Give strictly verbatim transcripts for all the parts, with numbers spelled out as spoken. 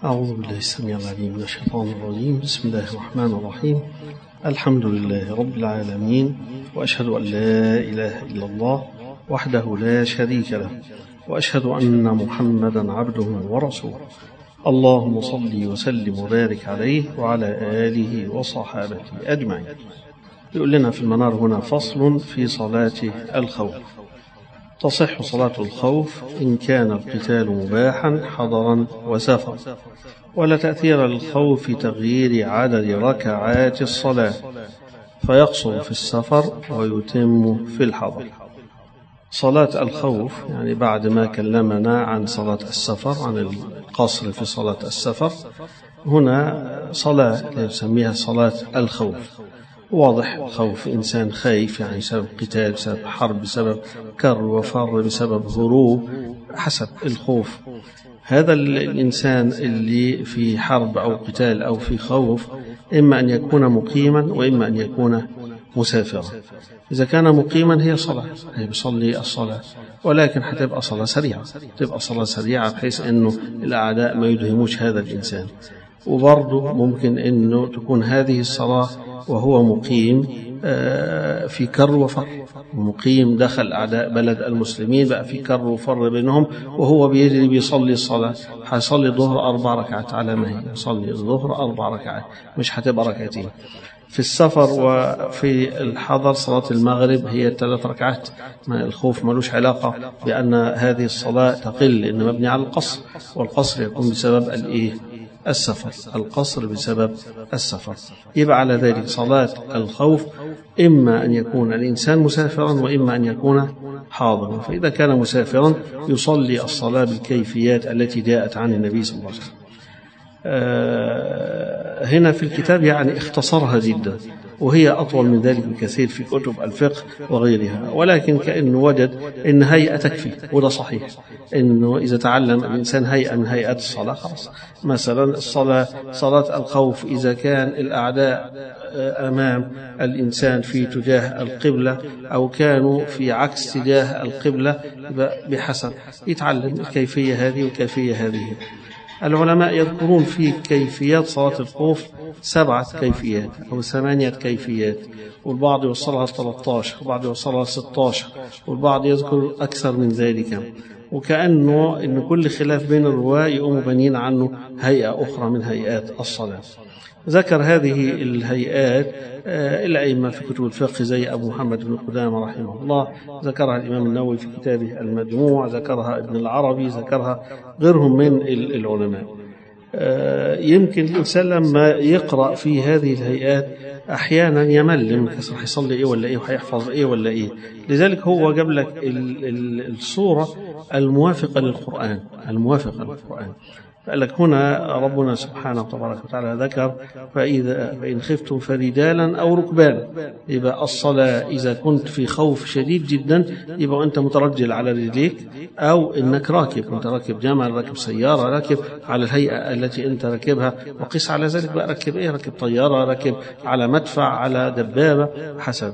أعوذ بالله السميع العليم من الشيطان الرجيم. بسم الله الرحمن الرحيم. الحمد لله رب العالمين، وأشهد أن لا إله إلا الله وحده لا شريك له، وأشهد أن محمدا عبده ورسوله. اللهم صل وسلم وبارك عليه وعلى آله وصحابته أجمعين. يقول لنا في المنار هنا فصل في صلاة الخوف. تصح صلاة الخوف إن كان القتال مباحا حضرا وسفرا، ولا تأثير للخوف في تغيير عدد ركعات الصلاة، فيقصر في السفر ويتم في الحضر. صلاة الخوف يعني بعد ما كلمنا عن صلاة السفر، عن القصر في صلاة السفر، هنا صلاة نسميها صلاة الخوف. واضح خوف إنسان خايف يعني بسبب قتال، بسبب حرب، بسبب كر وفر، بسبب هروب، حسب الخوف. هذا الإنسان اللي في حرب أو قتال أو في خوف إما أن يكون مقيما وإما أن يكون مسافرا. إذا كان مقيما هي صلاة، هي بيصلي الصلاة، ولكن هتبقى صلاة سريعة، تبقى صلاة سريعة بحيث أنه الأعداء ما يدهموش هذا الإنسان. وبرضه ممكن أنه تكون هذه الصلاة وهو مقيم في كر وفر، مقيم دخل أعداء بلد المسلمين بقى في كر وفر بينهم، وهو بيجري بيصلي الصلاة. هيصلي الظهر أربع ركعات على ما هي، يصلي الظهر أربع ركعات، مش هتبقى ركعتين. في السفر وفي الحضر صلاة المغرب هي ثلاث ركعات. ما الخوف ملوش علاقة بأن هذه الصلاة تقل، إن مبني على القصر، والقصر يكون بسبب الإيه؟ السفر. القصر بسبب السفر. يبقى على ذلك صلاة الخوف إما أن يكون الإنسان مسافرا وإما أن يكون حاضرا. فإذا كان مسافرا يصلي الصلاة بالكيفيات التي جاءت عن النبي صلى الله عليه وسلم. آه هنا في الكتاب يعني اختصرها جدا، وهي أطول من ذلك بكثير في كتب الفقه وغيرها، ولكن كأنه وجد أن هيئة تكفي، وده صحيح. أنه إذا تعلم الإنسان هيئة من هيئات الصلاة خلاص. مثلا الصلاة صلاة الخوف إذا كان الأعداء أمام الإنسان في تجاه القبلة أو كانوا في عكس تجاه القبلة، بحسب يتعلم الكيفية هذه والكيفية هذه. العلماء يذكرون في كيفيات صلاة الخوف سبعة كيفيات أو ثمانية كيفيات، والبعض يوصلها ثلاثة عشر، والبعض يوصلها ستة عشر، والبعض يذكر أكثر من ذلك، وكأنه إن كل خلاف بين الرواة يقوموا بنين عنه هيئة أخرى من هيئات الصلاة. ذكر هذه الهيئات الأئمة في كتب الفقه زي أبو محمد بن قدامة رحمه الله، ذكرها الإمام النووي في كتابه المجموع، ذكرها ابن العربي، ذكرها غيرهم من العلماء. يمكن الإنسان لما يقرأ في هذه الهيئات أحيانا يمل من كسر، هيصلي إيه ولا إيه وهيحفظ إيه ولا إيه. لذلك هو جاب لك الصورة الموافقة للقرآن، الموافقة للقرآن. قال لك هنا ربنا سبحانه وتبارك وتعالى ذكر فإذا فإن خفتم فرجالا أو ركبانا. يبقى الصلاة إذا كنت في خوف شديد جدا يبقى أنت مترجل على رجليك، أو إنك راكب، أنت راكب جمل، راكب سيارة، راكب على الهيئة التي أنت راكبها، وقس على ذلك بقى راكب إيه، راكب طيارة، راكب على مدفع، على دبابة، حسب.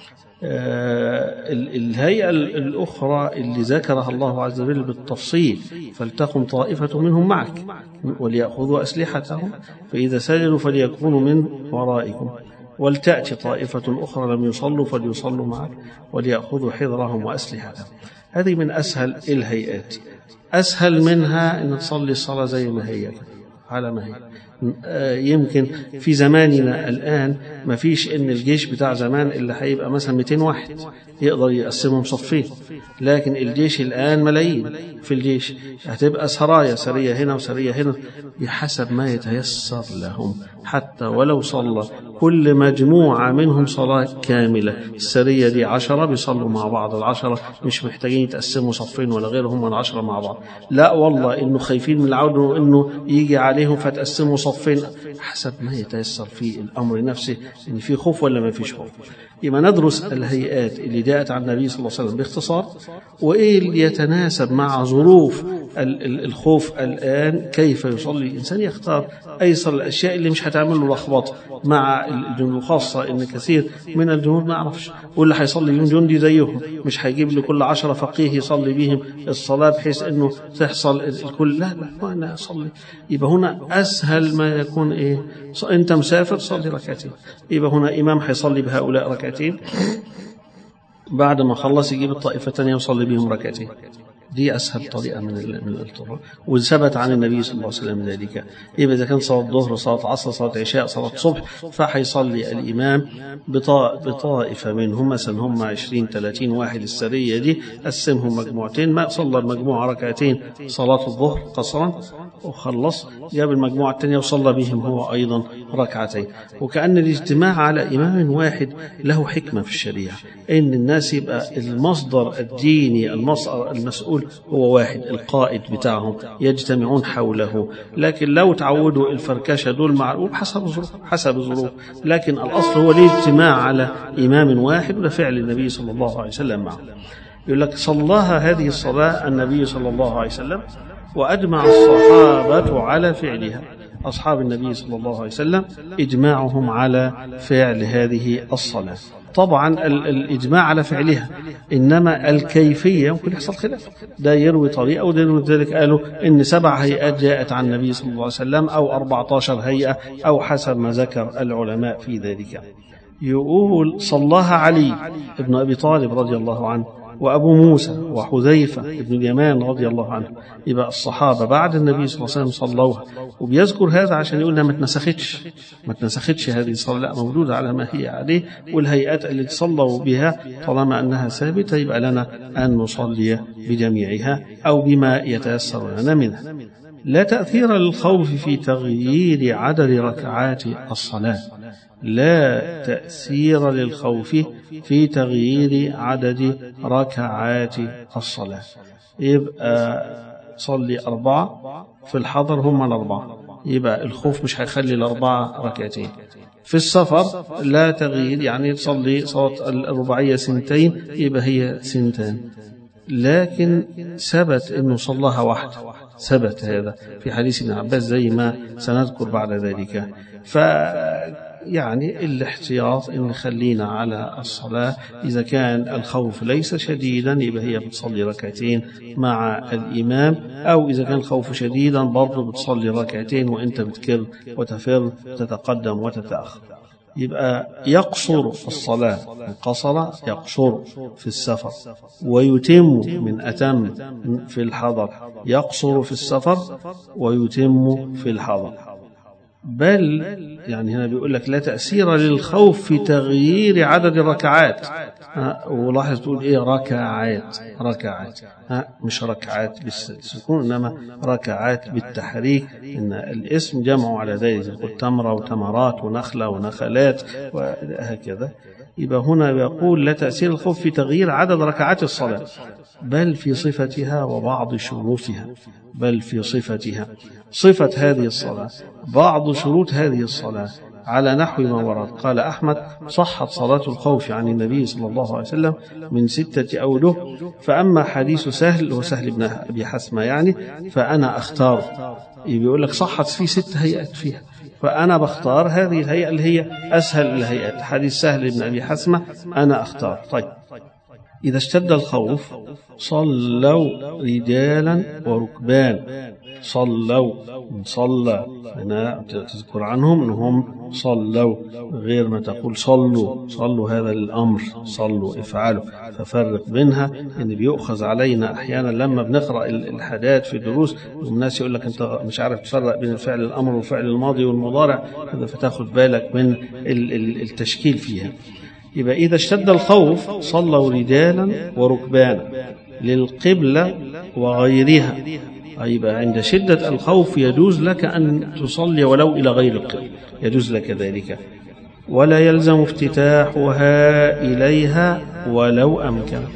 آه الهيئة الأخرى اللي ذكرها الله عز وجل بالتفصيل، فلتقم طائفة منهم معك وليأخذوا أسلحتهم فإذا سجدوا فليكونوا من ورائكم ولتأتي طائفة أخرى لم يصلوا فليصلوا معك وليأخذوا حذرهم وأسلحتهم. هذه من أسهل الهيئات. أسهل منها أن تصلي الصلاة زي ما هي على ما هي. يمكن في زماننا الآن ما فيش إن الجيش بتاع زمان اللي هيبقى مثلا مئتين واحد يقدر يقسمهم صفين، لكن الجيش الآن ملايين في الجيش، هتبقى سرايا، سرية هنا وسرية هنا بحسب ما يتيسر لهم. حتى ولو صلى كل مجموعة منهم صلاة كاملة، السرية دي عشرة بيصلوا مع بعض، العشرة مش محتاجين يتقسموا صفين ولا غيرهم من عشرة مع بعض، لا والله إنه خايفين من العود وإنه يجي عليهم فتقسموا صفين، حسب ما يتيسر في الأمر نفسه، إن في خوف ولا ما فيش خوف. يبقى ندرس الهيئات اللي جاءت عن النبي صلى الله عليه وسلم باختصار، وإيه اللي يتناسب مع ظروف الخوف الآن كيف يصلي الإنسان، يختار أيسر الأشياء اللي مش هتعمل له لخبطة مع الجنود، خاصة إن كثير من الجنود ما يعرفش، واللي هيصلي يوم جندي زيهم مش هيجيب لكل عشرة فقيه يصلي بهم الصلاة بحيث إنه تحصل الكل، لا لا أنا أصلي. يبقى هنا أسهل ما يكون إيه، أنت مسافر صلي ركعتين، يبقى هنا إمام هيصلي بهؤلاء ركعتين، بعد ما خلص يجيب الطائفة الثانية ويصلي بهم ركعتين. دي أسهل طريقة من من الاضطرار، وثبت عن النبي صلى الله عليه وسلم ذلك. يبقى إذا كان صلاة ظهر، صلاة عصر، صلاة عشاء، صلاة صبح، فحيصلي الإمام بطائفة منهم، مثلا هم عشرين ثلاثين واحد، السرية دي قسمهم مجموعتين، ما صلى المجموعة ركعتين صلاة الظهر قصرا وخلص، جاب المجموعة الثانية وصلى بهم هو أيضا ركعتين. وكأن الاجتماع على إمام واحد له حكمة في الشريعة، إن الناس يبقى المصدر الديني المصدر المسؤول هو واحد، القائد بتاعهم، يجتمعون حوله. لكن لو تعودوا الفركشة دول مع حسب الظروف حسب الظروف، لكن الأصل هو الاجتماع على إمام واحد، وفعل النبي صلى الله عليه وسلم معه. يقول لك صلاها هذه الصلاة النبي صلى الله عليه وسلم، وأجمع الصحابة على فعلها. أصحاب النبي صلى الله عليه وسلم إجماعهم على فعل هذه الصلاة. طبعا الإجماع على فعلها، إنما الكيفية ممكن يحصل خلاف، ده يروي طريقة وده يروي ذلك. قالوا إن سبع هيئات جاءت عن النبي صلى الله عليه وسلم، أو أربعة عشر هيئة، أو حسب ما ذكر العلماء في ذلك. يقول صلاها علي ابن أبي طالب رضي الله عنه، وأبو موسى، وحذيفة ابن اليمان رضي الله عنه. يبقى الصحابة بعد النبي صلى الله عليه وسلم صلوها، وبيذكر هذا عشان يقولنا ما تنسختش ما تنسختش هذه الصلاة، لا موجودة على ما هي عليه، والهيئات اللي تصلوا بها طالما أنها ثابتة يبقى لنا أن نصلي بجميعها أو بما يتيسر لنا منها. لا تأثير للخوف في تغيير عدد ركعات الصلاة، لا تأثير للخوف في تغيير عدد ركعات الصلاة. يبقى صلي أربعة في الحضر هم الأربعة، يبقى الخوف مش هيخلي الأربعة ركعتين. في السفر لا تغيير، يعني تصلي صلاة الرباعية سنتين يبقى هي سنتان، لكن ثبت أنه صلاها واحدة، ثبت هذا في حديث ابن عباس زي ما سنذكر بعد ذلك. ف يعني الاحتياط إن نخلينا على الصلاة، إذا كان الخوف ليس شديدا يبقى هي بتصلي ركعتين مع الإمام، أو إذا كان الخوف شديدا برضه بتصلي ركعتين وإنت بتكر وتفر تتقدم وتتأخر. يبقى يقصر الصلاة، قصر يقصر في السفر، ويتم من أتم في الحضر، يقصر في السفر ويتم في الحضر. بل يعني هنا بيقول لك لا تأثير للخوف في تغيير عدد الركعات. ولاحظ تقول ايه ركعات، ركعات مش ركعات بالسكون، انما ركعات بالتحريك، ان الاسم جمعه على ذلك، يقول تمرة وتمرات ونخلة ونخلات وهكذا. يبقى هنا يقول لا تأثير الخوف في تغيير عدد ركعات الصلاة، بل في صفتها وبعض شروطها، بل في صفتها، صفة هذه الصلاة، بعض شروط هذه الصلاة على نحو ما ورد. قال أحمد صحت صلاة الخوف عن النبي صلى الله عليه وسلم من ستة أوجه، فأما حديث سهل وسهل بن أبي حثمة يعني فأنا أختار. يقول لك صحت في ست هيئات فيها، فأنا بختار هذه الهيئة اللي هي أسهل الهيئات، حديث سهل بن أبي حثمة أنا أختار. طيب إذا اشتد الخوف صلوا رجالا وركبان، صلوا صلى أنا تذكر عنهم أنهم صلوا، غير ما تقول صلوا صلوا هذا الأمر، صلوا افعلوا، ففرق بينها. إن بيؤخذ علينا أحيانا لما بنقرأ الحاجات في الدروس والناس يقول لك أنت مش عارف تفرق بين الفعل الأمر والفعل الماضي والمضارع، فتاخد بالك من التشكيل فيها. يبقى إذا اشتد الخوف صلوا رجالا وركبانا للقبلة وغيرها. يبقى عند شدة الخوف يجوز لك أن تصلي ولو إلى غير القبلة، يجوز لك ذلك، ولا يلزم افتتاحها إليها ولو أمكن.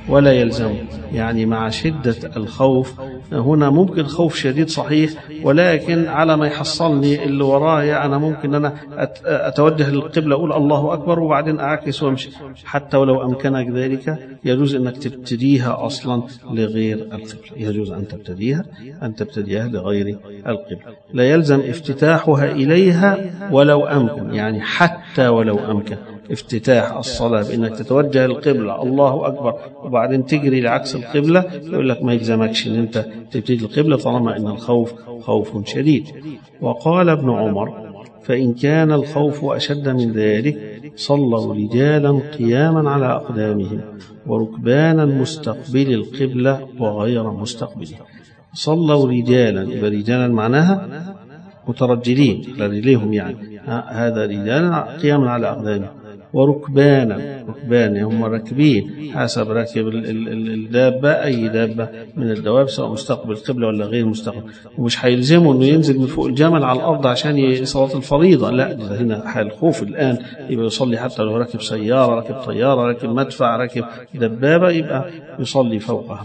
ولا يلزم. يعني مع شدة الخوف هنا ممكن خوف شديد صحيح، ولكن على ما يحصلني اللي ورايا أنا ممكن أنا أتوجه للقبلة أقول الله أكبر وبعدين أعكس وامشي. حتى ولو أمكنك ذلك يجوز أنك تبتديها أصلا لغير القبلة، يجوز أن تبتديها أن تبتديها لغير القبلة. لا يلزم افتتاحها إليها ولو أمكن، يعني حتى ولو أمكن افتتاح الصلاة بأنك تتوجه القبلة الله أكبر وبعدين تجري لعكس القبلة، يقول لك ما يلزمكش أن أنت تبتدي القبلة طالما أن الخوف خوف شديد. وقال ابن عمر: فإن كان الخوف أشد من ذلك صلوا رجالا قياما على أقدامهم وركبانا مستقبل القبلة وغير مستقبله. صلوا رجالا، يبقى رجالا معناها مترجلين لرجليهم، يعني هذا رجالا قياما على أقدامهم، وركبانا، ركبان هم راكبين حسب راكب الدابة، أي دابة من الدواب سواء مستقبل القبلة ولا غير مستقبل. ومش هيلزمه أنه ينزل من فوق الجمل على الأرض عشان صلاة الفريضة، لا، ده هنا حال خوف الآن، يبقى يصلي حتى لو راكب سيارة، راكب طيارة، راكب مدفع، راكب دبابة، يبقى يصلي فوقها.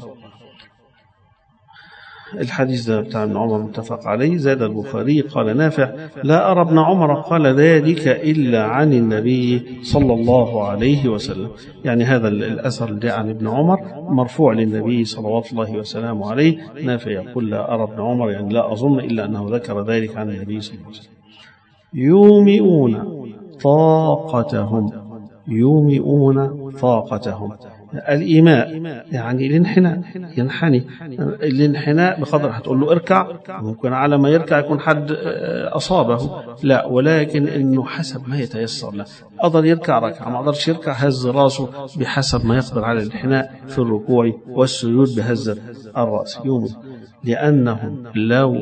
الحديث ده بتاع ابن عمر متفق عليه. زاد البخاري قال نافع: لا أرى ابن عمر قال ذلك إلا عن النبي صلى الله عليه وسلم. يعني هذا الأثر اللي عن ابن عمر مرفوع للنبي صلوات الله وسلامه عليه. نافع يقول: لا أرى ابن عمر، يعني لا أظن إلا أنه ذكر ذلك عن النبي صلى الله عليه وسلم. يومئون طاقتهم، يومئون طاقتهم. الإيماء يعني الانحناء، ينحني. الانحناء بقدر هتقول له اركع، ممكن على ما يركع يكون حد أصابه، لا، ولكن إنه حسب ما يتيسر له. قدر يركع ركع، ما قدرش يركع هز راسه بحسب ما يقدر على الانحناء في الركوع والسجود بهزة الرأس. يوم لأنهم لو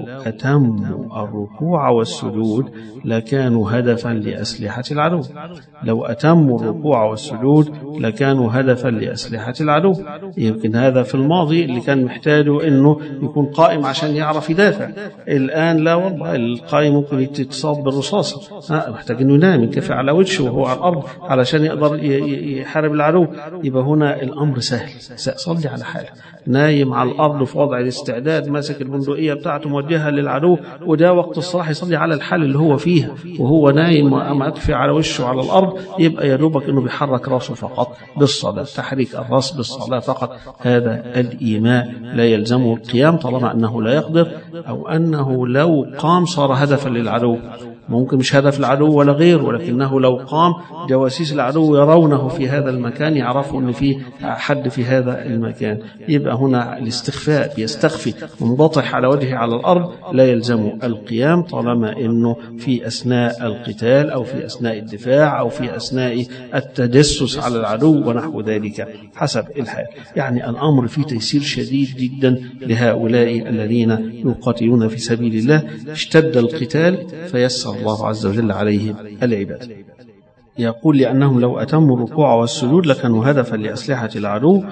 أتموا الركوع والسجود لكانوا هدفا لأسلحة العدو. لو أتموا الركوع والسجود لكانوا هدفا لأسلحة العدو. يمكن هذا في الماضي اللي كان محتاجه إنه يكون قائم عشان يعرف يدافع. الآن لا والله، القائم ممكن يتصاب بالرصاصة، محتاج إنه ينام ينكفي على وجهه وهو على الأرض علشان يقدر يحارب العدو. يبقى هنا الأمر سهل، صلي على حاله، نايم على الأرض في وضع الاستعداد، ماسك البندقية بتاعته موجهها للعدو، وده وقت الصلاة يصلي على الحال اللي هو فيها وهو نايم ومأتفي على وشه على الأرض. يبقى يدوبك إنه بيحرك راسه فقط بالصلاة، تحريك الرأس بالصلاة فقط. هذا الإيماء لا يلزمه القيام طالما أنه لا يقدر، أو أنه لو قام صار هدفا للعدو. ممكن مش هدف العدو ولا غير، ولكنه لو قام جواسيس العدو يرونه في هذا المكان، يعرفوا أن في حد في هذا المكان. يبقى هنا الاستخفاء، بيستخفي منبطح على وجهه على الأرض، لا يلزم القيام طالما أنه في أثناء القتال أو في أثناء الدفاع أو في أثناء التجسس على العدو ونحو ذلك حسب الحال. يعني الأمر فيه تيسير شديد جدا لهؤلاء الذين يقاتلون في سبيل الله. اشتد القتال فيسر الله عز وجل عليهم العباد. يقول: لأنهم لو أتموا الركوع والسجود لكانوا هدفا لأسلحة العدو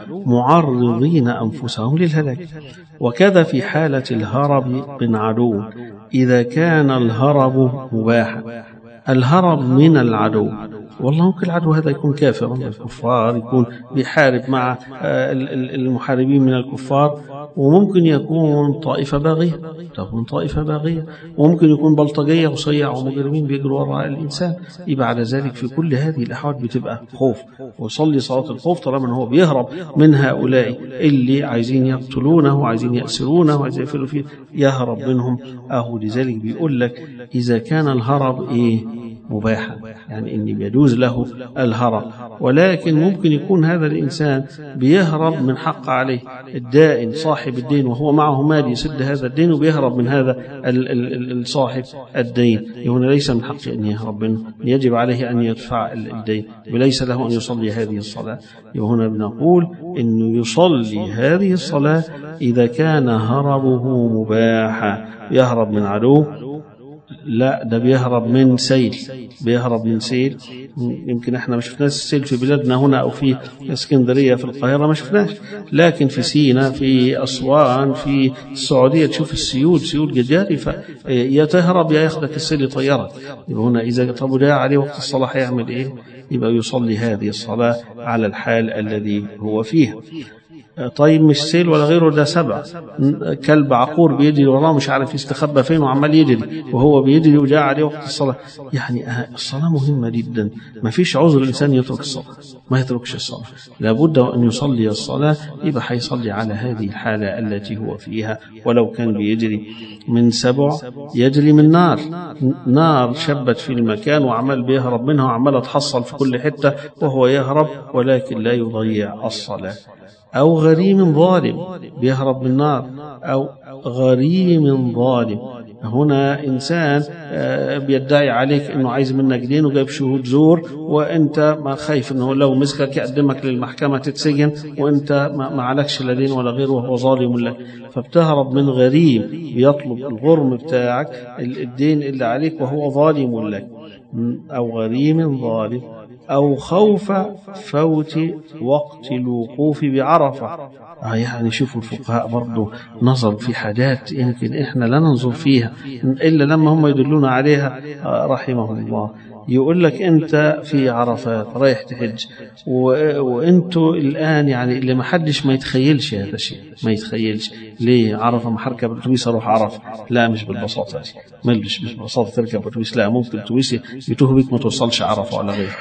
معرضين أنفسهم للهلاك. وكذا في حالة الهرب من عدو، إذا كان الهرب مباحا. الهرب من العدو، والله ممكن العدو هذا يكون كافر من الكفار، يكون بيحارب مع المحاربين من الكفار، وممكن يكون طائفة باغية، تكون طائفة باغية، وممكن يكون بلطجية وصيع ومجرمين بيجروا وراء الإنسان. يبقى على ذلك في كل هذه الأحوال بتبقى خوف، ويصلي صلاة الخوف طالما أنه بيهرب من هؤلاء اللي عايزين يقتلونه وعايزين يأسرونه وعايزين يفعلوا فيه، يهرب منهم. أهو لذلك بيقول لك إذا كان الهرب إيه مباحا، يعني إن يجوز له الهرب، ولكن ممكن يكون هذا الإنسان بيهرب من حق عليه، الدائن صاحب الدين وهو معه مال يسد هذا الدين وبيهرب من هذا الصاحب الدين، هنا ليس من حقه أن يهرب منه، يجب عليه أن يدفع الدين وليس له أن يصلي هذه الصلاة. وهنا بنقول أنه يصلي هذه الصلاة إذا كان هربه مباحا، يهرب من عدو لا، ده بيهرب من سيل، بيهرب من سيل. يمكن احنا ما شفناش السيل في بلادنا هنا او في اسكندريه في القاهره ما شفناش، لكن في سينا في اسوان في السعوديه تشوف السيول، سيول جداري، فيا تهرب يا ياخدك السيل يطيرك. يبقى هنا اذا طب ده عليه وقت الصلاه هيعمل ايه؟ يبقى يصلي هذه الصلاه على الحال الذي هو فيها. طيب مش سيل ولا غيره، ده سبع، كلب عقور بيجري وراه مش عارف يستخبى فين وعمال يجري وهو بيجري وجاء عليه وقت الصلاة. يعني الصلاة مهمة جدا، ما فيش عذر الإنسان يترك الصلاة، ما يتركش الصلاة، لابد أن يصلي الصلاة. يبقى هيصلي على هذه الحالة التي هو فيها، ولو كان بيجري من سبع يجري من نار، نار شبت في المكان وعمال بيهرب منها وعمال تحصل في كل حتة وهو يهرب، ولكن لا يضيع الصلاة. أو غريم ظالم بيهرب من النار، أو غريم ظالم. هنا إنسان بيدعي عليك أنه عايز منك دين وجايب شهود زور، وأنت ما خايف أنه لو مسكك يقدمك للمحكمة تتسجن، وأنت ما عليكش لا دين ولا غيره وهو ظالم لك، فبتهرب من غريم بيطلب الغرم بتاعك الدين اللي عليك وهو ظالم لك. أو غريم ظالم، أو خوف فوت وقت الوقوف بعرفة. آه يعني شوفوا الفقهاء برضو نظر في حاجات يمكن إحنا لا ننظر فيها إلا لما هم يدلون عليها آه رحمهم الله. يقول لك أنت في عرفات رايح تحج، وأنتوا الآن يعني اللي ما حدش ما يتخيلش هذا الشيء، ما يتخيلش ليه عرفة ما حركب الأتوبيس أروح عرفة، لا مش بالبساطة دي، مش مش بالبساطة تركب الأتوبيس، لا ممكن الأتوبيس يتوه بيك ما توصلش عرفة ولا غيره،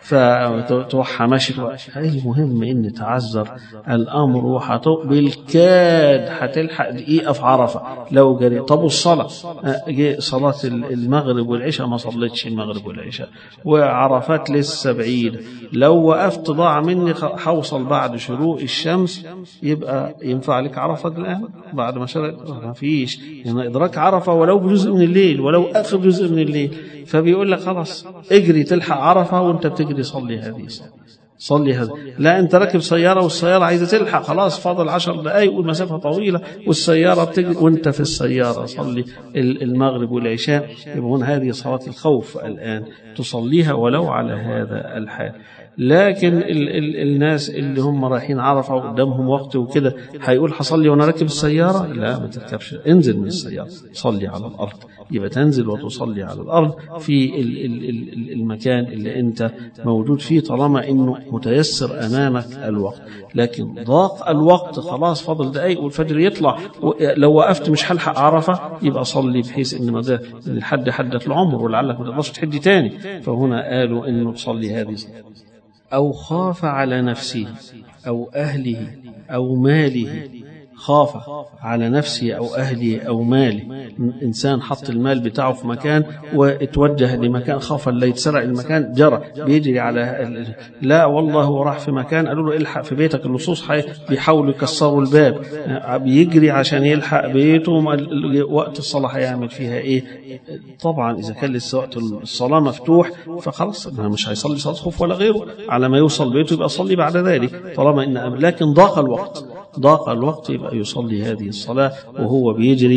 فتروحها ماشي. المهم إن تعذر الأمر وهتقبل كاد هتلحق دقيقة في عرفة لو جري. طب والصلاة، صلاة المغرب والعشاء ما صليتش المغرب والعشاء وعرفات لسه بعيد، لو وقفت ضاع مني حوصل بعد شروق الشمس، يبقى ينفع لك عرفة الآن بعد ما شرقت؟ ما فيش، يعني إدراك عرفة ولو بجزء من الليل، ولو آخر جزء من الليل. فبيقول لك خلاص اجري تلحق عرفة وانت بتجري صلي هذه الصلاة، صلي هذا. لا انت راكب سيارة والسيارة عايزة تلحق، خلاص فاضل عشر دقايق والمسافة طويلة والسيارة بتجري وانت في السيارة، صلي المغرب والعشاء. يبقون هذه صلاة الخوف الآن تصليها ولو على هذا الحال. لكن ال ال الناس اللي هم رايحين عرفة وقدامهم وقت وكده هيقول حصلي وانا راكب السيارة؟ لا ما تركبش، انزل من السيارة صلي على الأرض. يبقى تنزل وتصلي على الأرض في ال ال ال المكان اللي انت موجود فيه، طالما انه متيسر امامك الوقت. لكن ضاق الوقت خلاص فاضل دقايق والفجر يطلع، لو وقفت مش هلحق عرفة، يبقى صلي بحيث ان ده الحد حدة العمر ولعلك ما تقدرش تحج تاني. فهنا قالوا انه تصلي هذه. أو خاف على نفسه أو أهله أو ماله، خاف على نفسه أو أهله أو ماله، إنسان حط المال بتاعه في مكان واتوجه لمكان، خاف لا يتسرق المكان، جرى بيجري على، لا والله هو راح في مكان قالوا له الحق في بيتك، اللصوص بيحاولوا يكسروا الباب، بيجري عشان يلحق بيته، وقت الصلاة هيعمل فيها إيه؟ طبعا إذا كان لسه وقت الصلاة مفتوح فخلاص مش هيصلي صلاة خوف ولا غيره، على ما يوصل بيته يبقى صلي بعد ذلك طالما إن. لكن ضاق الوقت، ضاق الوقت يبقى يصلي هذه الصلاة وهو بيجري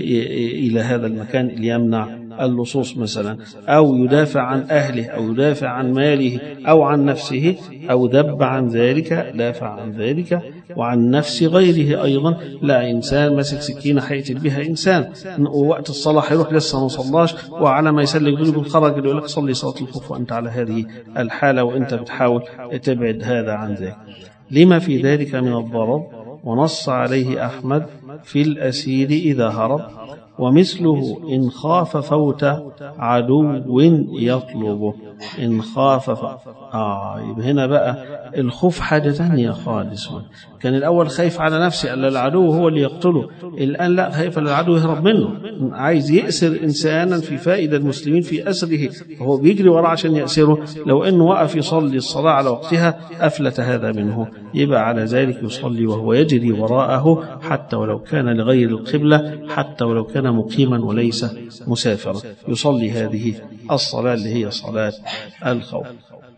إلى هذا المكان ليمنع اللصوص مثلا، أو يدافع عن أهله أو يدافع عن ماله أو عن نفسه، أو ذب عن ذلك، دافع عن ذلك وعن نفس غيره أيضا. لا إنسان مسك سكينة هيقتل بها إنسان ووقت الصلاة هيروح لسه ما صلاش، وعلى ما يسلك ذنوب خرج يقول لك صلي صلاة الخوف وأنت على هذه الحالة وأنت بتحاول تبعد هذا عن ذلك لما في ذلك من الضرر. ونص عليه أحمد في الأسير إذا هرب، ومثله إن خاف فوت عدو يطلبه. إن خاف ف... آه يبقى هنا بقى الخوف حاجة ثانية خالص. كان الأول خايف على نفسه أن العدو هو اللي يقتله، الآن لا، خايف العدو يهرب منه، عايز يأسر إنسانا في فائدة المسلمين في أسره، وهو بيجري وراه عشان يأسره. لو أنه وقف يصلي الصلاة على وقتها أفلت هذا منه، يبقى على ذلك يصلي وهو يجري وراءه حتى ولو كان لغير القبلة، حتى ولو كان مقيما وليس مسافرا، يصلي هذه الصلاة اللي هي صلاة الخوف.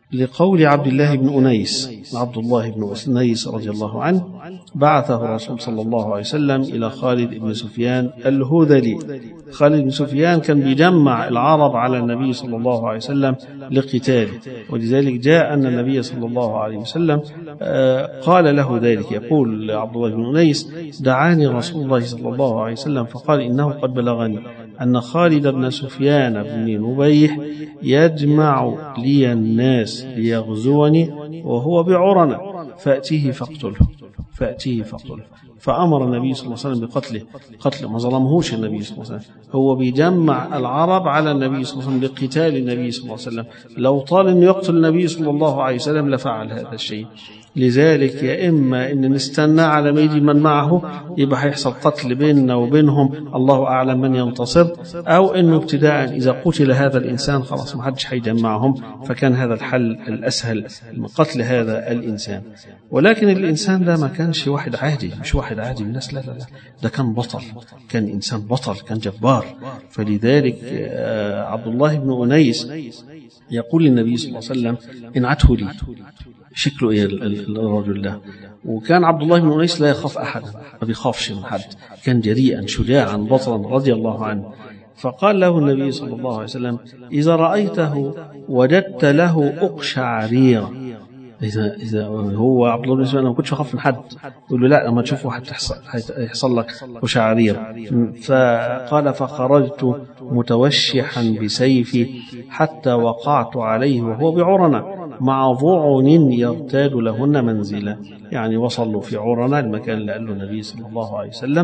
لقول عبد الله بن أنيس، عبد الله بن أنيس رضي الله عنه بعثه الرسول صلى الله عليه وسلم إلى خالد بن سفيان الهذلي. خالد بن سفيان كان بيجمع العرب على النبي صلى الله عليه وسلم لقتاله، ولذلك جاء أن النبي صلى الله عليه وسلم قال له ذلك. يقول عبد الله بن أنيس: دعاني رسول الله صلى الله عليه وسلم فقال: إنه قد بلغني أن خالد بن سفيان بن نبيح يجمع لي الناس ليغزوني وهو بعرنة، فأتيه فاقتله فأتيه فاقتله فأمر النبي صلى الله عليه وسلم بقتله. قتله ما ظلمهوش النبي صلى الله عليه وسلم، هو بيجمع العرب على النبي صلى الله عليه وسلم لقتال النبي صلى الله عليه وسلم. لو طال أن يقتل النبي صلى الله عليه وسلم لفعل هذا الشيء. لذلك يا إما أن نستنى على ما يجي من معه يبقى هيحصل قتل بيننا وبينهم، الله أعلم من ينتصر، أو أنه ابتداء إذا قتل هذا الإنسان خلاص ما حدش هيجمعهم، فكان هذا الحل الأسهل من قتل هذا الإنسان. ولكن الإنسان ده ما كانش واحد عادي، مش واحد عادي من الناس، لا لا لا، ده كان بطل، كان إنسان بطل، كان جبار. فلذلك عبد الله بن أنيس يقول للنبي صلى الله عليه وسلم: انعته لي. شكله ايه الرجل ده؟ وكان عبد الله بن أنيس لا يخاف أحدا، ما بيخافش من حد، كان جريئا شجاعا بطلا رضي الله عنه. فقال له النبي صلى الله عليه وسلم: إذا رأيته وجدت له أقشعريرا. إذا إذا هو عبد الله بن أنيس ما كنتش أخاف من حد، يقول له: لا، لما تشوفه هتحصل هيحصل لك قشعرير. فقال: فخرجت متوشحا بسيفي حتى وقعت عليه وهو بعرنة مع ضعن يرتاد لهن منزلا. يعني وصلوا في عرنة، المكان اللي قال له النبي صلى الله عليه وسلم،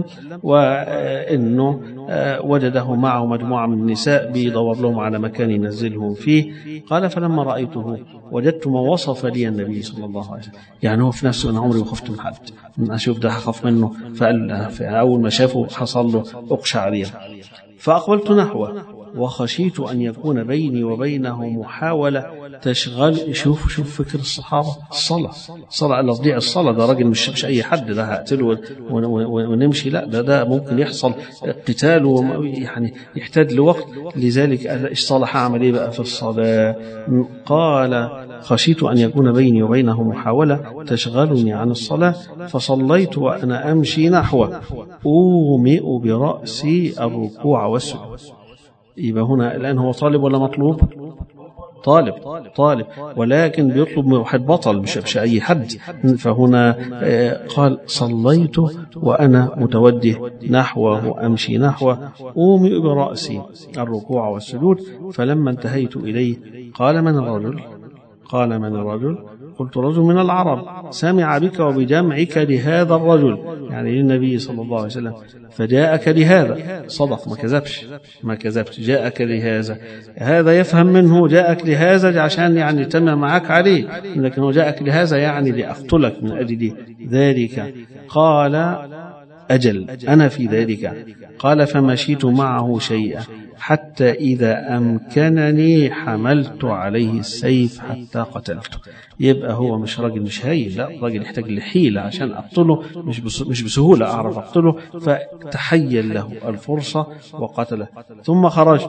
وإنه وجده معه مجموعة من النساء بيدور لهم على مكان ينزلهم فيه. قال: فلما رأيته وجدت ما وصف لي النبي صلى الله عليه وسلم. يعني هو في نفسه: أنا عمري ما خفت من حد، أشوف ده هخاف منه. فقال أول ما شافه حصل له أقشعرير. فأقبلت نحوه وخشيت أن يكون بيني وبينه محاولة تشغل. شوف شوف فكر الصحابة، الصلاة الصلاة لا تضيع الصلاة. ده راجل مش مش أي حد، ده هقتله ونمشي، لا، ده ده ممكن يحصل قتال يعني يحتاج لوقت. لذلك إيش صالح أعمل إيه بقى في الصلاة؟ قال: خشيت أن يكون بيني وبينه محاولة تشغلني عن الصلاة، فصليت وأنا أمشي نحوه أومئ برأسي الركوع والسجود. يبقى هنا الآن هو طالب ولا مطلوب؟ طالب طالب، ولكن بيطلب من واحد بطل، مش مش أي حد. فهنا قال: صليت وأنا متوجه نحوه أمشي نحوه أومئ برأسي الركوع والسجود. فلما انتهيت إليه قال: من الرجل؟ قال: من الرجل؟ قلت: رجل من العرب سمع بك وبجمعك لهذا الرجل، يعني للنبي صلى الله عليه وسلم، فجاءك لهذا. صدق، ما كذبش ما كذبش جاءك لهذا، هذا يفهم منه جاءك لهذا عشان يعني يتم معك عليه، لكن هو جاءك لهذا يعني لأقتلك من أجل ذلك. قال: أجل، أنا في ذلك. قال: فمشيت معه شيئا حتى إذا أمكنني حملت عليه السيف حتى قتلته. يبقى هو مش راجل مش هايل، لا، راجل يحتاج لحيلة عشان أقتله، مش مش بسهولة أعرف أقتله. فتحيل له الفرصة وقتله. ثم خرجت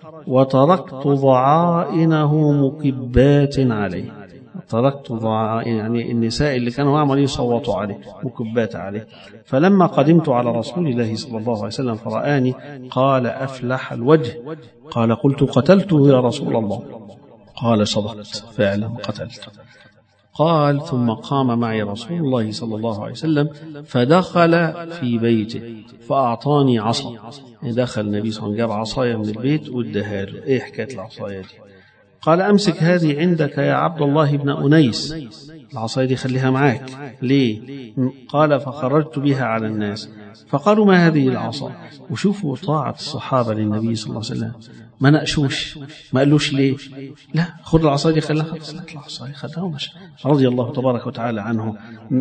وتركت ضعائنه مكبات عليه. تركت ضعائن يعني النساء اللي كانوا عمالين يصوتوا عليه، مكبات عليه. فلما قدمت على رسول الله صلى الله عليه وسلم فرآني قال: أفلح الوجه. قال: قلت: قتلته يا رسول الله. قال: صدقت، فعلا قتلت. قال: ثم قام معي رسول الله صلى الله عليه وسلم فدخل في بيته فأعطاني عصا. دخل النبي صلى الله عليه وسلم جاب عصايا من البيت واداها له. ايه حكاية العصايا دي؟ قال: أمسك هذه عندك يا عبد الله بن أنيس، العصاية دي خليها معاك. ليه؟ قال: فخرجت بها على الناس فقالوا: ما هذه العصا؟ وشوفوا طاعة الصحابة للنبي صلى الله عليه وسلم، ما نقشوش، ما قالوش ليه؟ لا، خذ العصاية دي خليها، خلاص العصاية خدها ومشى رضي الله تبارك وتعالى عنه.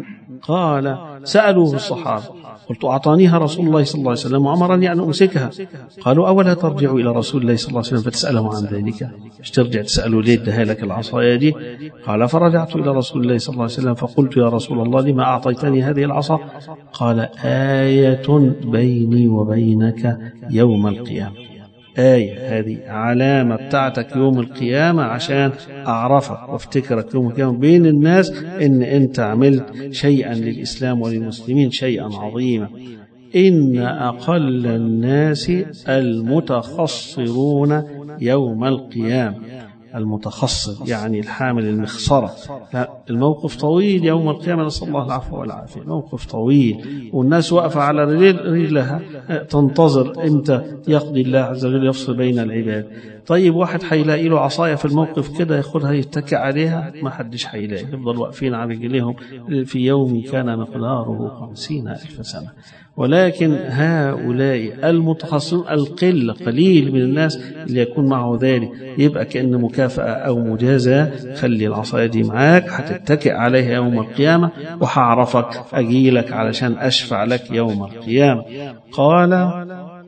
قال: سألوه الصحابة، قلت: أعطانيها رسول الله صلى الله عليه وسلم وأمرني أن أمسكها. قالوا: أولا ترجع إلى رسول الله صلى الله عليه وسلم فتسأله عن ذلك؟ مش ترجع تسأله ليه ادها لك العصاية دي؟ قال: فرجعت إلى رسول الله صلى الله عليه وسلم فقلت: يا رسول الله، لما أعطيتني هذه العصا؟ قال: آية بيني وبينك يوم القيامة. آية، هذه علامة بتاعتك يوم القيامة عشان أعرفك وافتكرك يوم القيامة بين الناس إن أنت عملت شيئا للإسلام وللمسلمين، شيئا عظيما. إن أقل الناس المتخصرون يوم القيامة. المتخصر يعني الحامل المخصرة. لا، الموقف طويل يوم القيامة، نسأل الله العفو والعافية. موقف طويل والناس واقفة على رجلها تنتظر إمتى يقضي الله عز وجل يفصل بين العباد. طيب واحد هيلاقي له عصاية في الموقف كده ياخدها يتكئ عليها؟ ما حدش هيلاقي، يفضل واقفين على رجليهم في يوم كان مقداره خمسين ألف سنة. ولكن هؤلاء المتخصصون القلة، قليل من الناس اللي يكون معه ذلك، يبقى كأن مكافأة أو مجازة. خلي العصاية دي معاك، هتتكئ عليها يوم القيامة وهعرفك أجيلك علشان أشفع لك يوم القيامة. قال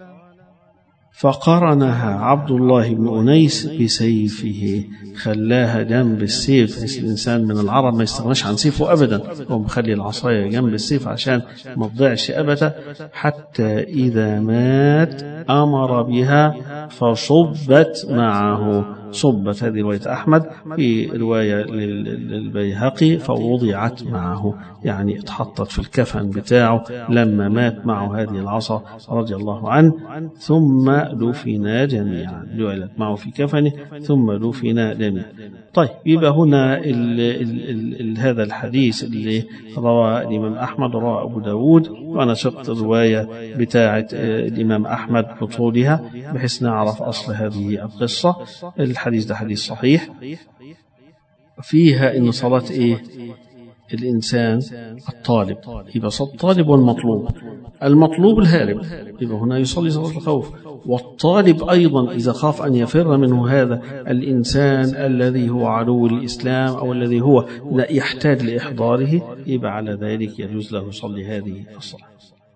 فقرنها عبد الله بن أنيس بسيفه، خلاها جنب السيف. مثل الإنسان من العرب ما يستغناش عن سيفه أبدا، هو مخلي العصاية جنب السيف عشان ما تضيعش أبدا. حتى إذا مات أمر بها فصبت معه. صبت هذه رواية أحمد، في رواية للبيهقي فوضعت معه، يعني اتحطت في الكفن بتاعه لما مات معه هذه العصا رضي الله عنه. ثم دفنا جميعا، جعلت معه في كفنه ثم دفنا جميعا. طيب، يبقى هنا ال ال ال ال هذا الحديث اللي رواه الإمام أحمد ورواه أبو داود، وأنا شفت الرواية بتاعة الإمام أحمد بطولها بحيث نعرف أصل هذه القصة. الحديث ده حديث صحيح، فيها إن صلاة إيه الإنسان الطالب، يبقى صلاة الطالب والمطلوب. المطلوب الهارب، يبقى هنا يصلي صلاة الخوف. والطالب أيضا إذا خاف أن يفر منه هذا الإنسان الذي هو عدو الإسلام أو الذي هو لا يحتاج لإحضاره، يبقى على ذلك يجوز له يصلي هذه الصلاة.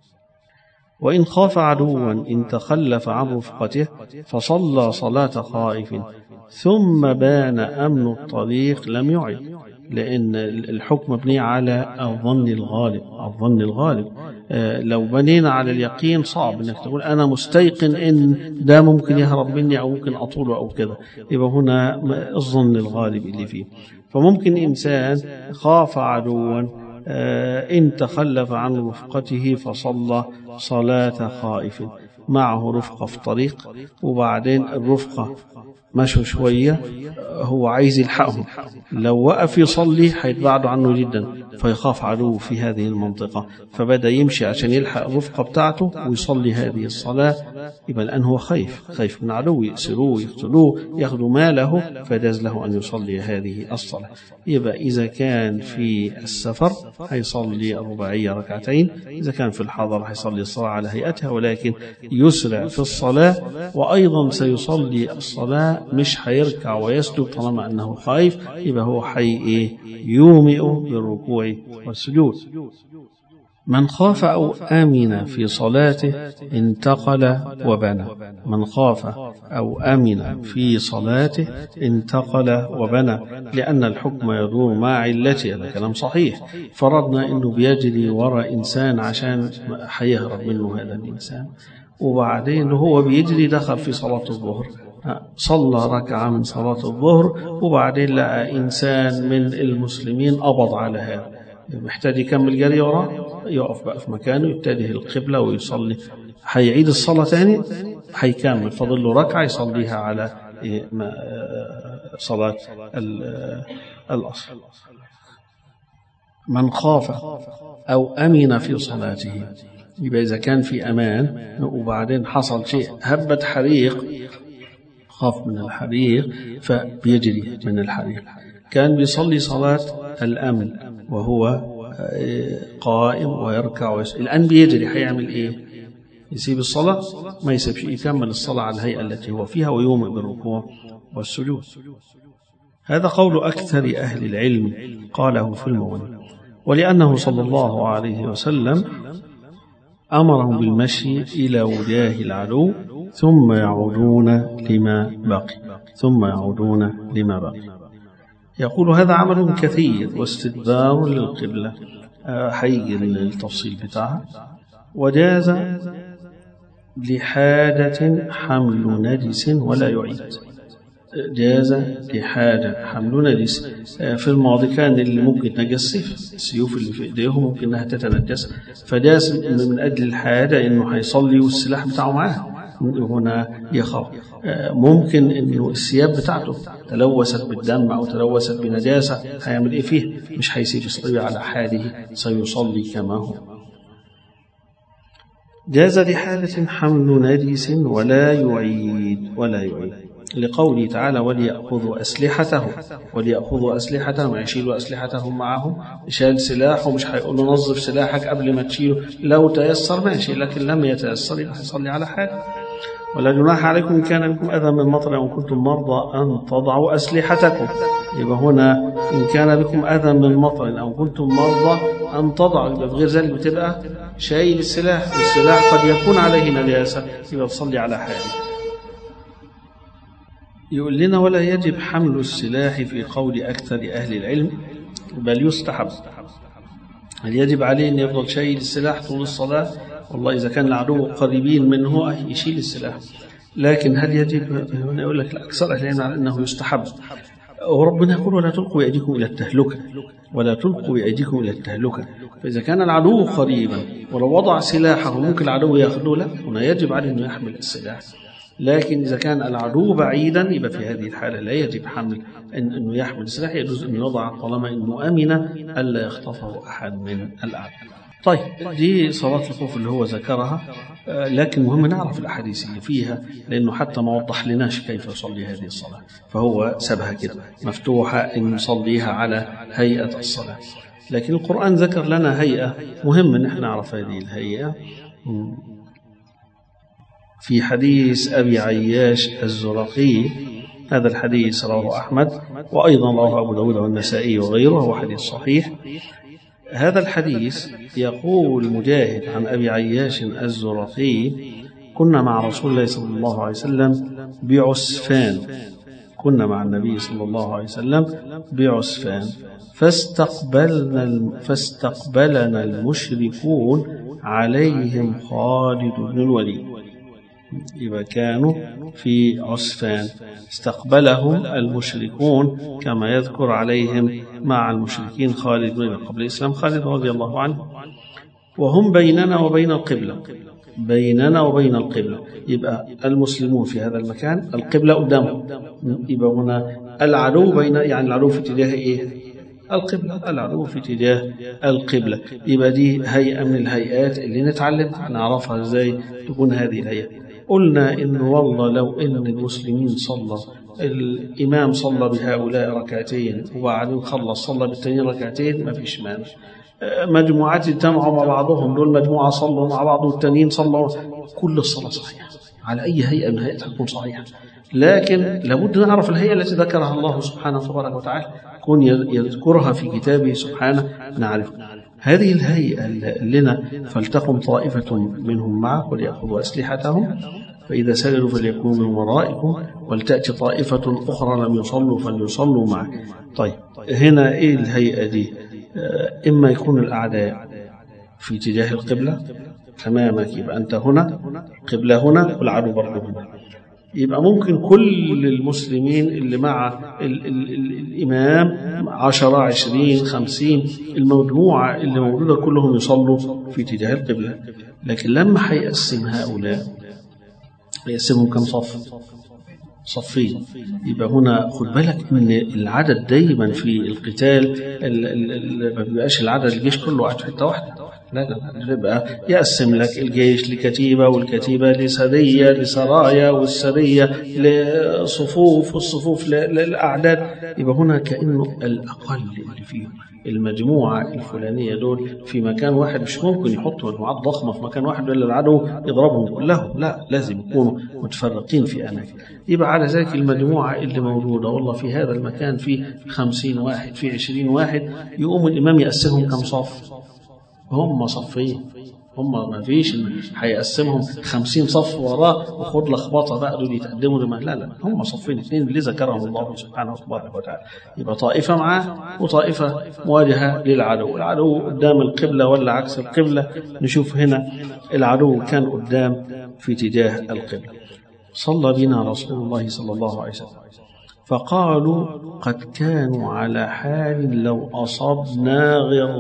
وإن خاف عدوا إن تخلف عن رفقته فصلى صلاة خائف ثم بان أمن الطريق لم يعد، لأن الحكم مبني على الظن الغالب. الظن الغالب آه لو بنينا على اليقين صعب انك تقول انا مستيقن ان ده ممكن يهرب مني او ممكن اطوله او كذا، يبقى هنا الظن الغالب اللي فيه. فممكن انسان خاف عدوا آه ان تخلف عن رفقته فصلى صلاة خائف، معه رفقة في طريق وبعدين الرفقة مشوا شوية، هو عايز يلحقهم، لو وقف يصلي هيتبعدوا عنه جدا فيخاف عدو في هذه المنطقة، فبدأ يمشي عشان يلحق الرفقة بتاعته ويصلي هذه الصلاة. يبقى الآن هو خايف خايف من عدو يأسروه يقتلوه ياخذوا ماله، فجاز له أن يصلي هذه الصلاة. يبقى إذا كان في السفر هيصلي الرباعية ركعتين، إذا كان في الحضر هيصلي الصلاة على هيئتها ولكن يسرع في الصلاة، وأيضا سيصلي الصلاة مش هيركع ويسجد طالما أنه خايف، يبقى هو حي يومئ بالركوع والسجود. من خاف أو آمن في صلاته انتقل وبنى. من خاف أو آمن في صلاته انتقل وبنى، لأن الحكم يدور مع علته. هذا كلام صحيح. فرضنا أنه بيجري وراء إنسان عشان حيهرب منه هذا الإنسان، وبعدين هو بيجري دخل في صلاة الظهر، صلى ركعة من صلاة الظهر، وبعدين لقى إنسان من المسلمين قبض على هذا، محتاج يكمل جري وراه، يقف بقى في مكانه يتجه القبلة ويصلي. هيعيد الصلاة تاني، هيكمل فضل له ركعة يصليها على صلاة الأصل. من خاف أو أمن في صلاته، يبقى إذا كان في أمان وبعدين حصل شيء هبت حريق، خاف من الحريق فبيجري من الحريق. كان بيصلي صلاة الأمن وهو قائم ويركع ويسجد، الآن بيجري، هيعمل إيه؟ يسيب الصلاة؟ ما يسيبش، يكمل الصلاة على الهيئة التي هو فيها ويومئ بالركوع والسجود. هذا قول أكثر أهل العلم، قاله في المغني. ولأنه صلى الله عليه وسلم أمرهم بالمشي إلى وجاه العدو ثم يعودون لما بقي ثم يعودون لما بقي. يقول هذا عمل كثير واستدبار للقبلة، هيجي التفصيل بتاعها. وجاز لحاجة حمل نجس ولا يعيد. جاز لحاجة حمل نجس. في الماضي كان اللي ممكن نجسف السيوف اللي في ايديهم ممكن انها تتنجس، فجاز من اجل الحاجة انه هيصلي والسلاح بتاعه معاه، هنا يخاف. ممكن انه الثياب بتاعته تلوثت بالدم او تلوثت بنجاسة، هيعمل ايه فيه؟ مش هيسيب يصلي على حاله، سيصلي كما هو. جاز لحاجة حمل نجس ولا يعيد ولا يعيد لقوله تعالى وليأخذوا أسلحته وليأخذوا أسلحتهم، يشيلوا أسلحتهم معهم. شال سلاحه مش هيقولوا نظف سلاحك قبل ما تشيله، لو تيسر ماشي، لكن لم يتيسر يبقى يصلي على حاله. ولا جناح عليكم إن كان بكم أذى من مطر أو كنتم مرضى أن تضعوا أسلحتكم. يبقى هنا إن كان بكم أذى من مطر أو كنتم مرضى أن تضعوا، يبقى بغير ذلك بتبقى شايل السلاح، والسلاح قد يكون عليه نجاسة، يبقى تصلي على حاله. يقول لنا ولا يجب حمل السلاح في قول أكثر أهل العلم، بل يستحب. هل يجب عليه أن يفضل شايل السلاح طول الصلاة؟ والله إذا كان العدو قريبين منه يشيل السلاح، لكن هل يجب؟ هنا يقول لك الأكثر أهل العلم على أنه يستحب. وربنا يقول ولا تلقوا بأيديكم إلى التهلكة، ولا تلقوا بأيديكم إلى التهلكة. فإذا كان العدو قريبا ولو وضع سلاحه ممكن العدو يأخذه، لا، هنا يجب عليه أنه يحمل السلاح. لكن إذا كان العدو بعيدا يبقى في هذه الحالة لا يجب حمل إن أنه يحمل السلاح، يجوز أن يوضع طالما أنه أمن ألا يخطفه أحد من الأعداء. طيب دي صلاة الخوف اللي هو ذكرها، لكن مهم نعرف الأحاديث اللي فيها، لأنه حتى ما وضح لناش كيف يصلي هذه الصلاة، فهو سابها كده مفتوحة أن نصليها على هيئة الصلاة. لكن القرآن ذكر لنا هيئة مهم أن احنا نعرف هذه الهيئة. في حديث أبي عياش الزرقي، هذا الحديث رواه أحمد وأيضا رواه أبو داود والنسائي وغيره، وهو حديث صحيح. هذا الحديث يقول مجاهد عن أبي عياش الزرقي كنا مع رسول الله صلى الله عليه وسلم بعسفان، كنا مع النبي صلى الله عليه وسلم بعسفان فاستقبلنا فاستقبلنا المشركون عليهم خالد بن الوليد. يبقى كانوا في عسفان استقبلهم المشركون كما يذكر عليهم مع المشركين خالد بن قبل الإسلام خالد رضي الله عنه، وهم بيننا وبين القبلة، بيننا وبين القبلة. يبقى المسلمون في هذا المكان القبلة قدامهم، يبقى هنا العدو بين، يعني العدو في اتجاه ايه؟ القبلة، العدو في اتجاه القبلة. يبقى دي هيئة من الهيئات اللي نتعلم نعرفها ازاي تكون هذه الهيئة. قلنا إنه والله لو إن المسلمين صلى، الإمام صلى بهؤلاء ركعتين وبعدين خلص صلى بالتانيين ركعتين ما فيش مانع. مجموعات اجتمعوا مع بعضهم، دول مجموعة صلوا مع بعض والتانيين صلوا، كل الصلاة صحيحة على أي هيئة من هيئة تكون صحيحة. لكن لابد نعرف الهيئة التي ذكرها الله سبحانه وتبارك وتعالى، كون يذكرها في كتابه سبحانه نعرف هذه الهيئة لنا. فلتقم طائفة منهم معك وليأخذوا أسلحتهم فإذا سجدوا فليكونوا من ورائكم ولتأتي طائفة أخرى لم يصلوا فليصلوا معك. طيب هنا إيه الهيئة دي؟ إما يكون الأعداء في اتجاه القبلة أمامك، يبقى أنت هنا قبلة هنا والعدو برضه هنا، يبقى ممكن كل المسلمين اللي مع ال ال ال الإمام عشرة عشرين خمسين المجموعة اللي موجودة كلهم يصلوا في اتجاه القبلة. لكن لما هيقسم هؤلاء هيقسمهم كم صف؟ صفين. يبقى هنا خد بالك من العدد دايما في القتال ما بيبقاش العدد الجيش كله قاعد في حته واحده، لا لا، يبقى يقسم لك الجيش لكتيبه والكتيبه لسريه لسرايا والسريه لصفوف والصفوف للاعداد. يبقى هنا كانه الاقل اللي فيهم المجموعه الفلانيه دول في مكان واحد، مش ممكن يحطوا مجموعات ضخمه في مكان واحد ولا العدو يضربهم كلهم، لا لازم يكونوا متفرقين في اماكن. يبقى على ذلك المجموعه اللي موجوده والله في هذا المكان في خمسين واحد في عشرين واحد، يقوم الامام يقسمهم كم صف؟ هم صفين، هم ما فيش هيقسمهم خمسين صف وراه وخد لخبطه بقى دول يتقدموا لما لا لا هم صفين اثنين اللي ذكرهم الله سبحانه وتعالى. يبقى طائفه معاه وطائفه مواجهه للعدو، العدو قدام القبله ولا عكس القبله. نشوف هنا العدو كان قدام في اتجاه القبله. صلى بنا رسول الله صلى الله عليه وسلم فقالوا قد كانوا على حال لو أصبنا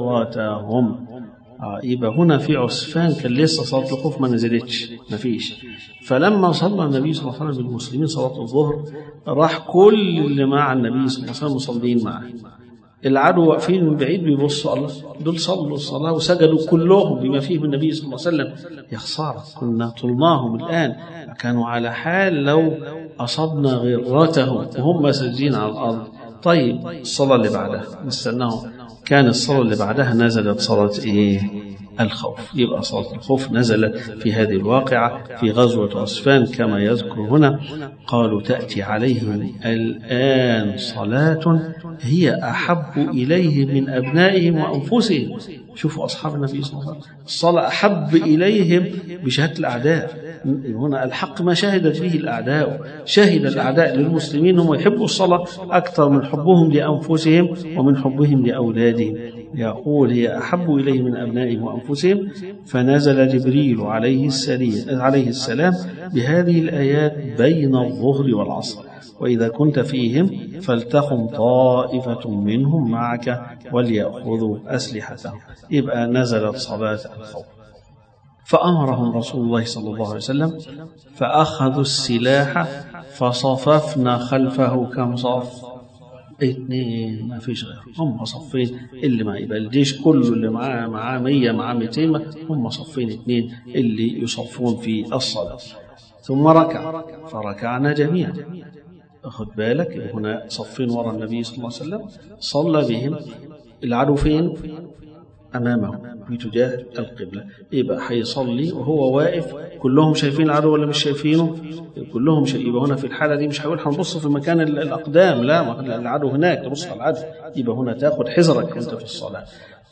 غرتهم. آه يبقى هنا في عسفان كان لسه صلاة الخوف ما نزلتش ما فيش. فلما صلى النبي صلى الله عليه وسلم بالمسلمين صلاة الظهر راح كل اللي مع النبي صلى الله عليه وسلم مصلين معه. العدو واقفين من بعيد بيبصوا الله دول صلوا الصلاة وسجدوا كلهم بما فيهم النبي صلى الله عليه وسلم. يا خسارة كنا طلناهم الآن. كانوا على حال لو أصبنا غرتهم وهم ساجدين على الأرض. طيب الصلاة اللي بعدها نستناهم. كان الصلاة اللي بعدها نزلت صلاة إيه؟ الخوف. يبقى صلاة الخوف نزلت في هذه الواقعة في غزوة عسفان كما يذكر هنا. قالوا تأتي عليهم الآن صلاة هي أحب إليهم من أبنائهم وأنفسهم. شوفوا أصحاب النبي صلى الله عليه وسلم الصلاة أحب إليهم بشهادة الأعداء. هنا الحق ما شهدت به الأعداء. شهد الأعداء للمسلمين هم يحبوا الصلاة أكثر من حبهم لأنفسهم ومن حبهم لأولادهم. يقول هي أحب إليه من أبنائهم وأنفسهم. فنزل جبريل عليه السلام, عليه السلام بهذه الآيات بين الظهر والعصر وإذا كنت فيهم فلتقم طائفة منهم معك وليأخذوا أسلحتهم. يبقى نزلت صلاة الخوف. فأمرهم رسول الله صلى الله عليه وسلم فأخذوا السلاح فصففنا خلفه. كم صف؟ اثنين ما فيش غير هم صفين. اللي ما يبقى الجيش كله اللي معاه معاه مية معاه مئتين هم صفين اثنين اللي يصفون في الصلاة. ثم ركع فركعنا جميعا. أخذ بالك هنا صفين وراء النبي صلى الله عليه وسلم صلى بهم. العدو فين؟ أمامه في تجاه القبلة. يبقى حيصلي وهو واقف. كلهم شايفين العدو ولا مش شايفينه؟ كلهم شايفين. يبقى هنا في الحالة دي مش هيقول هنبص في مكان الأقدام، لا العدو هناك تبص على العدو. يبقى هنا تاخد حذرك أنت في الصلاة.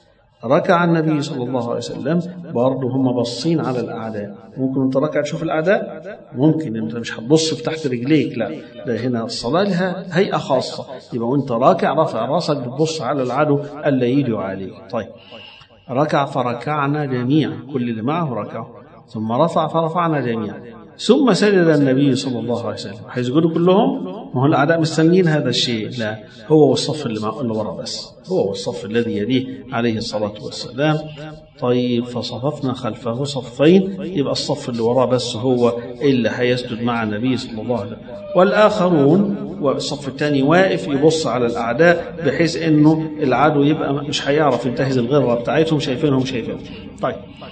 ركع النبي صلى الله عليه وسلم برضه هم باصين على الأعداء. ممكن أنت ركع تشوف الأعداء؟ ممكن أنت مش هتبص في تحت رجليك، لا ده هنا الصلاة لها هيئة خاصة. يبقى وأنت راكع رافع راسك بتبص على العدو ألا يجوا عليك. طيب ركع فركعنا جميعا كل اللي معه ركع. ثم رفع فرفعنا جميعا. ثم سجد النبي صلى الله عليه وسلم. هيسجدوا كلهم؟ ما هو الأعداء مستنين هذا الشيء. لا هو والصف اللي معه اللي ورا بس، هو والصف الذي يليه عليه الصلاة والسلام. طيب فصففنا خلفه صفين. يبقى الصف اللي وراه بس هو اللي هيسجد مع النبي صلى الله عليه وسلم. والآخرون والصف الثاني واقف يبص على الأعداء بحيث إنه العدو يبقى مش هيعرف ينتهز الغرة بتاعتهم. شايفينهم شايفينهم. طيب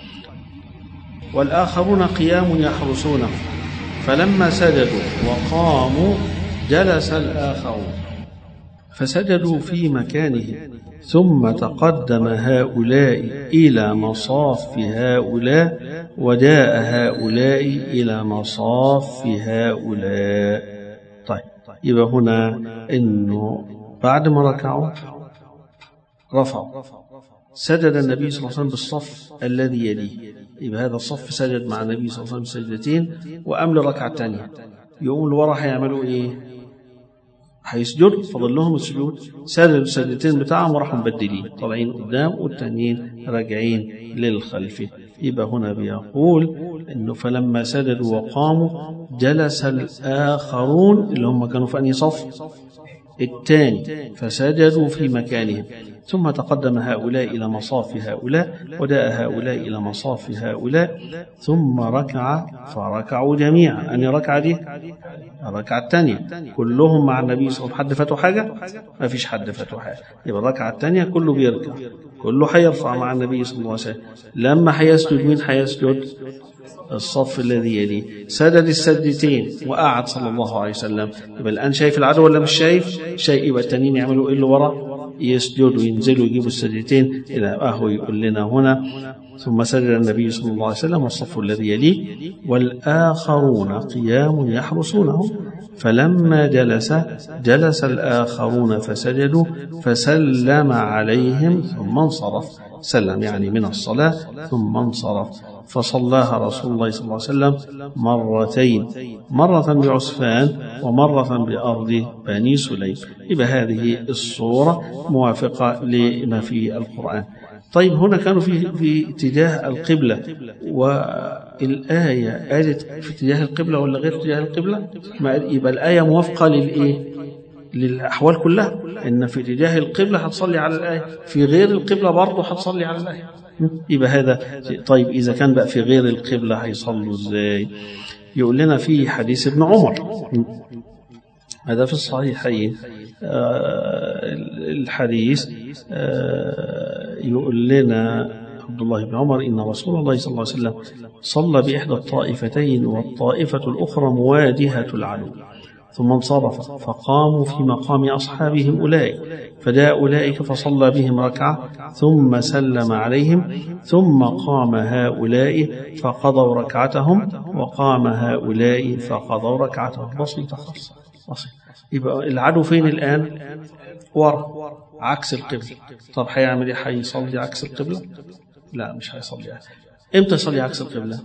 والآخرون قيام يحرسونه. فلما سجدوا وقاموا جلس الآخرون فسجدوا في مكانه. ثم تقدم هؤلاء إلى مصاف هؤلاء وجاء هؤلاء إلى مصاف هؤلاء. طيب يبقى هنا إنه بعد ما ركعوا رفعوا سجد النبي صلى الله عليه وسلم بالصف الذي يليه. يبقى هذا الصف سجد مع النبي صلى الله عليه وسلم سجدتين وأمل ركعة تانية. يقوم الورا هيعملوا إيه؟ هيسجد فضل لهم السجود. سجدوا السجدتين بتاعهم وراحوا مبدلين طالعين قدام والتانيين راجعين للخلف. يبقى هنا بيقول إنه فلما سجدوا وقاموا جلس الآخرون اللي هم كانوا في أنهي صف؟ الثاني. فسجدوا في مكانهم. ثم تقدم هؤلاء إلى مصاف هؤلاء وجاء هؤلاء إلى مصاف هؤلاء. ثم ركع فركعوا جميعا. أني ركعة دي الركعة الثانية كلهم مع النبي صلى الله عليه وسلم. حد فاته حاجة؟ ما فيش حد فاته حاجة. يبقى الركعة الثانية كله بيركع كله هيرفع مع النبي صلى الله عليه وسلم. لما هيسجد مين هيسجد؟ الصف الذي يليه. سجد السجدتين وقعد صلى الله عليه وسلم. يبقى الآن شايف العدو ولا مش شايف؟ شيء. يبقى التانيين يعملوا إيه اللي ورا؟ يسجدوا وينزلوا يجيبوا السجدتين إلى أهو يقول لنا هنا. ثم سجد النبي صلى الله عليه وسلم والصف الذي يليه والآخرون قيام يحرسونه. فلما جلس جلس الآخرون فسجدوا فسلم عليهم ثم انصرف. سلم يعني من الصلاة ثم انصرف. فصلاها رسول الله صلى الله عليه وسلم مرتين، مرة بعسفان ومرة بأرض بني سليم. يبقى هذه الصورة موافقة لما في القرآن. طيب هنا كانوا في في اتجاه القبلة، والآية قالت في اتجاه القبلة ولا غير اتجاه القبلة؟ ما يبقى الآية موافقة للإيه؟ للأحوال كلها. إن في اتجاه القبلة هتصلي على الآية، في غير القبلة برضه هتصلي على الآية. يبقى هذا. طيب إذا كان بقى في غير القبلة هيصلوا إزاي؟ يقول لنا في حديث ابن عمر، هذا في الصحيحين. آه الحديث آه يقول لنا عبد الله بن عمر إن رسول الله صلى الله عليه وسلم صلى بإحدى الطائفتين والطائفة الأخرى مواجهة العدو، ثم انصرف فقاموا في مقام أصحابهم أولئك، فجاء أولئك فصلى بهم ركعة ثم سلم عليهم، ثم قام هؤلاء فقضوا ركعتهم وقام هؤلاء فقضوا ركعتهم. بسيطة خالص، بسيطة. يبقى العدو فين الآن؟ ورا، عكس القبلة. طب هيعمل ايه؟ هيصلي عكس القبلة؟ لا، مش هيصلي. امتى يصلي عكس القبلة؟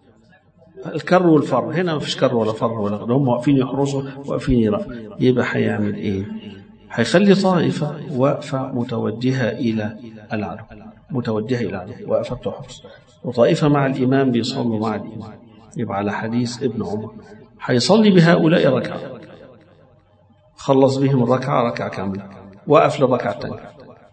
الكر والفر. هنا ما فيش كر ولا فر ولا غير، هم واقفين يحرسوا واقفين يراقبوا. يبقى هيعمل ايه؟ هيخلي طائفة واقفة متوجهة إلى العدو، متوجهة إلى العدو واقفة تحرس، وطائفة مع الإمام بيصلوا مع الإمام. يبقى على حديث ابن عمر هيصلي بهؤلاء ركعة، خلص بهم الركعة ركعة كاملة، وقف للركعة الثانية.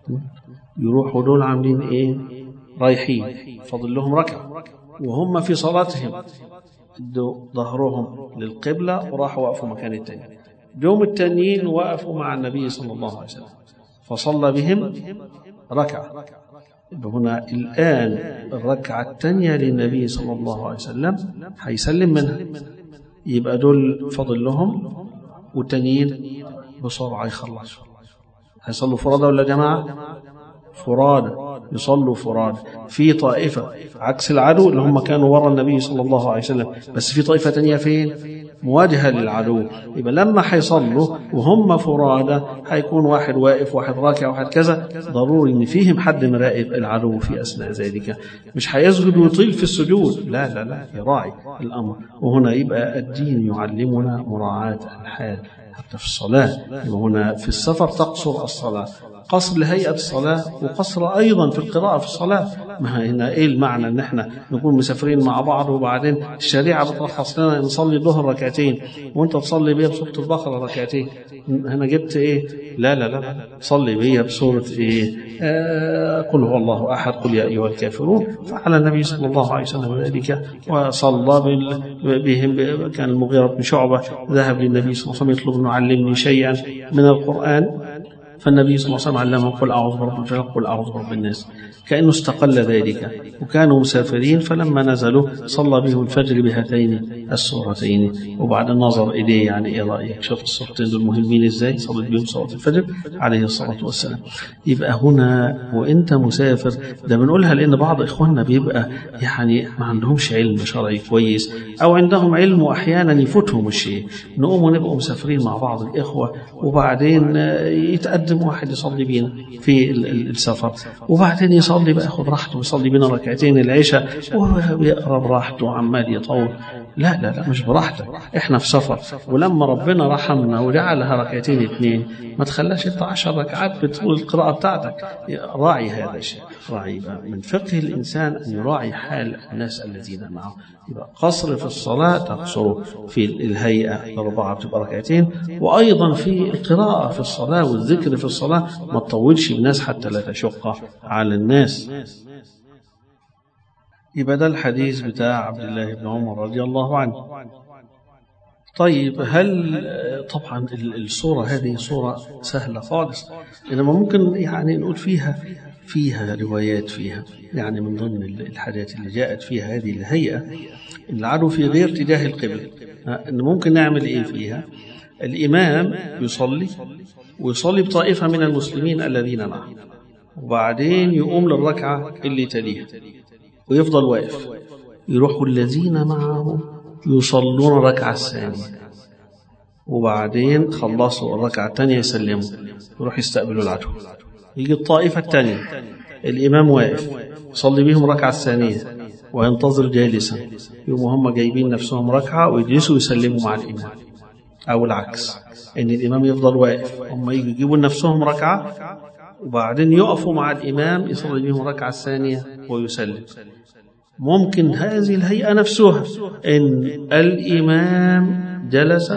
يروحوا دول عاملين ايه؟ رايحين، فاضل لهم ركعة وهم في صلاتهم ادوا ظهرهم للقبلة وراحوا وقفوا مكان التاني. يوم التانيين وقفوا مع النبي صلى الله عليه وسلم فصلى بهم ركعة. هنا الآن الركعة الثانية للنبي صلى الله عليه وسلم هيسلم منها. يبقى دول فاضل لهم، والتانيين بسرعة يخلصوا. هيصلوا فرادى ولا جماعة؟ فرادى، يصلوا فرادى. في طائفة عكس العدو اللي هم كانوا ورا النبي صلى الله عليه وسلم، بس في طائفة تانية فين؟ مواجهة للعدو. يبقى لما هيصلوا وهم فرادى هيكون واحد واقف واحد راكع واحد كذا، ضروري ان فيهم حد مراقب العدو في اثناء ذلك. مش هيسجد ويطيل في السجود، لا لا لا، يراعي الامر. وهنا يبقى الدين يعلمنا مراعاة الحال حتى في الصلاة. هنا في السفر تقصر الصلاة، قصر لهيئة الصلاة، وقصر أيضا في القراءة في الصلاة. ما هنا إيه المعنى إن إحنا نكون مسافرين مع بعض وبعدين الشريعة بترخص لنا نصلي الظهر ركعتين وأنت تصلي بيها بسورة البقرة ركعتين؟ هنا جبت إيه؟ لا لا لا، صلي بيها بسورة إيه؟ آه قل هو الله أحد، قل يا أيها الكافرون. فعل النبي صلى الله عليه وسلم ذلك وصلى بهم. كان المغيرة بن شعبة ذهب للنبي صلى الله عليه وسلم يطلب أن يعلمني شيئا من القرآن، فالنبي صلى الله عليه وسلم علمه قل أعوذ برب الفلق قل أعوذ برب الناس، كأنه استقل ذلك. وكانوا مسافرين، فلما نزلوا صلى بهم الفجر بهاتين السورتين. وبعد النظر إليه يعني إيه رأيك؟ شوف السورتين دول مهمين إزاي، صلت بهم صلاة الفجر عليه الصلاة والسلام. يبقى هنا وإنت مسافر، ده بنقولها لأن بعض إخواننا بيبقى يعني ما عندهمش علم شرعي كويس، أو عندهم علم وأحيانا يفوتهم الشيء. نقوم ونبقوا مسافرين مع بعض الإخوة، وبعدين يتقدم واحد يصلي بينا في السفر، وبعدين يصلي بقى ياخد راحته ويصلي بينا ركعتين العشاء ويقرا براحته وعمال يطول. لا لا لا، مش براحتك، احنا في سفر. ولما ربنا رحمنا وجعلها ركعتين اثنين، ما تخلاش انت عشر ركعات بتقول القراءة بتاعتك. راعي هذا الشيء، راعي. من فقه الإنسان أن يراعي حال الناس الذين معه. يبقى قصر في الصلاة تقصر في الهيئة الأربعة بتبقى ركعتين، وأيضا في القراءة في الصلاة والذكر في الصلاة ما تطولش الناس حتى لا تشق على الناس. يبقى ده الحديث بتاع عبد الله بن عمر رضي الله عنه. طيب هل طبعا الصورة هذه صورة سهلة خالص، إنما ممكن يعني نقول فيها فيها روايات فيها، يعني من ضمن الحاجات اللي جاءت فيها هذه الهيئة العدو في غير اتجاه القبلة، إن ممكن نعمل إيه فيها؟ الإمام يصلي ويصلي بطائفة من المسلمين الذين معه، وبعدين يقوم للركعة اللي تليها ويفضل واقف، يروحوا الذين معه يصلون الركعة الثانية، وبعدين خلصوا الركعة الثانية يسلموا يروح يستقبلوا العدو. يجي الطائفة الثانية الإمام واقف يصلي بهم الركعة الثانية، وينتظر جالسا، يوم هم جايبين نفسهم ركعة ويجلسوا ويسلموا مع الإمام، أو العكس إن الإمام يفضل واقف هم يجيبوا نفسهم ركعة وبعدين يقفوا مع الإمام يصلي بهم ركعة الثانية ويسلم. ممكن هذه الهيئة نفسها إن الإمام جلس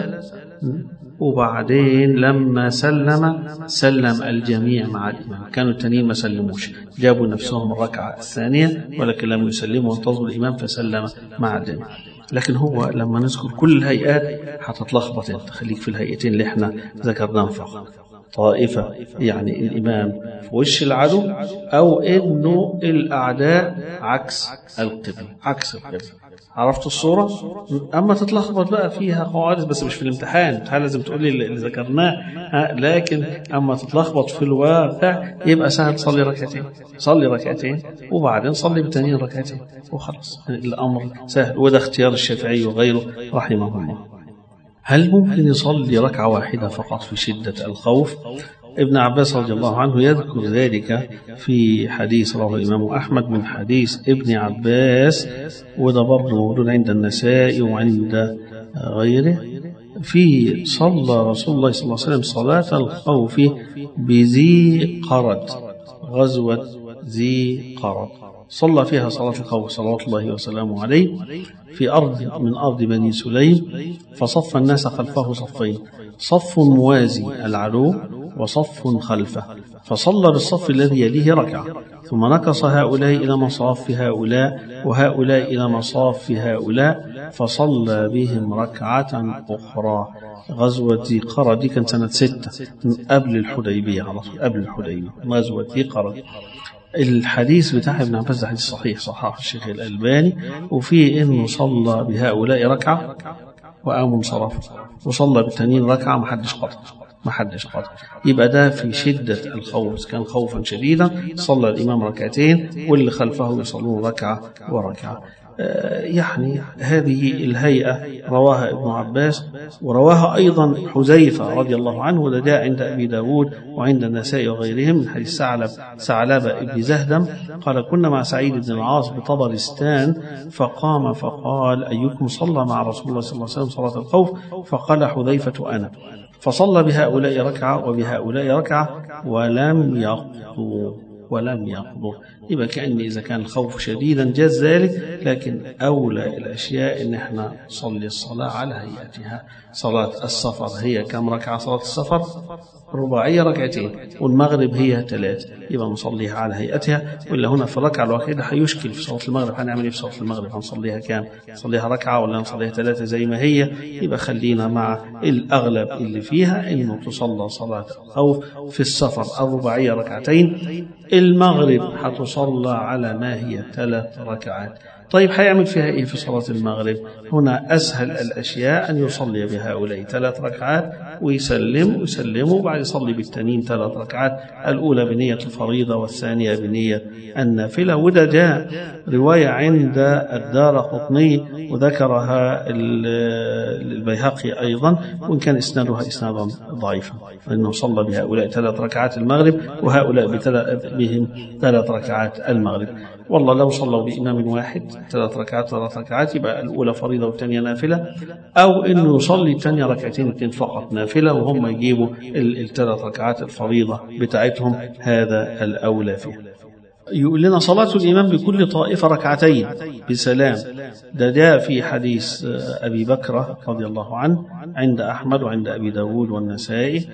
وبعدين لما سلم سلم الجميع مع الإمام، كانوا التانيين ما سلموش، جابوا نفسهم الركعة الثانية ولكن لم يسلموا وانتظروا الإمام فسلم مع الجميع. لكن هو لما نذكر كل الهيئات هتتلخبط، انت خليك في الهيئتين اللي احنا ذكرناهم فقط. طائفة يعني الإمام في وش العدو، أو إنه الأعداء عكس القبلة، عكس القبلة. عرفت الصورة؟ أما تتلخبط بقى فيها قواعد، بس مش في الامتحان، لازم تقول لي اللي ذكرناه، لكن أما تتلخبط في الواقع يبقى سهل، صلي ركعتين، صلي ركعتين وبعدين صلي بالتانيين ركعتين وخلاص، الأمر سهل. وده اختيار الشافعي وغيره رحمه الله. هل ممكن يصلي ركعة واحدة فقط في شدة الخوف؟ ابن عباس رضي الله عنه يذكر ذلك في حديث رواه الإمام أحمد من حديث ابن عباس، وده برضه موجود عند النسائي وعند غيره، في صلى رسول الله صلى الله عليه وسلم صلاة الخوف بذي قرد، غزوة ذي قرد، صلى فيها صلاة الخوف صلوات الله وسلامه عليه في أرض من أرض بني سليم، فصف الناس خلفه صفين، صف موازي العدو وصف خلفه، فصلى بالصف الذي يليه ركعة، ثم نكص هؤلاء إلى مصاف هؤلاء وهؤلاء إلى مصاف هؤلاء، فصلى بهم ركعة أخرى. غزوة ذي قرد دي كان سنة ستة قبل الحديبية، على طول قبل الحديبية غزوة ذي قرد. الحديث بتاع ابن عباس ده حديث صحيح، صححه الشيخ الألباني، وفيه إنه صلى بهؤلاء ركعة وقاموا انصرفوا، وصلى بالتانيين ركعة ما حدش قطع ما حدش قطع يبقى ده في شدة الخوف، كان خوفا شديدا، صلى الإمام ركعتين واللي خلفه يصلون ركعة وركعة. يعني هذه الهيئة رواها ابن عباس، ورواها أيضا حذيفة رضي الله عنه، وده جاء عند أبي داود وعند النسائي وغيرهم من حديث ثعلب ثعلبة ابن زهدم قال: كنا مع سعيد بن العاص بطبرستان، فقام فقال: أيكم صلى مع رسول الله صلى الله عليه وسلم صلاة الخوف؟ فقال حذيفة: أنا. فصلى بهؤلاء ركعة وبهؤلاء ركعة ولم يقضوا ولم يقضوا. يبقى كأن إذا كان الخوف شديدا جاز ذلك، لكن أولى الأشياء إن احنا نصلي الصلاة على هيئتها. صلاة السفر هي كم ركعة؟ صلاة السفر رباعية ركعتين، والمغرب هي ثلاث، يبقى نصليها على هيئتها. ولا هنا في الركعة الواحدة هيشكل في صلاة المغرب، هنعمل ايه في صلاة المغرب؟ هنصليها كام؟ نصليها ركعة ولا نصليها ثلاثة زي ما هي؟ يبقى خلينا مع الأغلب اللي فيها إنه تصلى صلاة الخوف في السفر الرباعية ركعتين. المغرب هتصلى على ما هي ثلاث ركعات. طيب هيعمل فيها ايه في صلاة المغرب؟ هنا أسهل الأشياء أن يصلي بهؤلاء ثلاث ركعات ويسلم ويسلم وبعد يصلي بالتانين ثلاث ركعات، الأولى بنية الفريضة والثانية بنية النافلة. وده جاء رواية عند الدارقطني وذكرها البيهقي أيضا، وإن كان إسنادها إسنادا ضعيفا، لأنه صلى بهؤلاء ثلاث ركعات المغرب وهؤلاء بهم ثلاث ركعات المغرب. والله لو صلوا بإمام واحد ثلاث ركعات ثلاث ركعات يبقى الأولى فريضة والثانية نافلة، أو إنه يصلي الثانية ركعتين اثنين فقط نافلة وهم يجيبوا الثلاث ركعات الفريضة بتاعتهم، هذا الأولى فيه. يقول لنا صلاة الإمام بكل طائفة ركعتين بسلام، ده جاء في حديث أبي بكر رضي الله عنه عند أحمد وعند أبي داود والنسائي،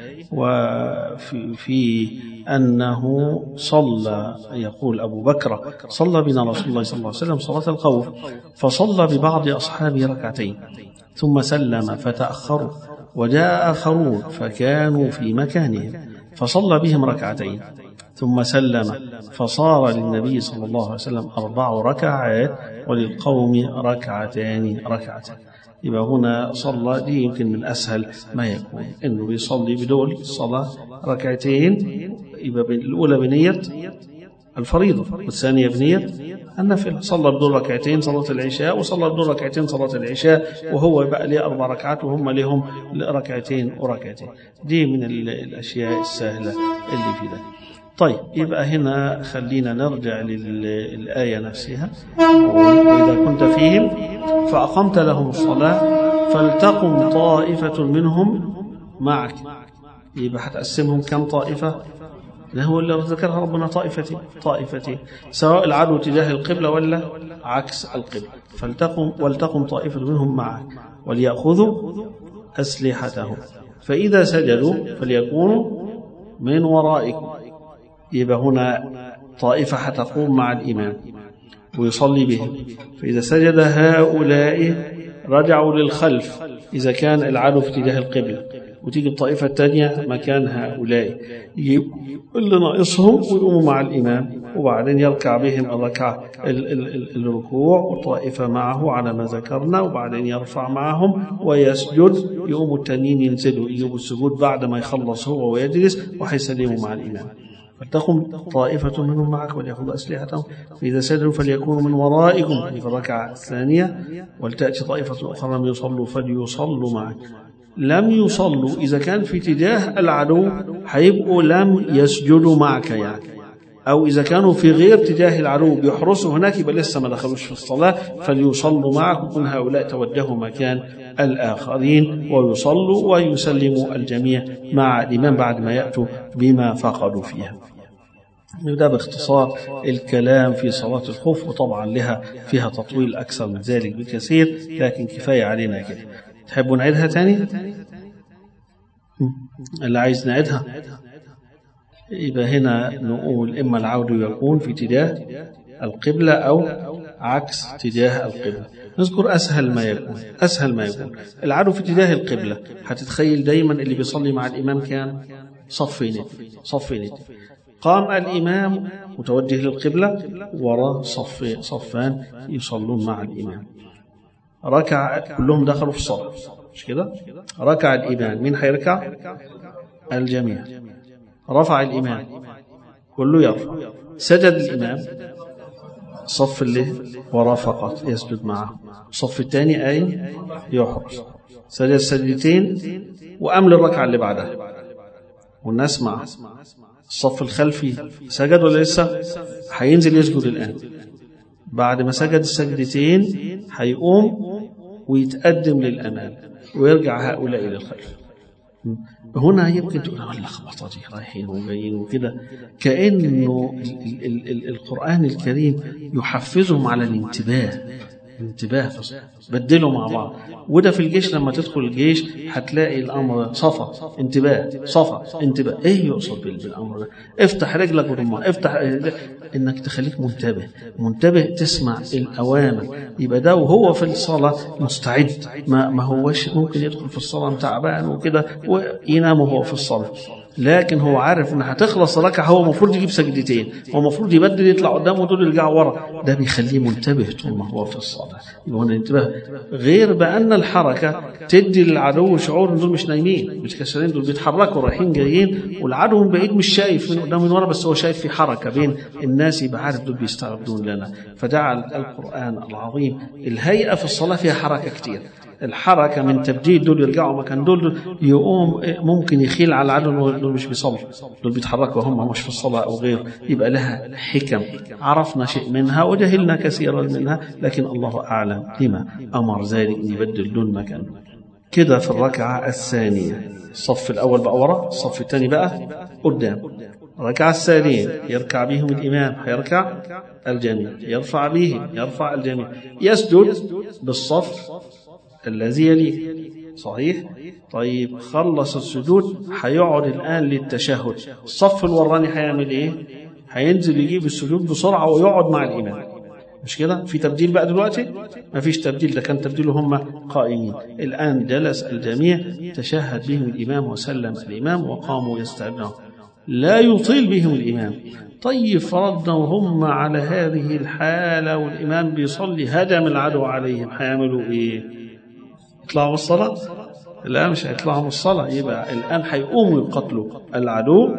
وفي في أنه صلى، يقول أبو بكر: صلى بنا رسول الله صلى الله عليه وسلم صلاة الخوف، فصلى ببعض أصحابه ركعتين ثم سلم فتأخروا، وجاء آخرون فكانوا في مكانهم فصلى بهم ركعتين ثم سلم، فصار للنبي صلى الله عليه وسلم أربع ركعات وللقوم ركعتان ركعتين. يبقى هنا صلى، دي يمكن من أسهل ما يكون إنه يصلي بدول الصلاة ركعتين، يبقى الأولى بنية الفريضة والثانية بنية النافلة. صلى بدول ركعتين صلاة العشاء، وصلى بدول ركعتين صلاة العشاء، وهو بقى ليه أربع ركعات وهم لهم ركعتين وركعتين. دي من الأشياء السهلة اللي في ذلك. طيب يبقى هنا خلينا نرجع للآية نفسها. وإذا كنت فيهم فأقمت لهم الصلاة فلتقم طائفة منهم معك. يبقى هتقسمهم كم طائفة؟ ده هو اللي ذكرها ربنا، طائفتين طائفتين سواء العدو تجاه القبلة ولا عكس القبلة. فلتقم ولتقم طائفة منهم معك وليأخذوا أسلحتهم فإذا سجدوا فليكونوا من ورائكم. يبقى هنا طائفة هتقوم مع الإمام ويصلي بهم، فإذا سجد هؤلاء رجعوا للخلف إذا كان العدو في اتجاه القبلة، وتيجي الطائفة الثانية مكان هؤلاء اللي ناقصهم ويقوموا مع الإمام، وبعدين يركع بهم الركعة الركوع والطائفة معه على ما ذكرنا، وبعدين يرفع معهم ويسجد، يقوموا التانيين ينزلوا يجيبوا السجود بعد ما يخلص هو ويجلس وحيسلموا مع الإمام. فلتقم طائفة منهم معك وليأخذوا أسلحتهم فإذا سجدوا فليكونوا من ورائكم في الركعة الثانية ولتأتي طائفة أخرى لم يصلوا فليصلوا معك. لم يصلوا إذا كان في اتجاه العدو هيبقوا لم يسجدوا معك يعني، أو إذا كانوا في غير اتجاه العدو بيحرسوا هناك يبقى لسه ما دخلوش في الصلاة فليصلوا معك، وكن هؤلاء توجهوا مكان الآخرين ويصلوا ويسلموا الجميع مع الإمام بعد ما يأتوا بما فقدوا فيها. ده باختصار الكلام في صلاة الخوف، وطبعا لها فيها تطويل أكثر من ذلك بكثير، لكن كفاية علينا كده. تحبوا نعيدها تاني؟ اللي عايز نعيدها يبقى هنا نقول إما العود يكون في اتجاه القبلة أو عكس اتجاه القبلة. نذكر أسهل ما يكون. أسهل ما يكون العدو في اتجاه القبلة، هتتخيل دايما اللي بيصلي مع الإمام كان صفين صفين قام الإمام متوجه للقبلة وراء صف صفان يصلون مع الإمام، ركع كلهم دخلوا في الصلاة مش كده؟ ركع الإمام، مين هيركع؟ الجميع. رفع الإمام كله يرفع، سجد الإمام، الصف اللي وراه فقط يسجد معه، الصف الثاني أي يحرس، سجد سجدتين وأمل الركعة اللي بعدها والناس معه. الصف الخلفي سجد ولا لسه؟ هينزل يسجد الآن. بعد ما سجد السجدتين هيقوم ويتقدم للأمام ويرجع هؤلاء إلى الخلف. هنا يمكن تقول ولا خبطة دي رايحين وجايين وكده، كأنه ال ال ال القرآن الكريم يحفزهم على الانتباه. انتباه بدلوا مع بعض. وده في الجيش لما تدخل الجيش هتلاقي الأمر صفا انتباه صفا انتباه. ايه يقصد بالأمر ده؟ افتح رجلك وضمها، افتح انك تخليك منتبه منتبه تسمع الأوامر. يبقى ده وهو في الصلاة مستعد، ما, ما هوش ممكن يدخل في الصلاة تعبان وكده وينام وهو في الصلاة، لكن هو عارف ان هتخلص ركعه، هو المفروض يجيب سجدتين، هو المفروض يبدل يطلع قدامه ودول يرجعوا ورا. ده بيخليه منتبه طول ما هو في الصلاه. يبقى هنا انتباه، غير بان الحركه تدي للعدو شعور ان دول مش نايمين مش كسرين، دول بيتحركوا رايحين جايين، والعدو من بعيد مش شايف من قدام من ورا، بس هو شايف في حركه بين الناس، يبقى عارف دول بيستعدون لنا. فجعل القران العظيم الهيئه في الصلاه فيها حركه كتير. الحركة من تبديل دول يرجعوا مكان دول، يقوم ممكن يخيل على العدو دول مش بيصلوا، دول بيتحركوا هم مش في الصلاة أو غير. يبقى لها حكم عرفنا شيء منها وجهلنا كثيرا منها، لكن الله أعلم لما أمر ذلك أن يبدل دول مكان. كده في الركعة الثانية الصف الأول بقى ورا، الصف الثاني بقى قدام. الركعة الثانية يركع بهم الإمام، هيركع الجميع، يرفع بهم يرفع الجميع، يسجد بالصف الذي يليه. صحيح؟ طيب خلص السجود هيقعد الآن للتشهد. الصف الوراني هيعمل ايه؟ هينزل يجيب السجود بسرعة ويقعد مع الإمام، مش كده؟ في تبديل بقى دلوقتي؟ ما فيش تبديل، ده كان تبديله هم قائمين. الآن جلس الجميع، تشهد بهم الإمام وسلم الإمام وقاموا يستعدون، لا يطيل بهم الإمام. طيب فرضنا وهم على هذه الحالة والإمام بيصلي هجم العدو عليهم، هيعملوا ايه؟ يطلعوا من الصلاة؟ لا مش هيطلعوا من الصلاة. يبقى الآن هيقوموا يقتلوا العدو،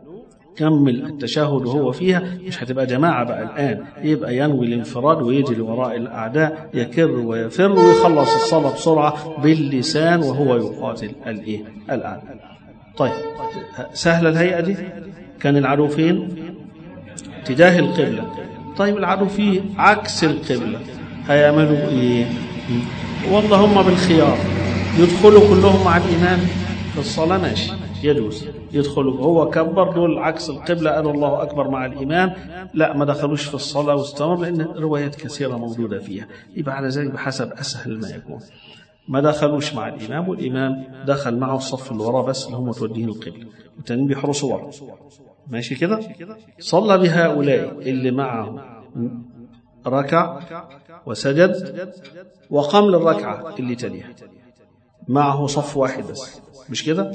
كمل التشهد وهو فيها، مش هتبقى جماعة بقى الآن، يبقى ينوي الانفراد ويجري وراء الأعداء، يكر ويفر ويخلص الصلاة بسرعة باللسان وهو يقاتل الإيه؟ الأعداء. طيب سهلة الهيئة دي؟ كان العدو فين؟ اتجاه القبلة. طيب العدو فيه عكس القبلة، هيعملوا ايه؟ والله هم بالخيار، يدخلوا كلهم مع الإمام في الصلاة ماشي يجوز، يدخلوا هو كبر دول عكس القبلة قالوا الله أكبر مع الإمام، لا ما دخلوش في الصلاة واستمر، لأن روايات كثيرة موجودة فيها. يبقى على ذلك بحسب أسهل ما يكون، ما دخلوش مع الإمام والإمام دخل معه الصف اللي وراه بس اللي هم متوجهين القبلة والتانيين بيحرسوا ورا، ماشي كده. صلى بهؤلاء اللي معه ركع وسجد وقام للركعة اللي تليها، معه صف واحد بس، مش كده؟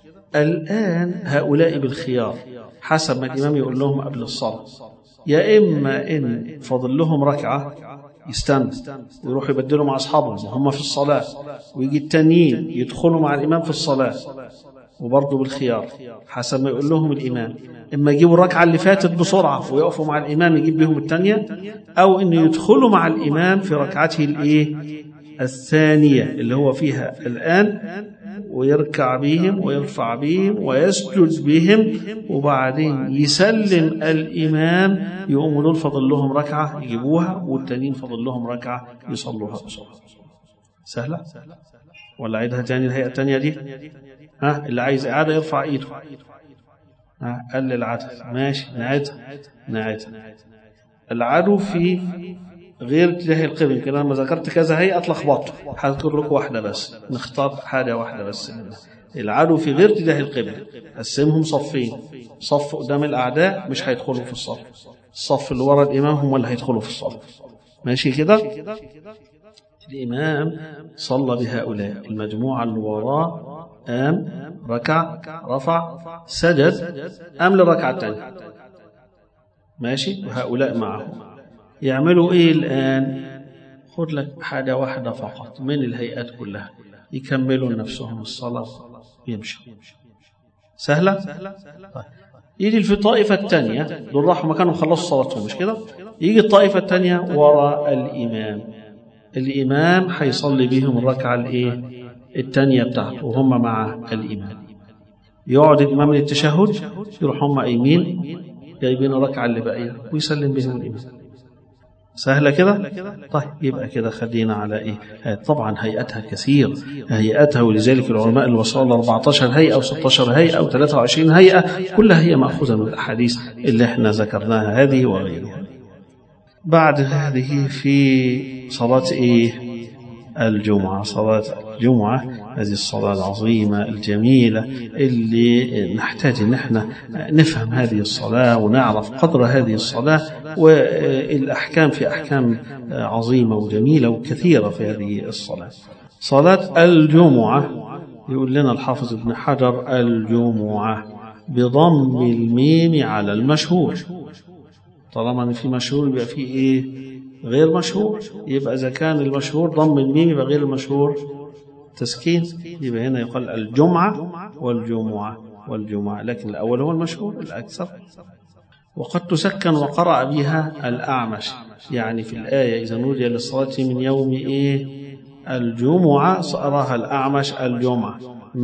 الآن هؤلاء بالخيار حسب ما الإمام يقول لهم قبل الصلاة، يا إما إن فضل لهم ركعة يستنى ويروحوا يبدلوا مع أصحابهم وهم في الصلاة، ويجي التانيين يدخلوا مع الإمام في الصلاة وبرضه بالخيار حسب ما يقول لهم الإمام، إما يجيبوا الركعة اللي فاتت بسرعة ويقفوا مع الإمام يجيب بهم الثانية، أو إنه يدخلوا مع الإمام في ركعته الإيه الثانية اللي هو فيها الآن، ويركع بهم ويرفع بهم ويسجد بهم، وبعدين يسلم الإمام، يقوموا دول فضل لهم ركعة يجيبوها والتانيين فضل لهم ركعة يصلوها بسرعة. سهلة؟ ولا عيدها تاني الهيئة التانية دي؟ ها اللي عايز إعادة يرفع إيده. ها قل العدد ماشي نعيدها نعيدها. العدو في غير اتجاه القبلة، يمكن لما ذكرت كذا هيئة اتلخبطت، هذكر لكم واحدة بس، نختار حاجة واحدة بس منها. العدو في غير اتجاه القبلة قسمهم صفين، صف قدام الأعداء مش هيدخلوا في الصف، الصف اللي ورا الإمام هم اللي هيدخلوا في الصف، ماشي كده. الإمام صلى بهؤلاء المجموعة اللي وراه، قام ركع رفع سجد، قام للركعة الثانية ماشي، وهؤلاء معه يعملوا ايه الآن؟ خد لك حاجة واحدة فقط من الهيئات كلها، يكملوا نفسهم الصلاة ويمشوا. سهلة؟ طيب. يجي في الطائفة الثانية دول راحوا مكانهم خلصوا صلاتهم مش كده، يجي الطائفة الثانية وراء الإمام، الإمام هيصلي بهم الركعة الايه الثانية بتاعته وهم مع الإمام، يقعد الإمام للتشهد، يروح هم قايمين جايبين الركعة اللي باقية ويسلم بهم الإمام. سهلة كده؟ طيب يبقى كده خلينا على إيه؟ طبعا هيئتها كثير، هيئتها، ولذلك العلماء اللي وصلوا أربعة عشر هيئة أو ستة عشر هيئة أو ثلاثة وعشرين هيئة، كلها هي مأخوذة من الأحاديث اللي احنا ذكرناها هذه وغيرها. بعد هذه في صلاة إيه؟ الجمعة. صلاة الجمعة هذه الصلاة العظيمة الجميلة اللي نحتاج ان احنا نفهم هذه الصلاة ونعرف قدر هذه الصلاة، والأحكام في أحكام عظيمة وجميلة وكثيرة في هذه الصلاة. صلاة الجمعة يقول لنا الحافظ ابن حجر الجمعة بضم الميم على المشهور، طالما ان في مشهور يبقى في ايه غير مشهور، يبقى إذا كان المشهور ضم الميم يبقى غير المشهور تسكين، يبقى هنا يقال الجمعة والجمعة والجمعة، لكن الأول هو المشهور الأكثر. وقد تسكن وقرأ بها الأعمش، يعني في الآية إذا نودي للصلاة من يوم إيه الجمعة صارها الأعمش الجمعة،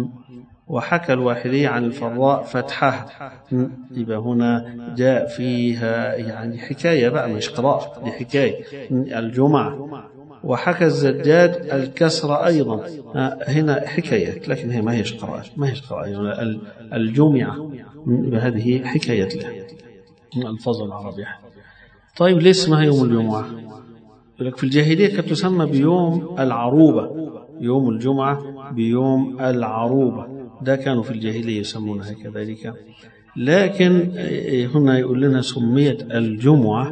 وحكى الواحدي عن الفراء فتحها، يبقى هنا جاء فيها يعني حكاية بقى مش قراءة، دي حكاية الجمعة. وحكى الزجاج الكسر أيضا، هنا حكاية لكن هي ما هيش قراءة، ما هيش قراءة يعني الجمعة، هذه حكاية لها الفظ العربي. طيب ليه اسمها يوم الجمعة؟ يقول لك في الجاهلية كانت تسمى بيوم العروبة، يوم الجمعة بيوم العروبة، ده كانوا في الجاهلية يسمونها كذلك، لكن هنا يقول لنا سميت الجمعة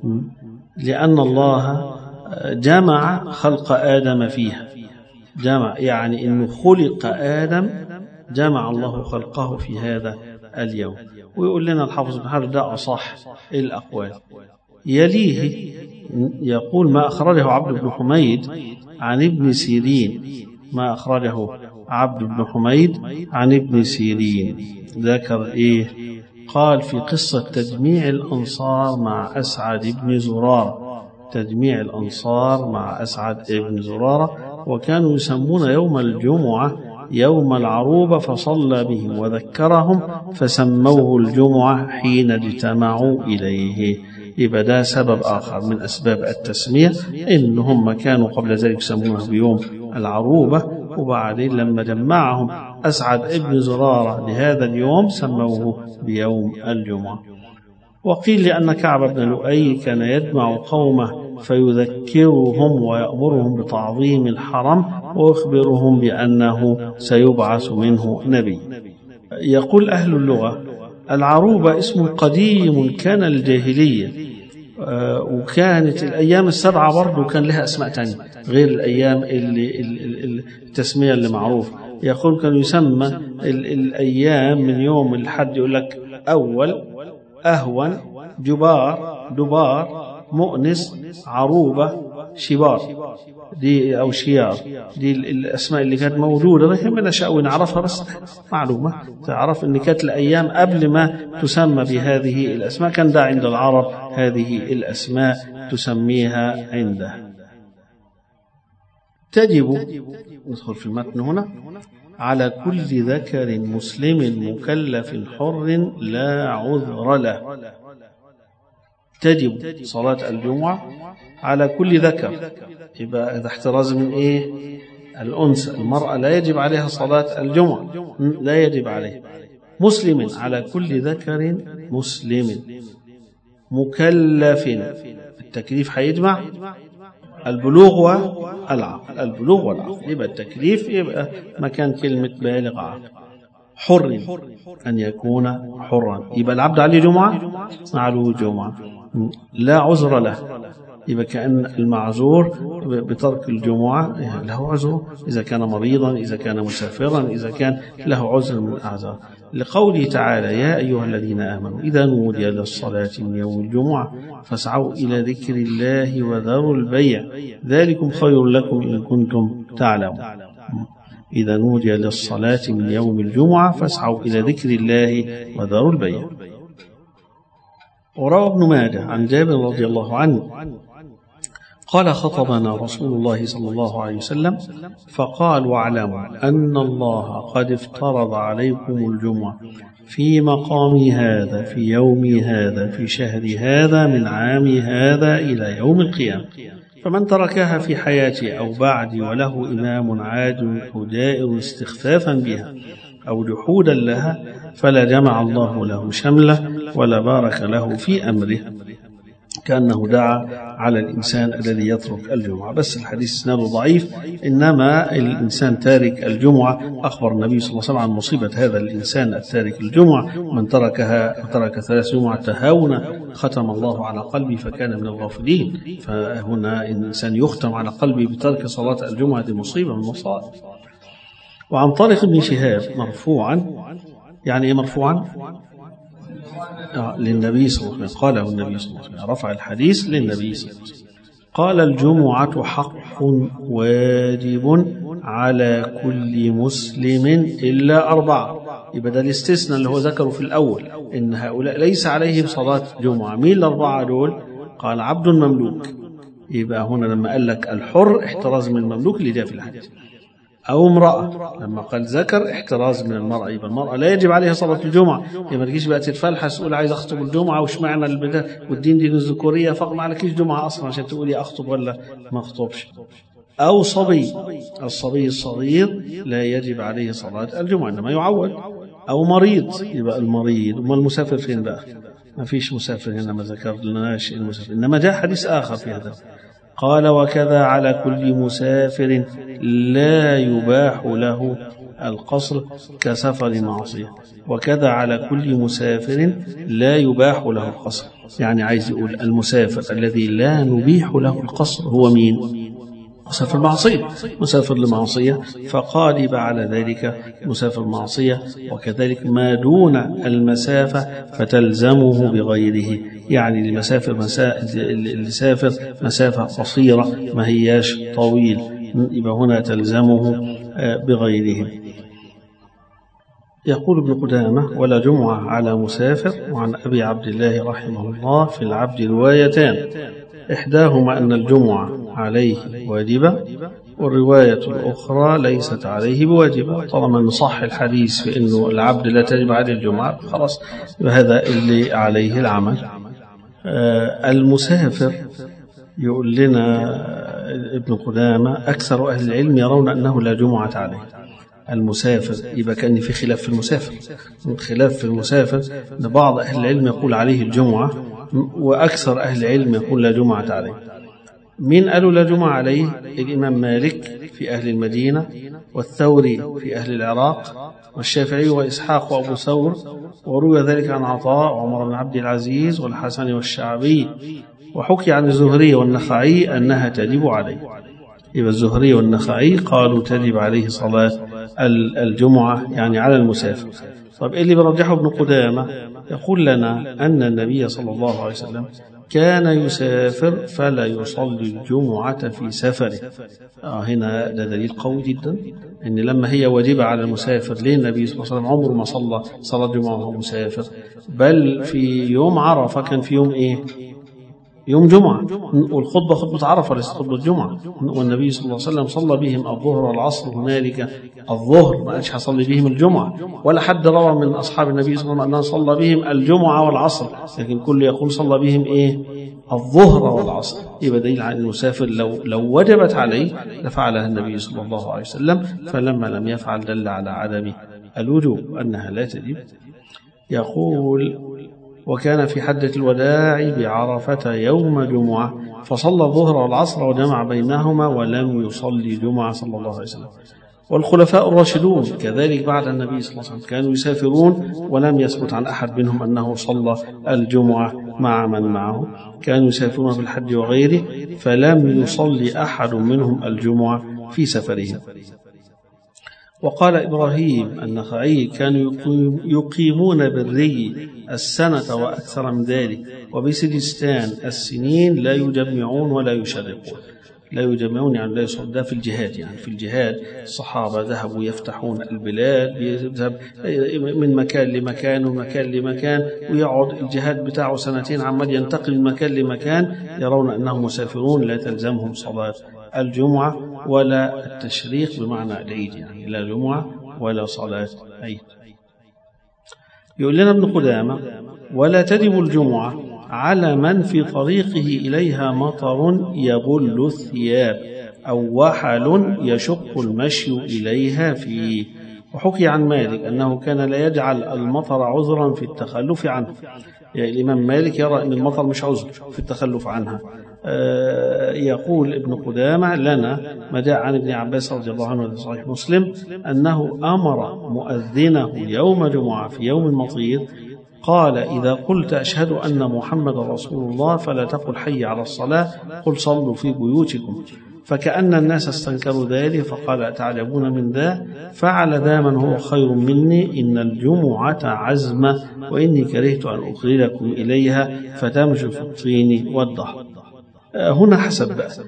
لأن الله جمع خلق آدم فيها، جمع يعني إنه خلق آدم، جمع الله خلقه في هذا اليوم. ويقول لنا الحافظ بن حجر ده أصح الأقوال. يليه يقول ما أخرجه عبد بن حميد عن ابن سيرين، ما أخرجه عبد بن حميد عن ابن سيرين ذكر إيه؟ قال في قصة تجميع الأنصار مع أسعد بن زرارة، تجميع الأنصار مع أسعد بن زرارة، وكانوا يسمون يوم الجمعة يوم العروبة فصلى بهم وذكرهم فسموه الجمعة حين اجتمعوا إليه. يبقى ده سبب آخر من أسباب التسمية، إنهم كانوا قبل ذلك يسمونه بيوم العروبة، وبعدين لما جمعهم أسعد ابن زرارة لهذا اليوم سموه بيوم الجمعة. وقيل لأن كعب بن لؤي كان يجمع قومه فيذكرهم ويأمرهم بتعظيم الحرم ويخبرهم بأنه سيبعث منه نبي. يقول أهل اللغة العروبة اسم قديم كان الجاهلية، وكانت الأيام السبعة برضو كان لها أسماء تانية غير الأيام اللي التسمية اللي معروف. يقول كان يسمى الأيام من يوم الحد، يقول لك أول، أهون، جبار، دبار، مؤنس، عروبة، شبار، دي أو شيار، دي الأسماء اللي كانت موجودة. لكن من أشياء نعرفها بس معلومة تعرف أن كانت الأيام قبل ما تسمى بهذه الأسماء كان ده عند العرب هذه الأسماء تسميها عنده. تجب، ندخل في المتن هنا، على كل ذكر مسلم مكلف حر لا عذر له. تجب صلاة الجمعة على كل ذكر، يبقى إذا احتراز من إيه؟ الأنثى، المرأة لا يجب عليها صلاة الجمعة، لا يجب عليه. مسلم، على كل ذكر مسلم مكلف، التكليف هيجمع البلوغ والعقل، البلوغ والعقل، يبقى التكليف يبقى مكان كلمة بالغ عقل. حر، أن يكون حرا، يبقى العبد عليه جمعة، عليه جمعة، لا عذر له، يبقى كأن المعذور بترك الجمعة له عذر، إذا كان مريضا، إذا كان مسافرا، إذا كان له عذر من الأعذار. لقوله تعالى يا أيها الذين آمنوا إذا نودي للصلاة من يوم الجمعة فاسعوا إلى ذكر الله وذروا البيع ذلكم خير لكم إن كنتم تعلمون. إذا نودي للصلاة من يوم الجمعة فاسعوا إلى ذكر الله وذروا البيع. وروى ابن ماجه عن جابر رضي الله عنه قال خطبنا رسول الله صلى الله عليه وسلم فقال واعلموا أن الله قد افترض عليكم الجمعة في مقام هذا في يوم هذا في شهر هذا من عام هذا إلى يوم القيامة، فمن تركها في حياتي أو بعدي وله إمام عادل أو دائر استخفافا بها أو جحودا لها فلا جمع الله له شمله ولا بارك له في أمره، كأنه دعا على الإنسان الذي يترك الجمعة. بس الحديث اسناده ضعيف، إنما الإنسان تارك الجمعة أخبر النبي صلى الله عليه وسلم عن مصيبة هذا الإنسان التارك الجمعة، من تركها ترك ثلاث جمعة تهاونا ختم الله على قلبي فكان من الغافلين. فهنا الإنسان يختم على قلبي بترك صلاة الجمعة، دي مصيبة من المصائب. وعن طارق بن شهاب مرفوعا، يعني إيه مرفوعا؟ للنبي صلى الله عليه وسلم، قاله النبي صلى الله عليه وسلم، رفع الحديث للنبي صلى الله عليه وسلم، قال الجمعة حق واجب على كل مسلم إلا أربعة. يبقى ده الاستثناء اللي هو ذكره في الأول إن هؤلاء ليس عليهم صلاة جمعة. مين الأربعة دول؟ قال عبد مملوك، يبقى هنا لما قال لك الحر احتراز من المملوك اللي جاء في الحديث، أو امرأة لما قال ذكر احتراز من المرأة، يبقى المرأة لا يجب عليها صلاة الجمعة. يبقى ما تجيش بقى تتفلحس تقول عايز أخطب الجمعة وش معنى البداية والدين دين الذكورية فقط، ما عليكيش جمعة أصلا عشان تقولي أخطب ولا ما أخطبش. أو صبي، الصبي الصغير لا يجب عليه صلاة الجمعة إنما يعود. أو مريض، يبقى المريض. وما المسافر فين بقى؟ ما فيش مسافر هنا، ما ذكرناش المسافر، إنما جاء حديث آخر في هذا. قال وكذا على كل مسافر لا يباح له القصر كسفر معصية، وكذا على كل مسافر لا يباح له القصر. يعني عايز يقول المسافر الذي لا نبيح له القصر هو مين؟ مسافر معصية، مسافر لمعصية، فقالب على ذلك مسافر معصية. وكذلك ما دون المسافة فتلزمه بغيره، يعني المسافر مسا... اللي سافر مسافة قصيرة ما هياش طويل، يبقى هنا تلزمه بغيره. يقول ابن قدامة ولا جمعة على مسافر. وعن أبي عبد الله رحمه الله في العبد روايتان، إحداهما أن الجمعة عليه واجبة، والرواية الأخرى ليست عليه بواجبة. طالما نصح الحديث في أنه العبد لا تجب عليه الجمعة خلاص هذا اللي عليه العمل. آه المسافر يقول لنا ابن قدامة أكثر أهل العلم يرون أنه لا جمعة عليه. المسافر يبقى كان في خلاف في المسافر، خلاف في المسافر أن بعض أهل العلم يقول عليه الجمعة وأكثر أهل العلم يقول لا جمعة عليه. مين قالوا لا جمعة عليه؟ الإمام مالك في أهل المدينة، والثوري في أهل العراق، والشافعي وإسحاق وأبو ثور، وروي ذلك عن عطاء وعمر بن عبد العزيز والحسن والشعبي، وحكي عن الزهري والنخعي أنها تجب عليه. يبقى الزهري والنخعي قالوا تجب عليه صلاة الجمعة يعني على المسافر. طب إيه اللي برجحه ابن قدامة؟ يقول لنا أن النبي صلى الله عليه وسلم كان يسافر فلا يصلي الجمعة في سفره. آه هنا ده دليل قوي جدا أن لما هي واجبة على المسافر، ليه النبي صلى الله عليه وسلم عمره ما صلى صلاة الجمعة وهو مسافر؟ بل في يوم عرفة كان في يوم إيه؟ يوم جمعة، والخطبة خطبة عرفة ليست خطبة جمعة، والنبي صلى الله عليه وسلم صلى بهم الظهر والعصر هنالك الظهر، ما قالش هصلي بهم الجمعة، ولا حد روى من أصحاب النبي صلى الله عليه وسلم أنه صلى بهم الجمعة والعصر، لكن كل يقول صلى بهم إيه؟ الظهر والعصر. يبقى دليل على المسافر لو لو وجبت عليه لفعلها النبي صلى الله عليه وسلم، فلما لم يفعل دل على عدم الوجوب أنها لا تجب. يقول وكان في حجة الوداع بعرفة يوم جمعة فصلى الظهر والعصر وجمع بينهما ولم يصلي جمعة صلى الله عليه وسلم. والخلفاء الراشدون كذلك بعد النبي صلى الله عليه وسلم كانوا يسافرون ولم يثبت عن أحد منهم أنه صلى الجمعة مع من معه، كانوا يسافرون في الحج وغيره فلم يصلي أحد منهم الجمعة في سفرهم. وقال إبراهيم النخعي كانوا يقيمون بالري السنة وأكثر من ذلك، وبسجستان السنين لا يجمعون ولا يشرقون. لا يجمعون يعني لا يصلون، ده في الجهاد، يعني في الجهاد الصحابة ذهبوا يفتحون البلاد، بيذهب من مكان لمكان ومكان لمكان ويقعد الجهاد بتاعه سنتين عمال ينتقل من مكان لمكان، يرون أنهم مسافرون لا تلزمهم صلاة الجمعة ولا التشريق بمعنى العيد، يعني لا جمعة ولا صلاة عيد. يقول لنا ابن قدامة ولا تجب الجمعة على من في طريقه إليها مطر يبل الثياب أو وحل يشق المشي إليها فيه. وحكي عن مالك أنه كان لا يجعل المطر عذرا في التخلف عنه، يعني الإمام مالك يرى أن المطر مش عذر في التخلف عنها. آه يقول ابن قدامة لنا ما جاء عن ابن عباس رضي الله عنه في صحيح مسلم أنه أمر مؤذنه يوم جمعة في يوم المطير قال إذا قلت أشهد أن محمد رسول الله فلا تقل حي على الصلاة، قل صلوا في بيوتكم. فكأن الناس استنكروا ذلك فقال أتعجبون من ذا؟ فعل ذا من هو خير مني، إن الجمعة عزمة وإني كرهت أن أخرجكم إليها فتمشوا في الطين والدهر. هنا حسب بقى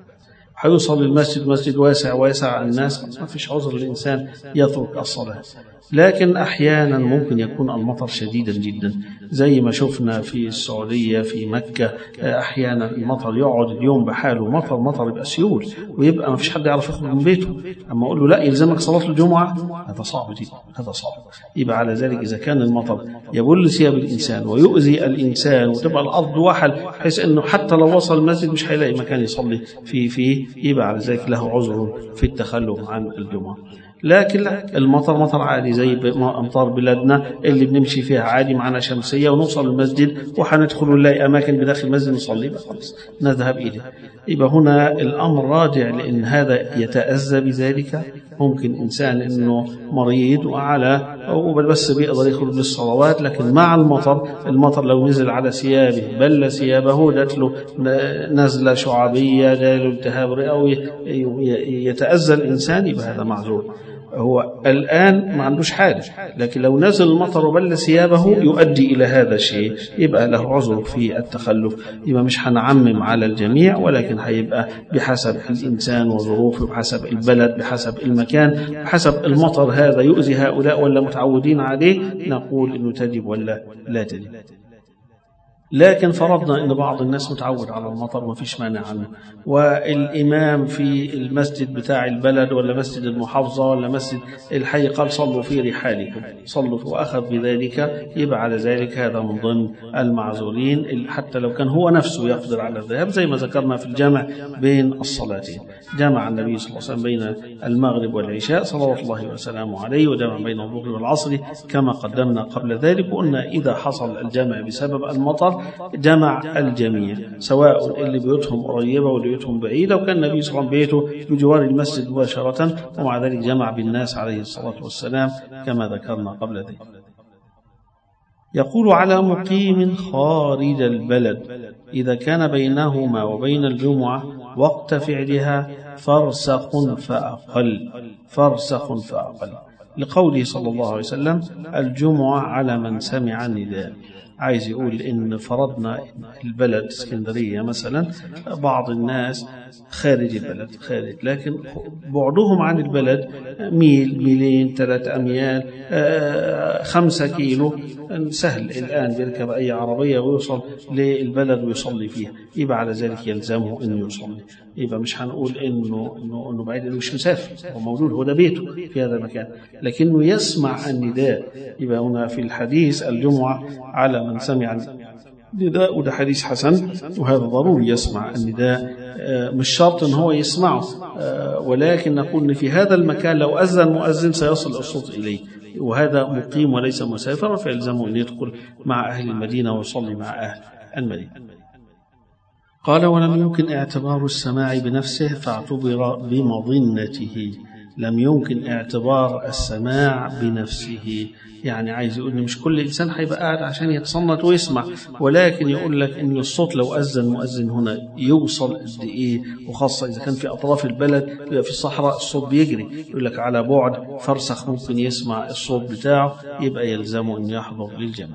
حيوصل المسجد مسجد واسع واسع الناس ما فيش عذر الإنسان يترك الصلاة، لكن أحيانا ممكن يكون المطر شديدا جدا زي ما شفنا في السعودية في مكة، أحيانا المطر يقعد اليوم بحاله مطر مطر يبقى سيول ويبقى ما فيش حد يعرف يخرج من بيته، أما أقول له لا يلزمك صلاة الجمعة هذا صعب جدا، هذا صعب. يبقى على ذلك إذا كان المطر يبل ثياب الإنسان ويؤذي الإنسان وتبقى الأرض وحل بحيث أنه حتى لو وصل المسجد مش هيلاقي مكان يصلي فيه فيه، يبقى على ذلك له عذر في التخلف عن الجمعة. لكن لا، المطر مطر عادي زي أمطار بلادنا اللي بنمشي فيها عادي، معنا شمسية ونوصل المسجد وحندخل نلاقي أماكن بداخل المسجد نصلي خلاص نذهب إليه. يبقى هنا الأمر راجع لأن هذا يتأذى بذلك، ممكن إنسان إنه مريض وعلى وبس بيقدر يخرج للصلوات، لكن مع المطر المطر لو نزل على ثيابه بل ثيابه جات له نزلة شعبية جاله التهاب رئوي يتأذى الإنسان، يبقى هذا معذور. هو الآن ما عندوش حاجة، لكن لو نزل المطر وبل ثيابه يؤدي إلى هذا الشيء يبقى له عذر في التخلف. يبقى مش هنعمم على الجميع، ولكن هيبقى بحسب الإنسان وظروفه، بحسب البلد، بحسب المكان، بحسب المطر هذا يؤذي هؤلاء ولا متعودين عليه، نقول إنه تجب ولا لا تجب. لكن فرضنا أن بعض الناس متعود على المطر ما فيش مانع عنه، والإمام في المسجد بتاع البلد ولا مسجد المحافظة ولا مسجد الحي قال صلوا في رحالكم، صلوا وأخذ بذلك، يبقى على ذلك هذا من ضمن المعذورين حتى لو كان هو نفسه يقدر على الذهاب، زي ما ذكرنا في الجمع بين الصلاتين. جمع النبي صلى الله عليه وسلم بين المغرب والعشاء صلوات الله وسلامه عليه، وجمع بين الظهر والعصر كما قدمنا قبل ذلك. وقلنا إذا حصل الجمع بسبب المطر جمع الجميع، سواء اللي بيوتهم قريبة واللي بيوتهم بعيدة، وكان النبي صلى الله عليه وسلم بيته بجوار المسجد مباشرة، ومع ذلك جمع بالناس عليه الصلاة والسلام كما ذكرنا قبل ذلك. يقول على مقيم خارج البلد إذا كان بينهما وبين الجمعة وقت فعلها فرسخ فأقل، فرسخ فأقل، لقوله صلى الله عليه وسلم الجمعة على من سمع النداء. عايز يقول إن فرضنا البلد اسكندرية مثلا، بعض الناس خارج البلد خارج، لكن بعدهم عن البلد ميل ميلين ثلاثة أميال خمسة كيلو، سهل الآن بيركب أي عربية ويوصل للبلد ويصلي فيها، يبقى على ذلك يلزمه أنه يصلي. يبقى مش هنقول إنه إنه إنه بعيد، إنه مش مسافر، هو موجود، هو ده بيته في هذا المكان، لكنه يسمع النداء. يبقى هنا في الحديث الجمعة على من سمع النداء، وده حديث حسن، وهذا ضروري يسمع النداء، مش شرط إن هو يسمعه، ولكن نقول إن في هذا المكان لو أذن مؤذن سيصل الصوت إليه، وهذا مقيم وليس مسافر، فيلزمه أن يدخل مع أهل المدينة ويصلي مع أهل المدينة. قال ولم يمكن اعتبار السماع بنفسه فاعتبر بمظنته. لم يمكن اعتبار السماع بنفسه، يعني عايز يقول مش كل إنسان هيبقى قاعد عشان يتصنت ويسمع، ولكن يقول لك إن الصوت لو أذن مؤذن هنا يوصل قد إيه، وخاصة إذا كان في أطراف البلد، يبقى في الصحراء الصوت بيجري، يقول لك على بعد فرسخ ممكن يسمع الصوت بتاعه، يبقى يلزمه أن يحضر للجماعة.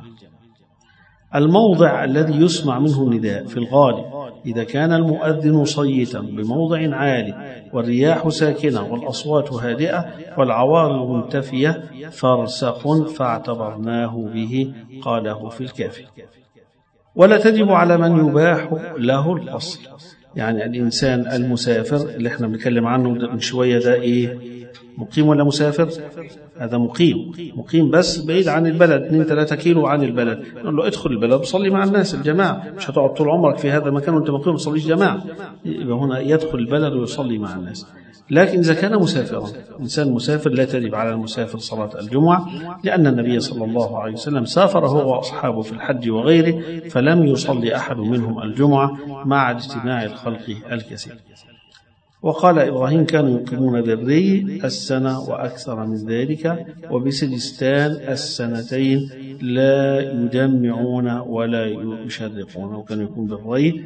الموضع الذي يسمع منه النداء في الغالب إذا كان المؤذن صيتا بموضع عالي والرياح ساكنة والأصوات هادئة والعوارض منتفية فرسخ فاعتبرناه به، قاله في الكافي. ولا تجب على من يباح له الأصل، يعني الإنسان المسافر اللي احنا بنتكلم عنه من شوية ده إيه، مقيم ولا مسافر؟ هذا مقيم، مقيم بس بعيد عن البلد اثنين ثلاثة كيلو عن البلد، نقول له ادخل البلد وصلي مع الناس الجماعة، مش هتقعد طول عمرك في هذا المكان وانت مقيم وصليش جماعة، يبقى هنا يدخل البلد ويصلي مع الناس. لكن إذا كان مسافرا، إنسان مسافر لا تجب على المسافر صلاة الجمعة، لأن النبي صلى الله عليه وسلم سافر هو وأصحابه في الحج وغيره فلم يصلي أحد منهم الجمعة مع اجتماع الخلق الكثير. وقال إبراهيم كانوا يقيمون بالري السنة وأكثر من ذلك، وبسجستان السنتين لا يجمعون ولا يشرقون، وكانوا يكون بالري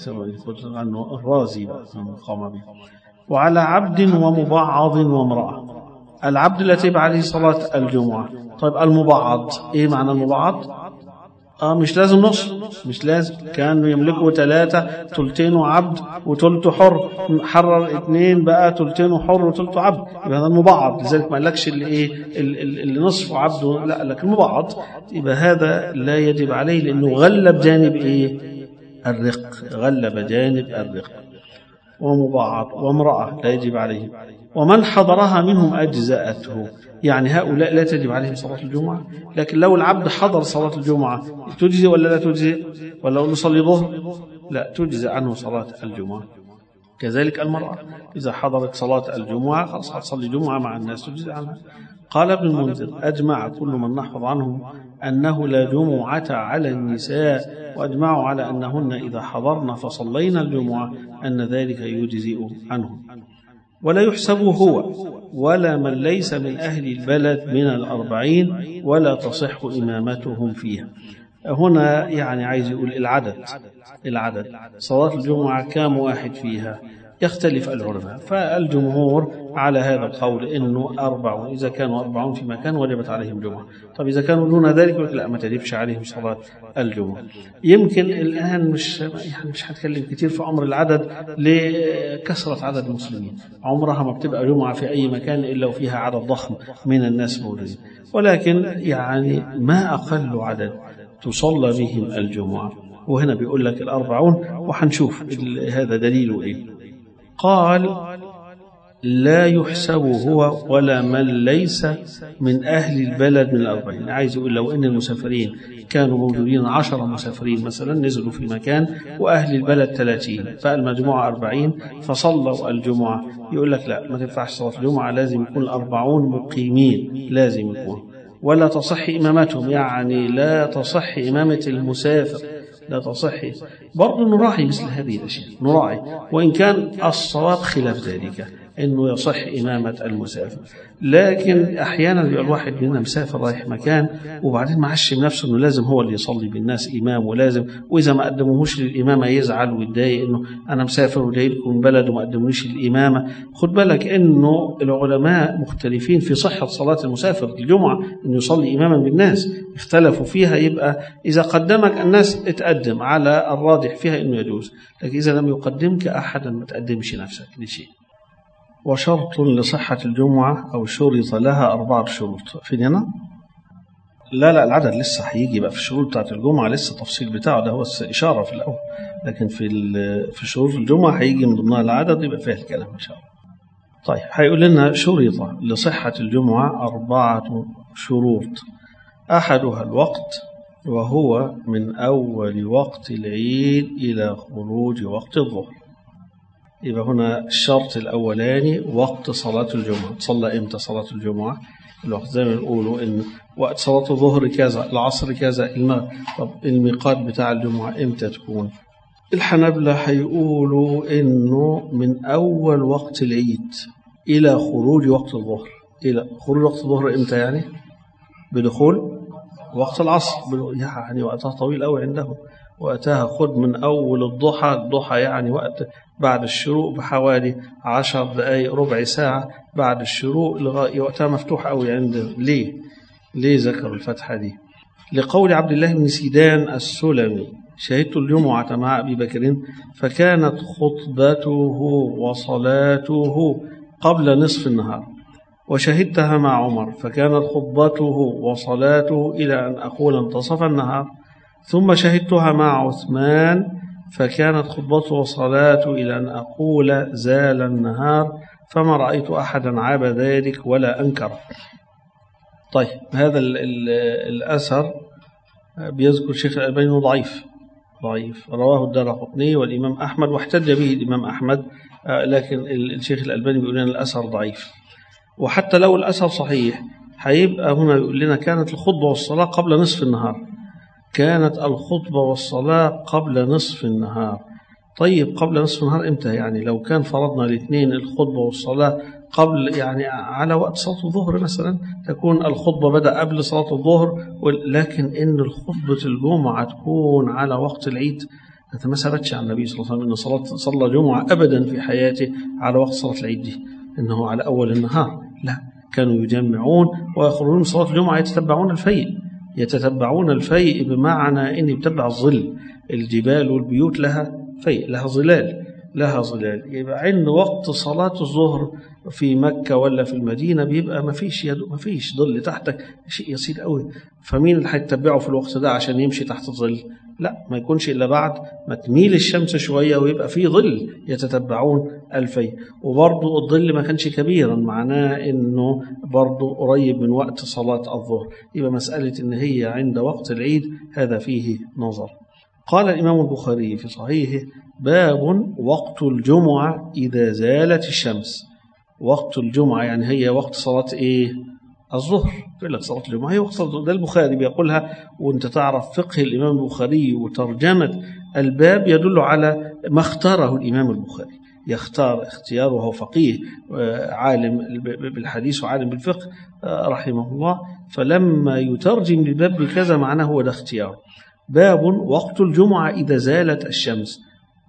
عنه الرازي قام به. وعلى عبد ومبعض وامرأة، العبد التي عليه صلاة الجمعة. طيب المبعض إيه معنى المبعض؟ آه مش لازم نص، مش لازم، كانوا يملكوا ثلاثة، تلتين عبد وتلت حر، حرر اثنين بقى تلتين حر وتلت عبد، يبقى هذا المبعض. لذلك ما قالكش اللي ايه اللي نصف عبد، لا، لكن المبعض يبقى هذا لا يجب عليه، لأنه غلب جانب ايه الرق، غلب جانب الرق. ومبعض وامرأة لا يجب عليه. ومن حضرها منهم أجزأته، يعني هؤلاء لا تجب عليهم صلاة الجمعة، لكن لو العبد حضر صلاة الجمعة تجزي ولا لا تجزي؟ ولا لو نصلي ظهر لا تجزي عنه صلاة الجمعة. كذلك المرأة إذا حضرت صلاة الجمعة خلاص هتصلي جمعة مع الناس تجزي عنها. قال ابن المنذر أجمع كل من نحفظ عنهم أنه لا جمعة على النساء، وأجمعوا على أنهن إذا حضرن فصلينا الجمعة أن ذلك يجزئ عنهم. ولا يحسب هو ولا من ليس من أهل البلد من الأربعين، ولا تصح إمامتهم فيها. هنا يعني عايز يقول العدد، العدد صلاة الجمعة كام واحد فيها يختلف العلماء، فالجمهور على هذا القول إنه أربعون، إذا كانوا أربعون في مكان وجبت عليهم جمعة. طب إذا كانوا دون ذلك لا ما تجبش عليهم صلاة الجمعة. يمكن الآن مش يعني مش هتكلم كتير في أمر العدد لكثرة عدد المسلمين، عمرها ما بتبقى جمعة في أي مكان إلا وفيها عدد ضخم من الناس موجودين، ولكن يعني ما أقل عدد تصلى بهم الجمعة. وهنا بيقول لك الأربعون، وحنشوف هذا دليله إيه. قال لا يحسب هو ولا من ليس من أهل البلد من الأربعين. عايز يقول لو أن المسافرين كانوا موجودين عشرة مسافرين مثلا نزلوا في مكان وأهل البلد ثلاثين فالمجموعة أربعين فصلوا الجمعة، يقول لك لا، ما تنفعش صلاة الجمعة، لازم يكون الأربعون مقيمين، لازم يكون، ولا تصح إمامتهم، يعني لا تصح إمامة المسافر، لا تصح. برضو نراعي مثل هذه الأشياء، نراعي وإن كان الصواب خلاف ذلك أنه يصح إمامة المسافر. لكن أحيانا يبقى الواحد منا مسافر رايح مكان وبعدين معشم نفسه أنه لازم هو اللي يصلي بالناس إمام، ولازم، وإذا ما قدموهوش للإمامة يزعل ويتضايق أنه أنا مسافر وجاي لكم من بلد وما قدمونيش للإمامة. خد بالك أنه العلماء مختلفين في صحة صلاة المسافر الجمعة، أنه يصلي إماما بالناس، اختلفوا فيها. يبقى إذا قدمك الناس اتقدم على الراجح فيها أنه يجوز، لكن إذا لم يقدمك أحدا ما تقدمش نفسك لشيء. وشرط لصحة الجمعة أو شرط لها أربعة شروط. فين هنا؟ لا لا العدد لسه هيجي بقى في الشروط بتاعت الجمعة، لسه تفصيل بتاعه ده هو إشارة في الأول، لكن في في شروط الجمعة هيجي من ضمنها العدد، يبقى فيها الكلام إن شاء الله. طيب هيقول لنا شرط لصحة الجمعة أربعة شروط، أحدها الوقت، وهو من أول وقت العيد إلى خروج وقت الظهر. يبقى هنا الشرط الأولاني وقت صلاة الجمعة. تصلى إمتى صلاة الجمعة؟ الوقت زي ما نقولوا إن وقت صلاة الظهر كذا، العصر كذا، المغرب. طب الميقات بتاع الجمعة إمتى تكون؟ الحنابلة هيقولوا إنه من أول وقت العيد إلى خروج وقت الظهر. إلى خروج وقت الظهر إمتى يعني؟ بدخول وقت العصر، يعني وقتها طويل أوي عندهم، وقتها خد من أول الضحى، الضحى يعني وقت بعد الشروق بحوالي عشر دقائق ربع ساعة بعد الشروق لغاية وقتها مفتوح أوي عنده. ليه؟ ليه ذكر الفتحة دي؟ لقول عبد الله بن سيدان السلمي شهدت الجمعة مع أبي بكر فكانت خطبته وصلاته قبل نصف النهار، وشهدتها مع عمر فكانت خطبته وصلاته إلى أن أقول انتصف النهار، ثم شهدتها مع عثمان فكانت خطبته وصلاته إلى أن أقول زال النهار، فما رأيت أحدا عاب ذلك ولا أنكر. طيب هذا ال ال الأثر بيذكر الشيخ الألباني ضعيف ضعيف رواه الدارقطني والإمام أحمد واحتج به الإمام أحمد، لكن الشيخ الألباني بيقول لنا الأثر ضعيف. وحتى لو الأثر صحيح هيبقى هنا يقول لنا كانت الخطبة والصلاة قبل نصف النهار، كانت الخطبة والصلاة قبل نصف النهار. طيب قبل نصف النهار إمتى؟ يعني لو كان فرضنا الاثنين الخطبة والصلاة قبل، يعني على وقت صلاة الظهر مثلا، تكون الخطبة بدأ قبل صلاة الظهر، لكن إن الخطبة الجمعة تكون على وقت العيد، هذا ما ثبتش عن النبي صلى الله عليه وسلم إن صلاة صلى جمعة أبدا في حياته على وقت صلاة العيد دي، إنه على أول النهار. لا، كانوا يجمعون ويخرجون صلاة الجمعة يتتبعون الفيء، يتتبعون الفيء بمعنى إن يتبع الظل. الجبال والبيوت لها فيء، لها ظلال، لها ظلال. يبقى عند وقت صلاة الظهر في مكة ولا في المدينة بيبقى ما فيش يدو، ما فيش ظل تحتك، شيء يسير قوي. فمين اللي هيتبعه في الوقت ده عشان يمشي تحت الظل؟ لا، ما يكونش إلا بعد ما تميل الشمس شوية ويبقى في ظل يتتبعون الفيء. وبرضو الظل ما كانش كبيرا، معناه إنه برضو قريب من وقت صلاة الظهر. يبقى مسألة إن هي عند وقت العيد هذا فيه نظر. قال الإمام البخاري في صحيحه باب وقت الجمعة إذا زالت الشمس. وقت الجمعة يعني هي وقت صلاة إيه؟ الظهر. يقول لك صلاة الجمعة هي وقت الظهر، ده البخاري بيقولها. وانت تعرف فقه الإمام البخاري وترجمة الباب يدل على ما اختاره الإمام البخاري، يختار اختياره، وهو فقيه عالم بالحديث وعالم بالفقه رحمه الله، فلما يترجم للباب بكذا معناه هو ده اختياره. باب وقت الجمعة إذا زالت الشمس.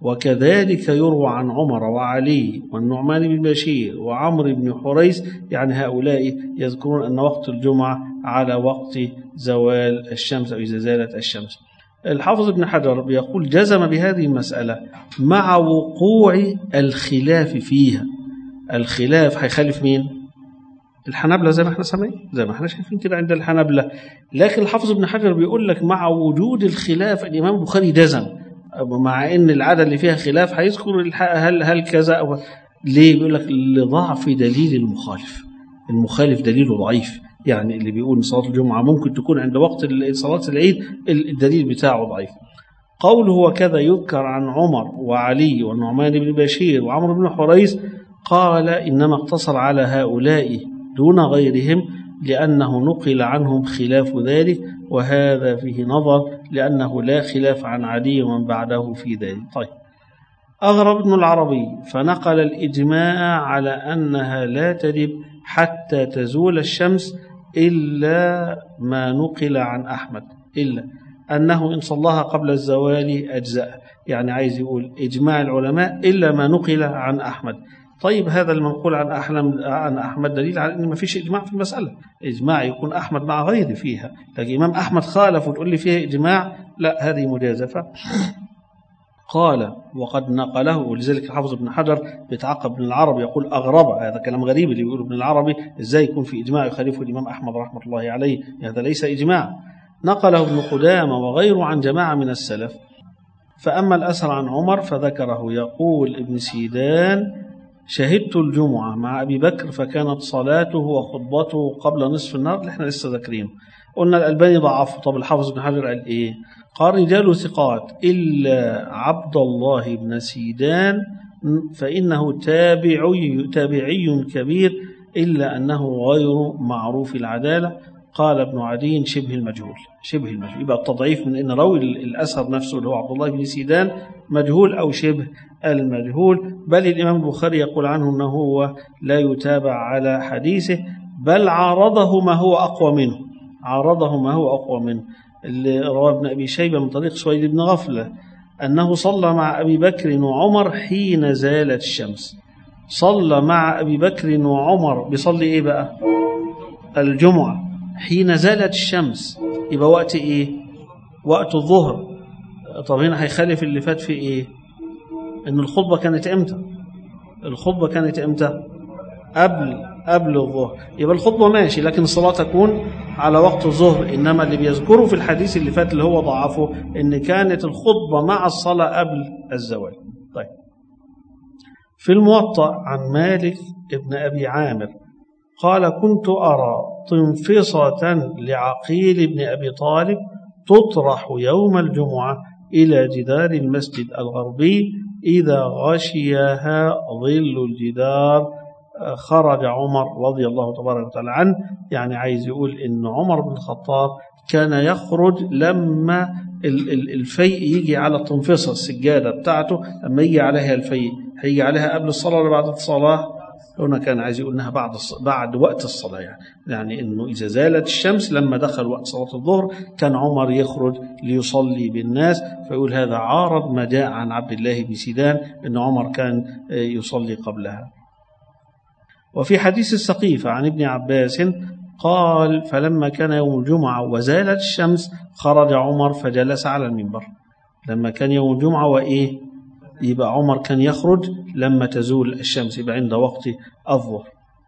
وكذلك يروى عن عمر وعلي والنعمان بن بشير وعمرو بن حريث، يعني هؤلاء يذكرون أن وقت الجمعة على وقت زوال الشمس أو إذا زالت الشمس. الحافظ ابن حجر بيقول جزم بهذه المسألة مع وقوع الخلاف فيها. الخلاف هيخالف مين؟ الحنابلة زي ما احنا سامعين، زي ما احنا شايفين كده عند الحنابلة. لكن الحافظ ابن حجر بيقول لك مع وجود الخلاف الإمام البخاري جزم، مع ان العادة اللي فيها خلاف هيذكر هل هل كذا أو ليه. بيقول لك لضعف دليل المخالف، المخالف دليله ضعيف. يعني اللي بيقول صلاة الجمعة ممكن تكون عند وقت صلاة العيد الدليل بتاعه ضعيف. قوله وكذا يذكر عن عمر وعلي والنعمان بن بشير وعمرو بن حريث، قال إنما اقتصر على هؤلاء دون غيرهم لأنه نقل عنهم خلاف ذلك، وهذا فيه نظر لأنه لا خلاف عن علي ومن بعده في ذلك. طيب، أغرب ابن العربي فنقل الإجماع على أنها لا تجب حتى تزول الشمس إلا ما نقل عن أحمد، إلا أنه إن صلاها قبل الزوال أجزاء. يعني عايز يقول إجماع العلماء إلا ما نقل عن أحمد. طيب، هذا المنقول عن أحلم عن أحمد دليل على أن ما فيش إجماع في المسألة. إجماع يكون أحمد مع غيره فيها، لكن إمام أحمد خالف وتقول لي فيها إجماع، لا، هذه مجازفة. قال وقد نقله، ولذلك الحافظ ابن حجر بيتعقب ابن العربي يقول أغرب، هذا كلام غريب اللي بيقوله ابن العربي، إزاي يكون في إجماع يخالفه الإمام أحمد رحمة الله عليه؟ هذا ليس إجماع. نقله ابن قدامة وغيره عن جماعة من السلف. فأما الأثر عن عمر فذكره، يقول ابن سيدان شهدت الجمعة مع أبي بكر فكانت صلاته وخطبته قبل نصف النهار، اللي احنا لسه ذاكرينه. قلنا الألباني ضعفه. طب الحافظ ابن حجر قال إيه؟ قال رجال ثقات إلا عبد الله بن سيدان فإنه تابعي تابعي كبير إلا أنه غير معروف العدالة. قال ابن عدي شبه المجهول، شبه المجهول. يبقى التضعيف من أن راوي الأثر نفسه اللي هو عبد الله بن سيدان مجهول أو شبه المجهول. بل الإمام البخاري يقول عنه أنه هو لا يتابع على حديثه، بل عارضه ما هو أقوى منه، عارضه ما هو أقوى منه. اللي رواه ابن أبي شيبة من طريق سويد بن غفلة أنه صلى مع أبي بكر وعمر حين زالت الشمس. صلى مع أبي بكر وعمر، بيصلي إيه بقى؟ الجمعة حين زالت الشمس، يبقى وقت إيه؟ وقت الظهر. طب هنا هيخالف اللي فات في إيه؟ إن الخطبة كانت إمتى؟ الخطبة كانت إمتى؟ قبل قبل الظهر. يبقى الخطبة ماشي، لكن الصلاة تكون على وقت الظهر. إنما اللي بيذكره في الحديث اللي فات اللي هو ضعفه إن كانت الخطبة مع الصلاة قبل الزوال. طيب، في الموطأ عن مالك ابن أبي عامر قال كنت أرى تنفصة لعقيل بن أبي طالب تطرح يوم الجمعة إلى جدار المسجد الغربي، إذا غشيها ظل الجدار خرج عمر رضي الله تبارك وتعالى عنه. يعني عايز يقول إن عمر بن الخطاب كان يخرج لما الفيء يجي على التنفصة، السجادة بتاعته لما يجي عليها الفيء، هيجي عليها قبل الصلاة ولا بعد الصلاة؟ هنا كان عايز يقول انها بعد بعد وقت الصلاة. يعني يعني انه اذا زالت الشمس لما دخل وقت صلاة الظهر كان عمر يخرج ليصلي بالناس. فيقول هذا عارض ما جاء عن عبد الله بن سيدان ان عمر كان يصلي قبلها. وفي حديث السقيفة عن ابن عباس قال فلما كان يوم الجمعة وزالت الشمس خرج عمر فجلس على المنبر. لما كان يوم الجمعة وإيه؟ يبقى عمر كان يخرج لما تزول الشمس، يبقى عند وقت الظهر.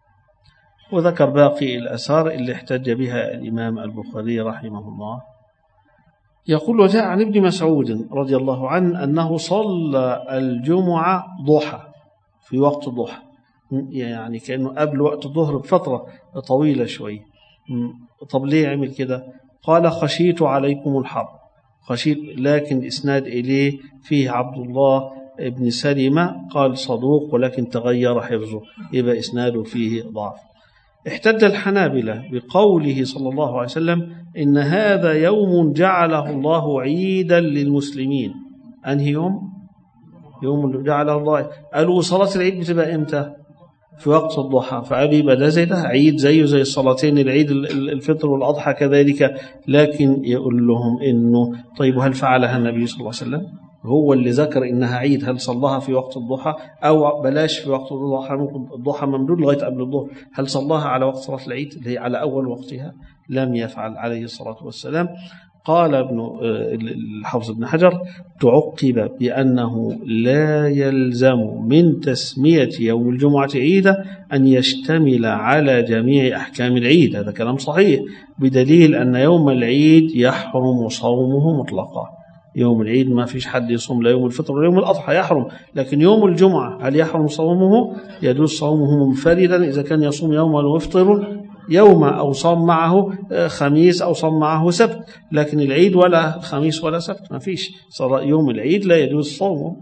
وذكر باقي الأثار اللي احتج بها الإمام البخاري رحمه الله. يقول وجاء عن ابن مسعود رضي الله عنه أنه صلى الجمعة ضحى، في وقت الضحى، يعني كأنه قبل وقت الظهر بفترة طويلة شوي. طب ليه عمل كده؟ قال خشيت عليكم الحر، خشيت، لكن إسناد إليه فيه عبد الله ابن سلمة قال صدوق ولكن تغير حفظه، يبقى إسناده فيه ضعف. احتج الحنابلة بقوله صلى الله عليه وسلم إن هذا يوم جعله الله عيدا للمسلمين. أنهي يوم؟ يوم جعله الله. قالوا صلاة العيد بتبقى إمتى؟ في وقت الضحى. فقالوا يبقى ده زي ده عيد زيه زي الصلاتين، العيد الفطر والأضحى كذلك. لكن يقول لهم إنه طيب هل فعلها النبي صلى الله عليه وسلم؟ هو اللي ذكر إنها عيد، هل صلاها في وقت الضحى أو بلاش في وقت الضحى؟ ممكن الضحى ممدود لغاية قبل الظهر، هل صلاها على وقت صلاة العيد اللي هي على أول وقتها؟ لم يفعل عليه الصلاة والسلام. قال ابن الحافظ ابن حجر تعقب بأنه لا يلزم من تسمية يوم الجمعة عيدا أن يشتمل على جميع أحكام العيد. هذا كلام صحيح، بدليل أن يوم العيد يحرم صومه مطلقا. يوم العيد ما فيش حد يصوم، لا يوم الفطر ولا يوم الأضحى يحرم، لكن يوم الجمعة هل يحرم صومه؟ يجوز صومه منفردا إذا كان يصوم يوما ويفطر يوما، أو صام معه خميس أو صام معه سبت، لكن العيد ولا خميس ولا سبت، ما فيش. صار يوم العيد لا يجوز صومه.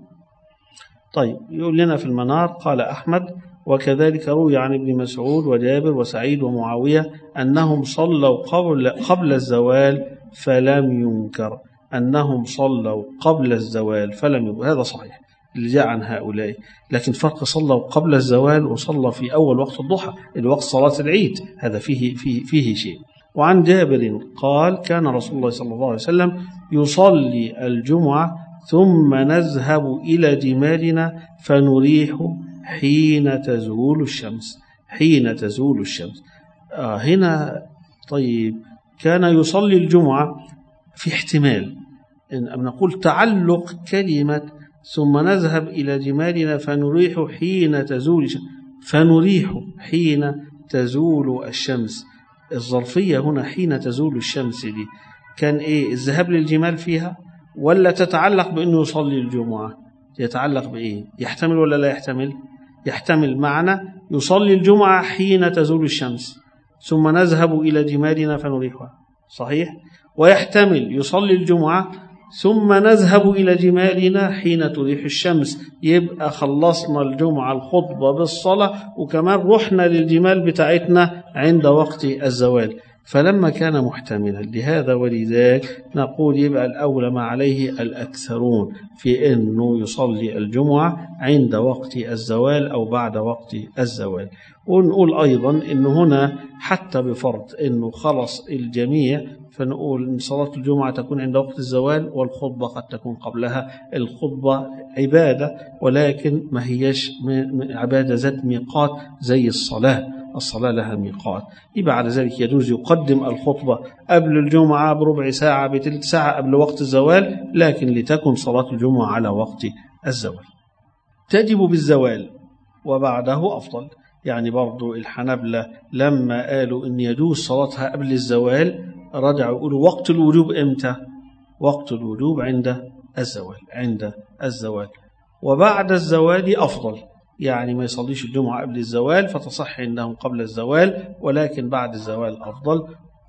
طيب، يقول لنا في المنار قال أحمد: وكذلك روي عن ابن مسعود وجابر وسعيد ومعاوية أنهم صلوا قبل, قبل الزوال فلم ينكر. أنهم صلوا قبل الزوال فلم ينكر، هذا صحيح اللي جاء عن هؤلاء، لكن فرق صلوا قبل الزوال وصلى في أول وقت الضحى، الوقت صلاة العيد، هذا فيه, فيه, فيه شيء. وعن جابر قال: كان رسول الله صلى الله عليه وسلم يصلي الجمعة ثم نذهب إلى جمالنا فنريح حين تزول الشمس. حين تزول الشمس آه هنا. طيب، كان يصلي الجمعة في احتمال إن نقول تعلق كلمة ثم نذهب إلى جمالنا فنريح حين تزول الشمس، فنريح حين تزول الشمس. الظرفية هنا حين تزول الشمس دي كان إيه؟ الذهاب للجمال فيها ولا تتعلق بأنه يصلي الجمعة؟ يتعلق بإيه؟ يحتمل ولا لا يحتمل؟ يحتمل. معنى يصلي الجمعة حين تزول الشمس ثم نذهب إلى جمالنا فنريحها، صحيح؟ ويحتمل يصلي الجمعة ثم نذهب إلى جمالنا حين تريح الشمس، يبقى خلصنا الجمعة الخطبة بالصلاة وكمان رحنا للجمال بتاعتنا عند وقت الزوال. فلما كان محتملا لهذا ولذاك نقول يبقى الأولى ما عليه الأكثرون في أنه يصلي الجمعة عند وقت الزوال أو بعد وقت الزوال. ونقول أيضا أنه هنا حتى بفرض أنه خلص الجميع، فنقول أن صلاة الجمعة تكون عند وقت الزوال والخطبة قد تكون قبلها. الخطبة عبادة ولكن ما هيش عبادة ذات ميقات زي الصلاة، الصلاة لها ميقات. يبقى على ذلك يجوز يقدم الخطبة قبل الجمعة بربع ساعة بثلث ساعة قبل وقت الزوال، لكن لتكن صلاة الجمعة على وقت الزوال. تجب بالزوال وبعده أفضل. يعني برضو الحنبلة لما قالوا إن يجوز صلاتها قبل الزوال رجعوا يقولوا وقت الوجوب إمتى؟ وقت الوجوب عند الزوال، عند الزوال. وبعد الزوال أفضل، يعني ما يصليش الجمعة قبل الزوال فتصح عندهم قبل الزوال، ولكن بعد الزوال أفضل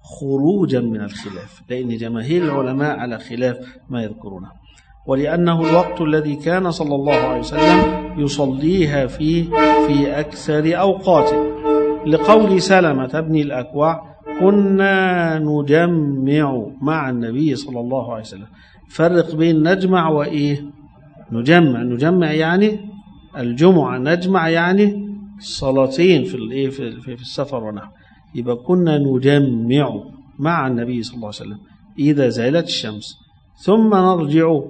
خروجا من الخلاف، لأن جماهير العلماء على خلاف ما يذكرونه. ولأنه الوقت الذي كان صلى الله عليه وسلم يصليها فيه في أكثر أوقاته، لقول سلمة بن الأكوع: كنا نجمع مع النبي صلى الله عليه وسلم. فرق بين نجمع وإيه؟ نجمع. نجمع يعني الجمعة، نجمع يعني صلاتين في الايه في, في السفر ونحو. يبقى كنا نجمع مع النبي صلى الله عليه وسلم إذا زالت الشمس ثم نرجع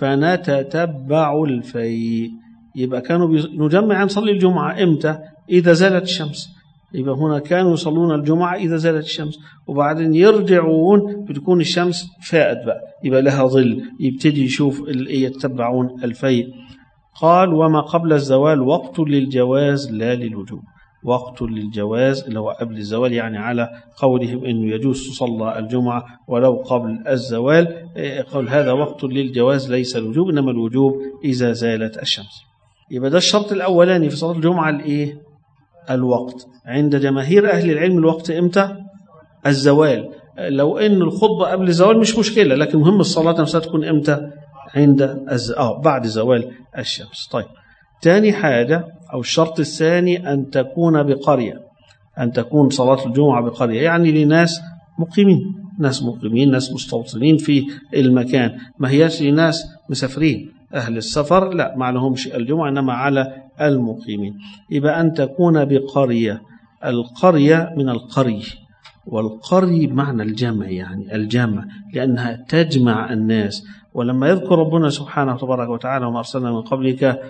فنتتبع الفيء. يبقى كانوا نجمع نصلي الجمعة إمتى؟ إذا زالت الشمس. يبقى هنا كانوا يصلون الجمعة إذا زالت الشمس، وبعدين يرجعون بتكون الشمس فائت بقى، يبقى لها ظل، يبتدي يشوف يتبعون الفيء. قال: وما قبل الزوال وقت للجواز لا للوجوب. وقت للجواز اللي هو قبل الزوال، يعني على قولهم إنه يجوز تصلى الجمعة ولو قبل الزوال، قول هذا وقت للجواز ليس الوجوب، إنما الوجوب إذا زالت الشمس. يبقى ده الشرط الأولاني في صلاة الجمعة الإيه؟ الوقت. عند جماهير أهل العلم الوقت إمتى؟ الزوال. لو إن الخطبة قبل الزوال مش مشكلة، لكن مهم الصلاة نفسها تكون إمتى؟ عند الز... آه بعد زوال الشمس. طيب، تاني حاجة أو الشرط الثاني أن تكون بقرية، أن تكون صلاة الجمعة بقرية، يعني لناس مقيمين، ناس مقيمين، ناس مستوطنين في المكان، ما هياش لناس مسافرين. أهل السفر لا، ما لهمش الجمعة، إنما على المقيمين. يبقى أن تكون بقرية. القرية من القري، والقري بمعنى الجمع، يعني الجمع لأنها تجمع الناس. ولما يذكر ربنا سبحانه وتبارك وتعالى: وما أرسلنا من قبلك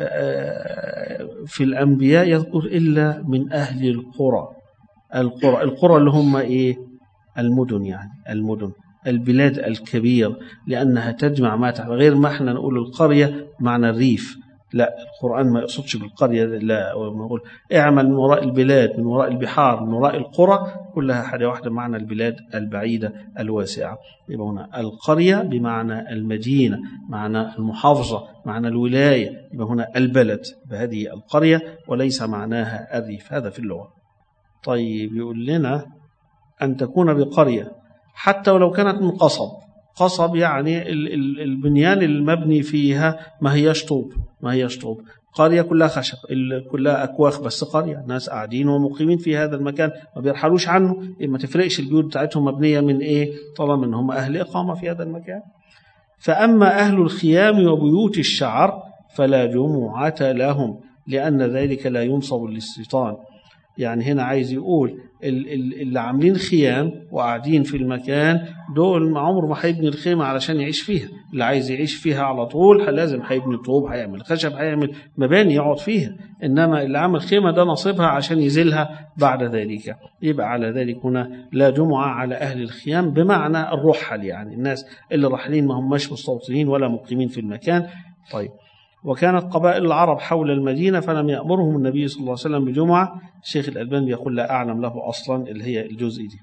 في الأنبياء، يذكر إلا من أهل القرى. القرى القرى اللي هم إيه؟ المدن، يعني المدن البلاد الكبير لأنها تجمع ما تحت، غير ما احنا نقول القرية معنى الريف، لا القرآن ما يقصدش بالقرية، لا نقول اعمل من وراء البلاد، من وراء البحار، من وراء القرى، كلها حاجة واحدة معنى البلاد البعيدة الواسعة. يبقى هنا القرية بمعنى المدينة، معنى المحافظة، معنى الولاية، يبقى هنا البلد بهذه القرية وليس معناها الريف، هذا في اللغة. طيب يقول لنا أن تكون بقرية حتى ولو كانت من قصب. قصب يعني البنيان المبني فيها ما هيش طوب، ما هيش طوب، قرية كلها خشب، كلها أكواخ، بس قرية ناس قاعدين ومقيمين في هذا المكان ما بيرحلوش عنه، ما تفرقش البيوت بتاعتهم مبنية من إيه طالما إنهم أهل إقامة في هذا المكان. فأما أهل الخيام وبيوت الشعر فلا جمعة لهم لأن ذلك لا ينصب للشيطان. يعني هنا عايز يقول اللي عاملين خيام وقاعدين في المكان دول عمره ما هيبني الخيمة علشان يعيش فيها، اللي عايز يعيش فيها على طول لازم هيبني طوب، هيعمل خشب، هيعمل مباني يقعد فيها، إنما اللي عامل خيمة ده نصيبها عشان يزيلها بعد ذلك. يبقى على ذلك هنا لا جمعة على أهل الخيام بمعنى الرحل، يعني الناس اللي راحلين ما هماش مستوطنين ولا مقيمين في المكان. طيب وكانت قبائل العرب حول المدينة فلم يأمرهم النبي صلى الله عليه وسلم بجمعة. الشيخ الألباني يقول لا أعلم له أصلا اللي هي الجزء دي.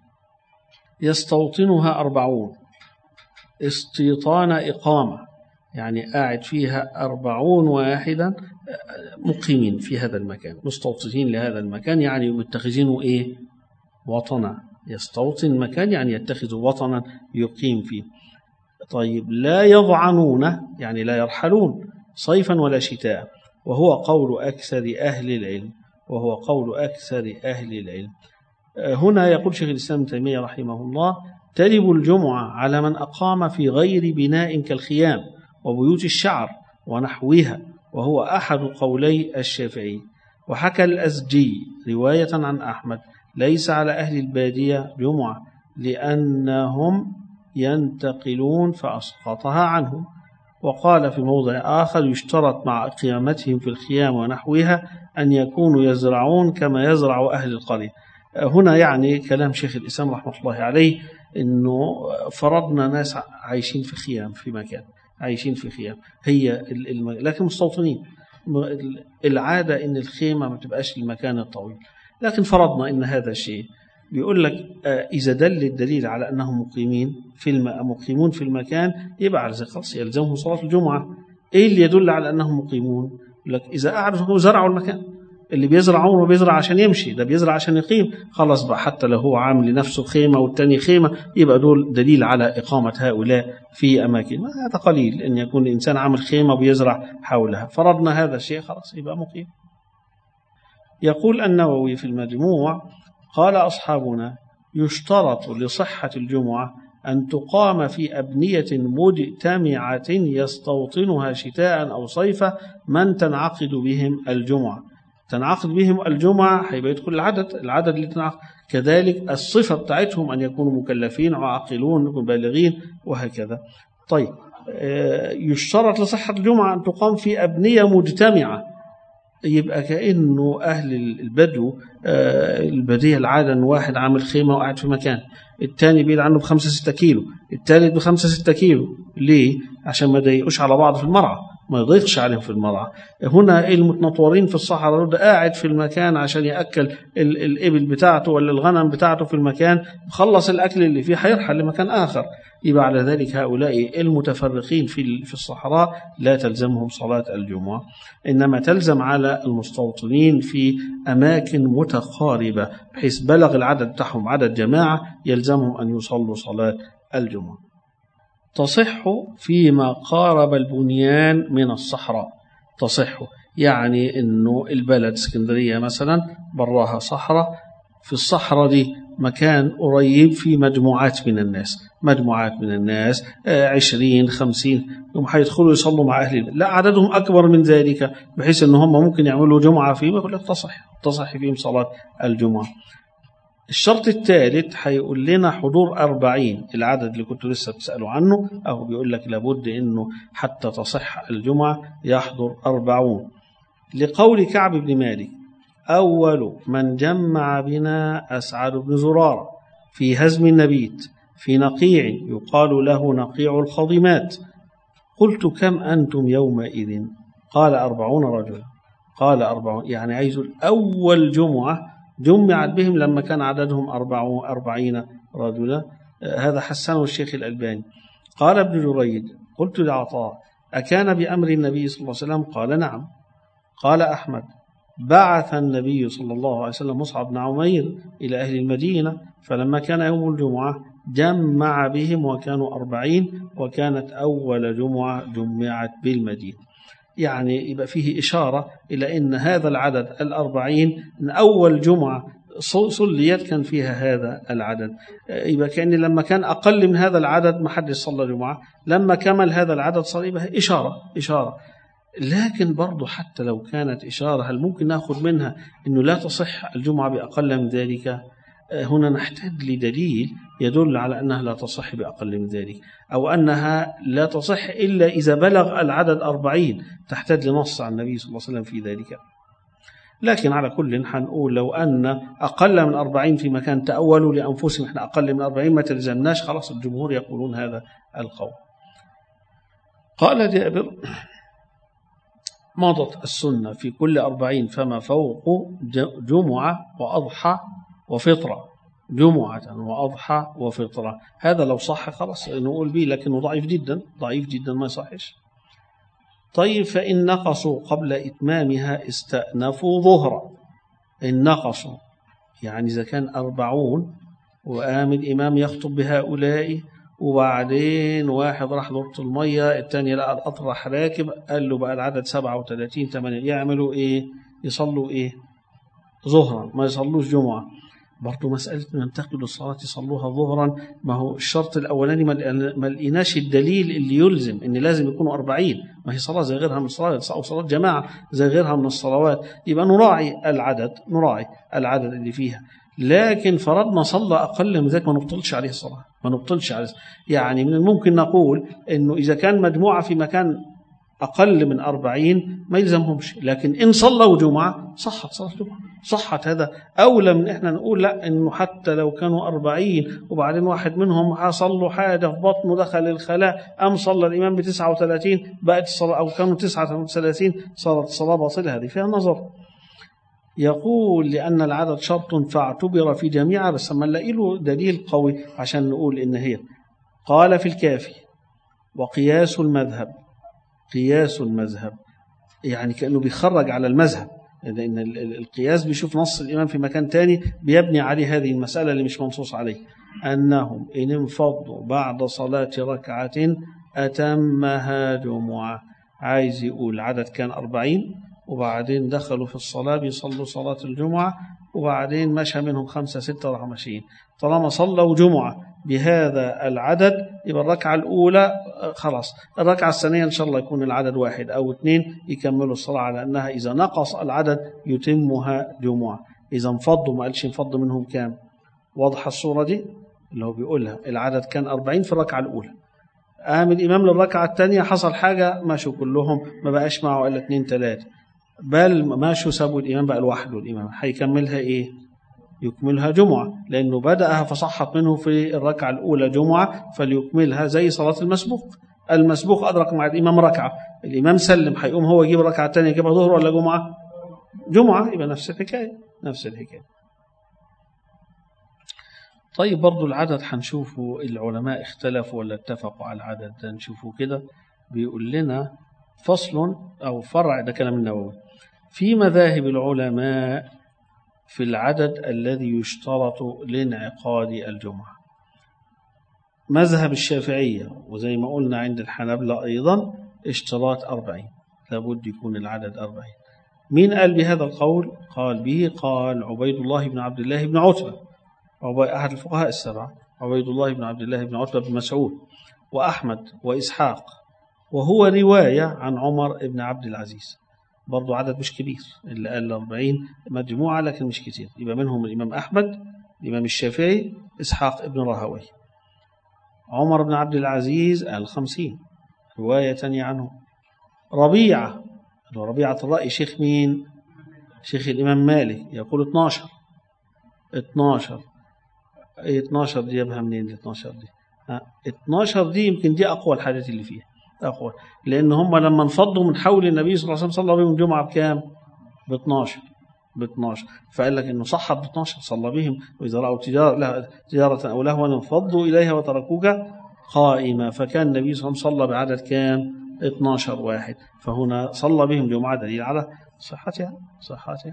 يستوطنها أربعون، استيطان إقامة يعني قاعد فيها أربعون واحدا مقيمين في هذا المكان، مستوطنين لهذا المكان، يعني متخذينه إيه وطنا. يستوطن مكان يعني يتخذ وطنا يقيم فيه. طيب لا يضعنون يعني لا يرحلون صيفا ولا شتاء، وهو قول أكثر أهل العلم، وهو قول أكثر أهل العلم. هنا يقول شيخ الإسلام ابن تيمية رحمه الله تجب الجمعة على من أقام في غير بناء كالخيام وبيوت الشعر ونحوها، وهو أحد قولي الشافعي. وحكى الأزجي رواية عن أحمد ليس على أهل البادية جمعة لأنهم ينتقلون فأسقطها عنهم. وقال في موضع آخر يشترط مع قيامتهم في الخيام ونحوها أن يكونوا يزرعون كما يزرع أهل القرية. هنا يعني كلام شيخ الإسلام رحمة الله عليه إنه فرضنا ناس عايشين في خيام في مكان، عايشين في خيام هي الم... لكن مستوطنين، العادة إن الخيمة ما تبقاش المكان الطويل، لكن فرضنا إن هذا الشيء بيقول لك إذا دل الدليل على أنهم مقيمين في الم... مقيمون في المكان يبقى على خلاص يلزمهم صلاة الجمعة. إيه اللي يدل على أنهم مقيمون؟ يقول لك إذا قعدوا زرعوا المكان، اللي بيزرع عمره بيزرع عشان يمشي، ده بيزرع عشان يقيم، خلاص بقى حتى لو هو عامل لنفسه خيمة والتاني خيمة يبقى دول دليل على إقامة هؤلاء في أماكن. هذا قليل أن يكون الإنسان عامل خيمة وبيزرع حولها، فرضنا هذا الشيء خلاص يبقى مقيم. يقول النووي في المجموع قال أصحابنا يشترط لصحة الجمعة أن تقام في أبنية مجتمعة يستوطنها شتاء أو صيفا من تنعقد بهم الجمعة. تنعقد بهم الجمعة هيبقى يدخل العدد العدد اللي تنعقد، كذلك الصفة بتاعتهم أن يكونوا مكلفين وعاقلون مبالغين وهكذا. طيب يشترط لصحة الجمعة أن تقام في أبنية مجتمعة، يبقى كأنه أهل البدو البدية العادة أن واحد عامل خيمة وقاعد في مكان، الثاني بعيد عنه بخمسة ستة كيلو، الثالث بخمسة ستة كيلو. ليه؟ عشان ما يضيقوش على بعض في المرعى، ما يضيقش عليهم في المرعى. هنا المتنطورين في الصحراء ده قاعد في المكان عشان يأكل الإبل بتاعته ولا الغنم بتاعته في المكان، خلص الأكل اللي فيه هيرحل لمكان آخر. يبقى على ذلك هؤلاء المتفرقين في في الصحراء لا تلزمهم صلاة الجمعة، إنما تلزم على المستوطنين في أماكن متقاربة بحيث بلغ العدد بتاعهم عدد جماعة يلزمهم أن يصلوا صلاة الجمعة. تصح فيما قارب البنيان من الصحراء. تصح يعني إنه البلد اسكندرية مثلا براها صحراء، في الصحراء دي مكان قريب في مجموعات من الناس، مجموعات من الناس عشرين خمسين يوم هيدخلوا يصلوا مع أهل، لا عددهم أكبر من ذلك بحيث إن هم ممكن يعملوا جمعة فيه، يقول لك تصح تصح فيهم صلاة الجمعة. الشرط الثالث هيقول لنا حضور أربعين، العدد اللي كنت لسه بتسألوا عنه، أو بيقول لك لابد إنه حتى تصح الجمعة يحضر أربعون، لقول كعب بن مالك أول من جمع بنا أسعد بن زرارة في هزم النبيت في نقيع يقال له نقيع الخضمات. قلت كم أنتم يومئذ؟ قال أربعون رجلا. قال أربعون يعني عايز أول جمعة جمعت بهم لما كان عددهم أربعين رجلا. هذا حسنه الشيخ الألباني. قال ابن جريج قلت لعطاء أكان بأمر النبي صلى الله عليه وسلم؟ قال نعم. قال أحمد بعث النبي صلى الله عليه وسلم مصعب بن عمير إلى أهل المدينة، فلما كان يوم الجمعة جمع بهم وكانوا أربعين، وكانت أول جمعة جمعت بالمدينة. يعني يبقى فيه إشارة إلى أن هذا العدد الأربعين من أول جمعة صليت كان فيها هذا العدد. يبقى كأن لما كان أقل من هذا العدد ما حد صلى جمعة، لما كمل هذا العدد صار يبقى إشارة إشارة. لكن برضو حتى لو كانت إشارة هل ممكن نأخذ منها أنه لا تصح الجمعة بأقل من ذلك؟ هنا نحتاج لدليل يدل على أنها لا تصح بأقل من ذلك، أو أنها لا تصح إلا إذا بلغ العدد أربعين، تحتاج لنص عن النبي صلى الله عليه وسلم في ذلك. لكن على كل حنقول لو أن أقل من أربعين في مكان تأولوا لأنفسهم إحنا أقل من أربعين ما تلزمناش، خلاص الجمهور يقولون هذا القول. قال جابر مضت السنة في كل أربعين فما فوق جمعة وأضحى وفطرة، جمعة وأضحى وفطرة. هذا لو صح خلاص نقول به، لكنه ضعيف جدا ضعيف جدا ما يصحش. طيب فإن نقصوا قبل إتمامها استأنفوا ظهرا. إن نقصوا يعني إذا كان أربعون وقام الإمام يخطب بهؤلاء، وبعدين واحد راح دورة المية، الثاني لقى الأطرح راكب، قال له بقى العدد سبعة وثلاثين ثمانية، يعملوا إيه؟ يصلوا إيه؟ ظهرا، ما يصلوش جمعة. برضو مسألة ينتقلوا الصلاة يصلوها ظهرا، ما هو الشرط الأولاني ما لقيناش الدليل اللي يلزم إن لازم يكونوا أربعين، ما هي صلاة زي غيرها من الصلاة، أو صلاة جماعة زي غيرها من الصلوات، يبقى نراعي العدد نراعي العدد اللي فيها. لكن فرضنا صلى أقل من ذلك ما نبطلش عليه الصلاة، ما نبطلش عليه. يعني من الممكن نقول إنه إذا كان مجموعة في مكان أقل من أربعين ما يلزمهمش، لكن إن صلوا جمعة صحت صلاة جمعة، صحت. هذا أولى من إحنا نقول لا إنه حتى لو كانوا أربعين وبعدين واحد منهم حصلوا حاجة في بطنه دخل الخلاء أم صلى الإمام بتسعة وثلاثين بقت الصلاة، أو كانوا تسعة وثلاثين صارت الصلاة باطلة. هذه فيها نظر. يقول لأن العدد شرط فاعتبر في جميعها، بس ما نلاقي له دليل قوي عشان نقول إن هي. قال في الكافي وقياس المذهب، قياس المذهب يعني كأنه بيخرج على المذهب، لأن القياس بيشوف نص الإمام في مكان تاني بيبني عليه هذه المسألة اللي مش منصوص عليه، أنهم إن انفضوا بعد صلاة ركعة أتمها جمعة. عايز يقول العدد كان أربعين وبعدين دخلوا في الصلاة بيصلوا صلاة الجمعة، وبعدين مشى منهم خمسة ستة راح ماشيين، طالما صلوا جمعة بهذا العدد يبقى الركعة الأولى خلاص، الركعة الثانية إن شاء الله يكون العدد واحد أو اثنين يكملوا الصلاة، على أنها إذا نقص العدد يتمها جمعة. إذا انفضوا ما قالش انفض منهم كام، واضحة الصورة دي اللي هو بيقولها. العدد كان أربعين في الركعة الأولى، قام الإمام للركعة الثانية حصل حاجة ماشوا كلهم ما بقاش معه إلا اثنين ثلاثة، بل ماشوا سابوا الإمام بقى لوحده، الإمام هيكملها إيه؟ يكملها جمعة، لأنه بدأها فصحت منه في الركعة الأولى جمعة فليكملها زي صلاة المسبوق. المسبوق أدرك مع الإمام ركعة، الإمام سلم هيقوم هو يجيب ركعة تانية يجيبها ظهر ولا جمعة؟ جمعة، يبقى نفس الحكاية نفس الحكاية. طيب برضو العدد هنشوفه العلماء اختلفوا ولا اتفقوا على العدد ده، نشوفه كده. بيقول لنا فصل أو فرع، ده كلام النووي، في مذاهب العلماء في العدد الذي يشترط لانعقاد الجمعة. مذهب الشافعية وزي ما قلنا عند الحنابلة أيضا اشتراط أربعين، لابد يكون العدد أربعين. مين قال بهذا القول؟ قال به قال عبيد الله بن عبد الله بن عتبة، أحد الفقهاء السبعة، عبيد الله بن عبد الله بن عتبة بن مسعود وأحمد وإسحاق، وهو رواية عن عمر بن عبد العزيز. برضو عدد مش كبير اللي قال أربعين، مجموعة لكن مش كتير. يبقى منهم الإمام أحمد، الإمام الشافعي، إسحاق بن راهوي. عمر بن عبد العزيز قال خمسين، رواية تانية عنه. ربيعة، ربيعة الرأي شيخ مين؟ شيخ الإمام مالك، يقول اثناشر اثناشر. اثناشر دي جابها منين؟ اثناشر دي ها اثناشر دي يمكن دي أقوى الحاجات اللي فيها أقوى، لأن هم لما انفضوا من حول النبي صلى الله عليه وسلم صلى بهم الجمعة بكام؟ ب اثناشر ب اثناشر، فقال لك إنه صح ب اثناشر صلى بهم، وإذا رأوا تجارة, تجارة أو لهوا انفضوا إليها وتركوك قائمة، فكان النبي صلى الله عليه وسلم صلى بعدد كام؟ اثناشر واحد، فهنا صلى بهم جمعة دليل على صحتها صحتها.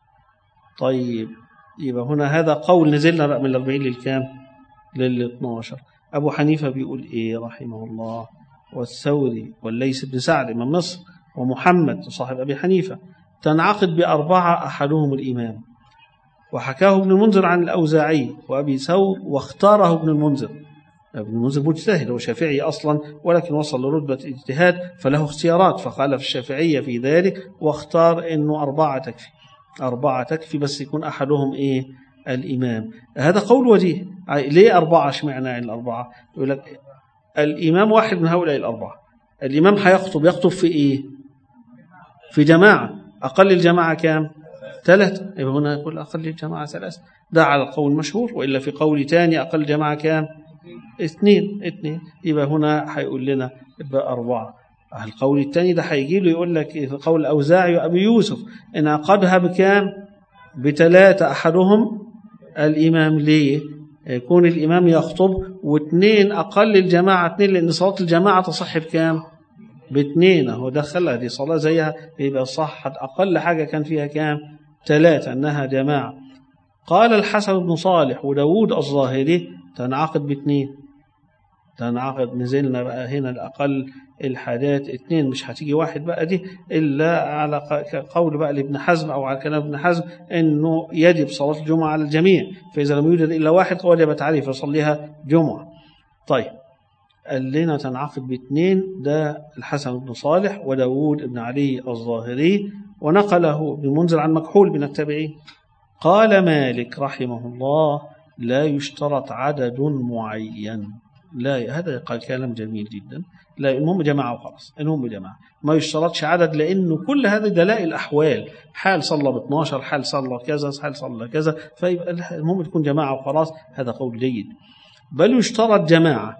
طيب يبقى هنا هذا قول نزلنا بقى من الأربعين للكام؟ للاثناشر. أبو حنيفة بيقول إيه رحمه الله؟ والثوري والليث بن سعد من مصر ومحمد صاحب أبي حنيفة تنعقد بأربعة أحدهم الإمام، وحكاه ابن المنذر عن الأوزاعي وأبي ثور واختاره ابن المنذر. ابن المنذر مجتهد وشافعي أصلا، ولكن وصل لرتبة اجتهاد فله اختيارات، فقال في الشافعية في ذلك واختار إنه أربعة تكفي، أربعة تكفي بس يكون أحدهم إيه؟ الإمام. هذا قول وجيه. ليه أربعة؟ اشمعنى الأربعة؟ يقول لك الإمام واحد من هؤلاء الأربعة، الإمام هيخطب يخطب في إيه؟ في جماعة، أقل الجماعة كام؟ ثلاثة، يبقى هنا يقول أقل الجماعة ثلاثة، ده على القول المشهور، وإلا في قول تاني أقل الجماعة كام؟ اثنين اثنين، يبقى هنا هيقول لنا يبقى أربعة. القول الثاني ده هيجي له يقول لك في قول الأوزاعي وأبي يوسف إن عقدها بكام؟ بثلاثة، أحدهم الإمام. ليه؟ يكون الإمام يخطب واثنين أقل الجماعة اثنين، لأن صلاة الجماعة تصح بكام؟ باثنين، هو دخلها دي صلاة زيها، يبقى صحت أقل حاجة كان فيها كام؟ ثلاثة، أنها جماعة. قال الحسن بن صالح وداود الظاهري تنعقد باثنين، تنعقد. نزلنا بقى هنا الأقل الحاجات اثنين، مش هتيجي واحد بقى دي إلا على قول بقى لابن حزم أو على كلام ابن حزم إنه يجب صلاة الجمعة على الجميع، فإذا لم يوجد إلا واحد وجبت عليه فصليها جمعة. طيب قال لنا تنعقد باثنين، ده الحسن بن صالح وداود بن علي الظاهري، ونقله ابن المنذر عن مكحول من التابعين. قال مالك رحمه الله لا يشترط عدد معين، لا، هذا قال كلام جميل جدا، لا المهم جماعة وخلاص، المهم جماعة، ما يشترطش عدد، لأنه كل هذه دلائل أحوال، حال صلى ب اثناشر، حال صلى كذا، حال صلى كذا، فيبقى المهم تكون جماعة وخلاص، هذا قول جيد. بل يشترط جماعة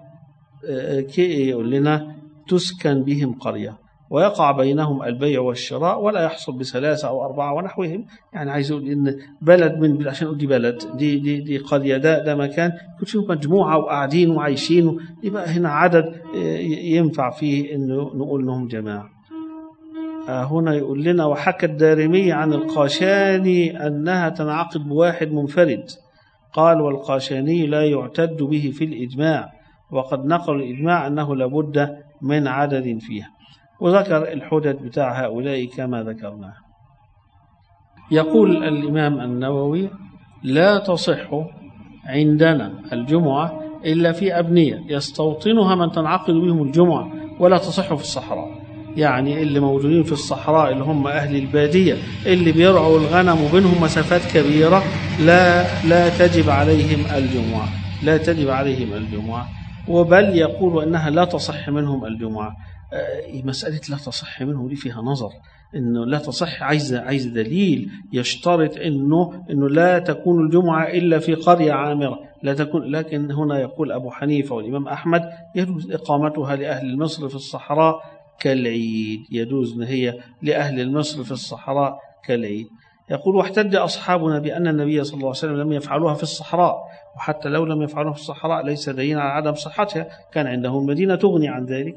كي يقول لنا تسكن بهم قرية ويقع بينهم البيع والشراء ولا يحصل بثلاثة أو أربعة ونحوهم، يعني عايز يقول إن بلد من، عشان أقول دي بلد، دي دي دي قرية، ده ده مكان كنت فيه مجموعة وقاعدين وعايشين، يبقى هنا عدد ينفع فيه إنه نقول لهم جماعة. هنا يقول لنا وحكى الدارمي عن القاشاني أنها تنعقد بواحد منفرد، قال والقاشاني لا يعتد به في الإجماع، وقد نقل الإجماع أنه لابد من عدد فيها، وذكر الحجج بتاع هؤلاء كما ذكرنا. يقول الإمام النووي لا تصح عندنا الجمعة إلا في أبنية يستوطنها من تنعقد بهم الجمعة، ولا تصح في الصحراء، يعني اللي موجودين في الصحراء اللي هم أهل البادية اللي بيرعوا الغنم وبينهم مسافات كبيرة لا لا تجب عليهم الجمعة، لا تجب عليهم الجمعة. وبل يقول أنها لا تصح منهم الجمعة. مسألة لا تصح منهم دي فيها نظر، إنه لا تصح عايز عايز دليل يشترط إنه إنه لا تكون الجمعة إلا في قرية عامرة، لا تكون. لكن هنا يقول أبو حنيفة والإمام أحمد يجوز إقامتها لأهل مصر في الصحراء كالعيد، يجوز إن هي لأهل مصر في الصحراء كالعيد. يقول واحتج أصحابنا بأن النبي صلى الله عليه وسلم لم يفعلوها في الصحراء، وحتى لو لم يفعلوها في الصحراء ليس دليلا على عدم صحتها، كان عندهم المدينة تغني عن ذلك.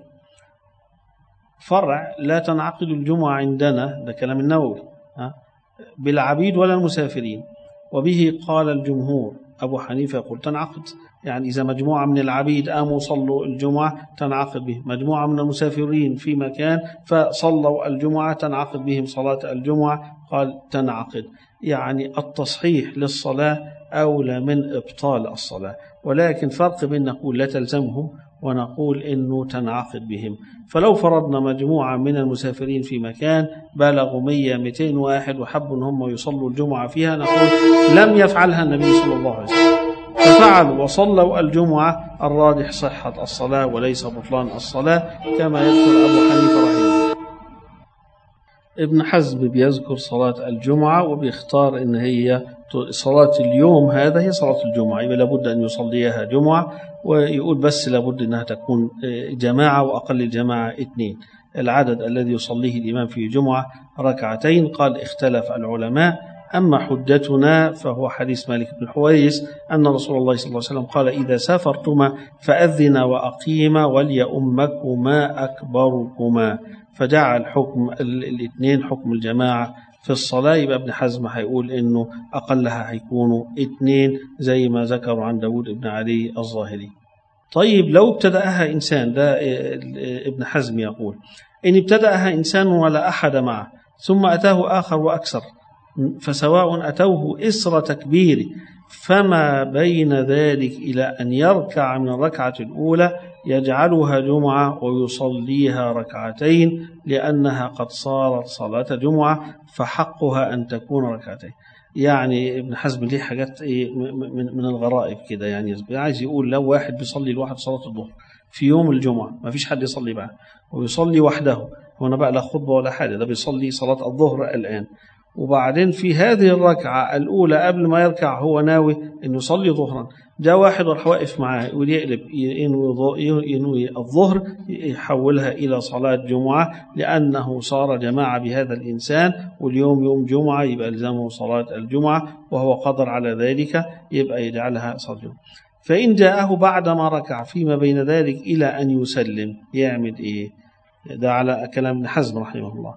فرع لا تنعقد الجمعة عندنا، ده كلام النووي، بالعبيد ولا المسافرين، وبه قال الجمهور. أبو حنيفة يقول تنعقد، يعني إذا مجموعة من العبيد قاموا صلوا الجمعة تنعقد به، مجموعة من المسافرين في مكان فصلوا الجمعة تنعقد بهم صلاة الجمعة، قال تنعقد. يعني التصحيح للصلاة أولى من إبطال الصلاة، ولكن فرق بين نقول لا تلزمهم ونقول إنه تنعقد بهم. فلو فرضنا مجموعة من المسافرين في مكان بلغوا مية مئتين واحد وحبوا أن هم يصلوا الجمعة فيها، نقول لم يفعلها النبي صلى الله عليه وسلم، ففعلوا وصلوا الجمعة، الراجح صحة الصلاة وليس بطلان الصلاة، كما يذكر أبو حنيفة رحمه الله. ابن حزم بيذكر صلاة الجمعة وبيختار إن هي صلاة اليوم هذا هي صلاة الجمعة، يبقى لابد أن يصليها جمعة، ويقول بس لابد أنها تكون جماعة، وأقل الجماعة اثنين. العدد الذي يصليه الإمام في جمعة ركعتين. قال اختلف العلماء، أما حجتنا فهو حديث مالك بن الحويرث أن رسول الله صلى الله عليه وسلم قال إذا سافرتما فأذنا وأقيما وليؤمكما أكبركما، فجعل حكم الاثنين حكم الجماعة في الصلاة. يبقى ابن حزم هيقول إنه أقلها هيكونوا اثنين زي ما ذكروا عن داود بن علي الظاهري. طيب لو ابتدأها إنسان، ده ابن حزم يقول إن ابتدأها إنسان ولا أحد معه ثم أتاه آخر وأكثر، فسواء أتوه إسر تكبير فما بين ذلك إلى أن يركع من الركعة الأولى يجعلها جمعة ويصليها ركعتين، لأنها قد صارت صلاة جمعة فحقها أن تكون ركعتين. يعني ابن حزم ليه حاجات من من الغرائب كده، يعني عايز يقول لو واحد بيصلي لوحده صلاة الظهر في يوم الجمعة ما فيش حد يصلي معه ويصلي وحده، هنا بقى لا خطبة ولا حاجة، ده بيصلي صلاة الظهر الآن، وبعدين في هذه الركعة الأولى قبل ما يركع هو ناوي أن يصلي ظهرا، جاء واحد وراح واقف معاه يقول يقلب ينوي الظهر يحولها إلى صلاة جمعة، لأنه صار جماعة بهذا الإنسان، واليوم يوم جمعة يبقى إلزامه صلاة الجمعة وهو قدر على ذلك، يبقى يجعلها صلاة جمعة. فإن جاءه بعدما ركع فيما بين ذلك إلى أن يسلم يعمل إيه؟ ده على كلام ابن حزم رحمه الله،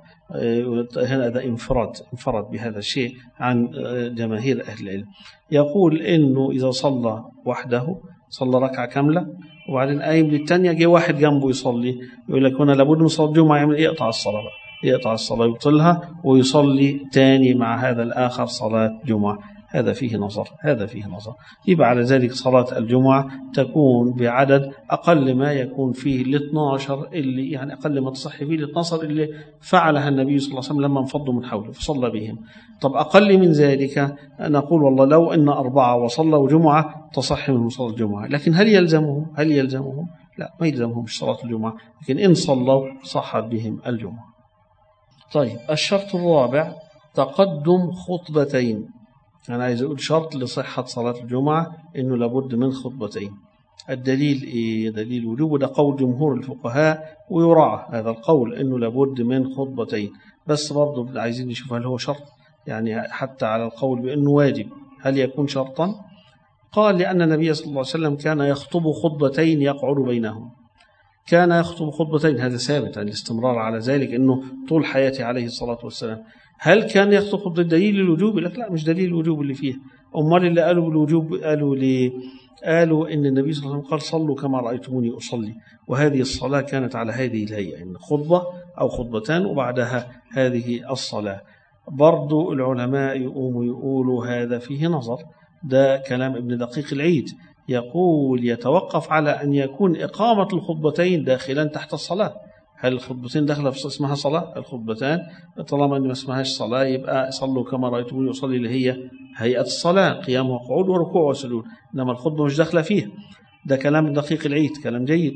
هنا ده انفراد انفرد بهذا الشيء عن جماهير أهل العلم. يقول إنه إذا صلى وحده صلى ركعة كاملة وبعدين قايم للتانية جه واحد جنبه يصلي، يقول لك هنا لابد من صلاة الجمعة، يعمل يقطع الصلاة بقى، يقطع الصلاة يبطلها ويصلي تاني مع هذا الآخر صلاة جمعة. هذا فيه نظر، هذا فيه نظر. يبقى على ذلك صلاة الجمعة تكون بعدد أقل ما يكون فيه الاثناشر، اللي يعني أقل ما تصح فيه الاثناشر اللي فعلها النبي صلى الله عليه وسلم لما انفضوا من حوله فصلى بهم. طب أقل من ذلك نقول والله لو أن أربعة وصلوا جمعة تصح منهم صلاة الجمعة، لكن هل يلزمهم؟ هل يلزمهم؟ لا، ما يلزمهم صلاة الجمعة، لكن إن صلوا صحت بهم الجمعة. طيب الشرط الرابع تقدم خطبتين. أنا عايز أقول شرط لصحة صلاة الجمعة إنه لابد من خطبتين. الدليل إيه؟ دليل وجوب، وده قول جمهور الفقهاء ويراعى هذا القول إنه لابد من خطبتين، بس برضه عايزين نشوف هل هو شرط، يعني حتى على القول بأنه واجب هل يكون شرطا؟ قال لأن النبي صلى الله عليه وسلم كان يخطب خطبتين يقعد بينهم، كان يخطب خطبتين، هذا ثابت عن الاستمرار على ذلك إنه طول حياته عليه الصلاة والسلام. هل كان يخطب خطبة دليل الوجوب؟ لك لا، مش دليل الوجوب اللي فيه. أمال اللي قالوا بالوجوب قالوا ليه؟ قالوا إن النبي صلى الله عليه وسلم قال صلوا كما رأيتموني أصلي، وهذه الصلاة كانت على هذه الهيئة، إن خطبة أو خطبتان وبعدها هذه الصلاة. برضو العلماء يقوموا يقولوا هذا فيه نظر، ده كلام ابن دقيق العيد، يقول يتوقف على أن يكون إقامة الخطبتين داخلا تحت الصلاة. هل الخطبتين داخله في اسمها صلاة؟ الخطبتان طالما أن ما اسمهاش صلاة يبقى صلوا كما رأيتموني يصلي، اللي هي هيئة الصلاة قيام وقعود وركوع وسجود، إنما الخطبة مش داخله فيها. ده كلام دقيق العيد، كلام جيد.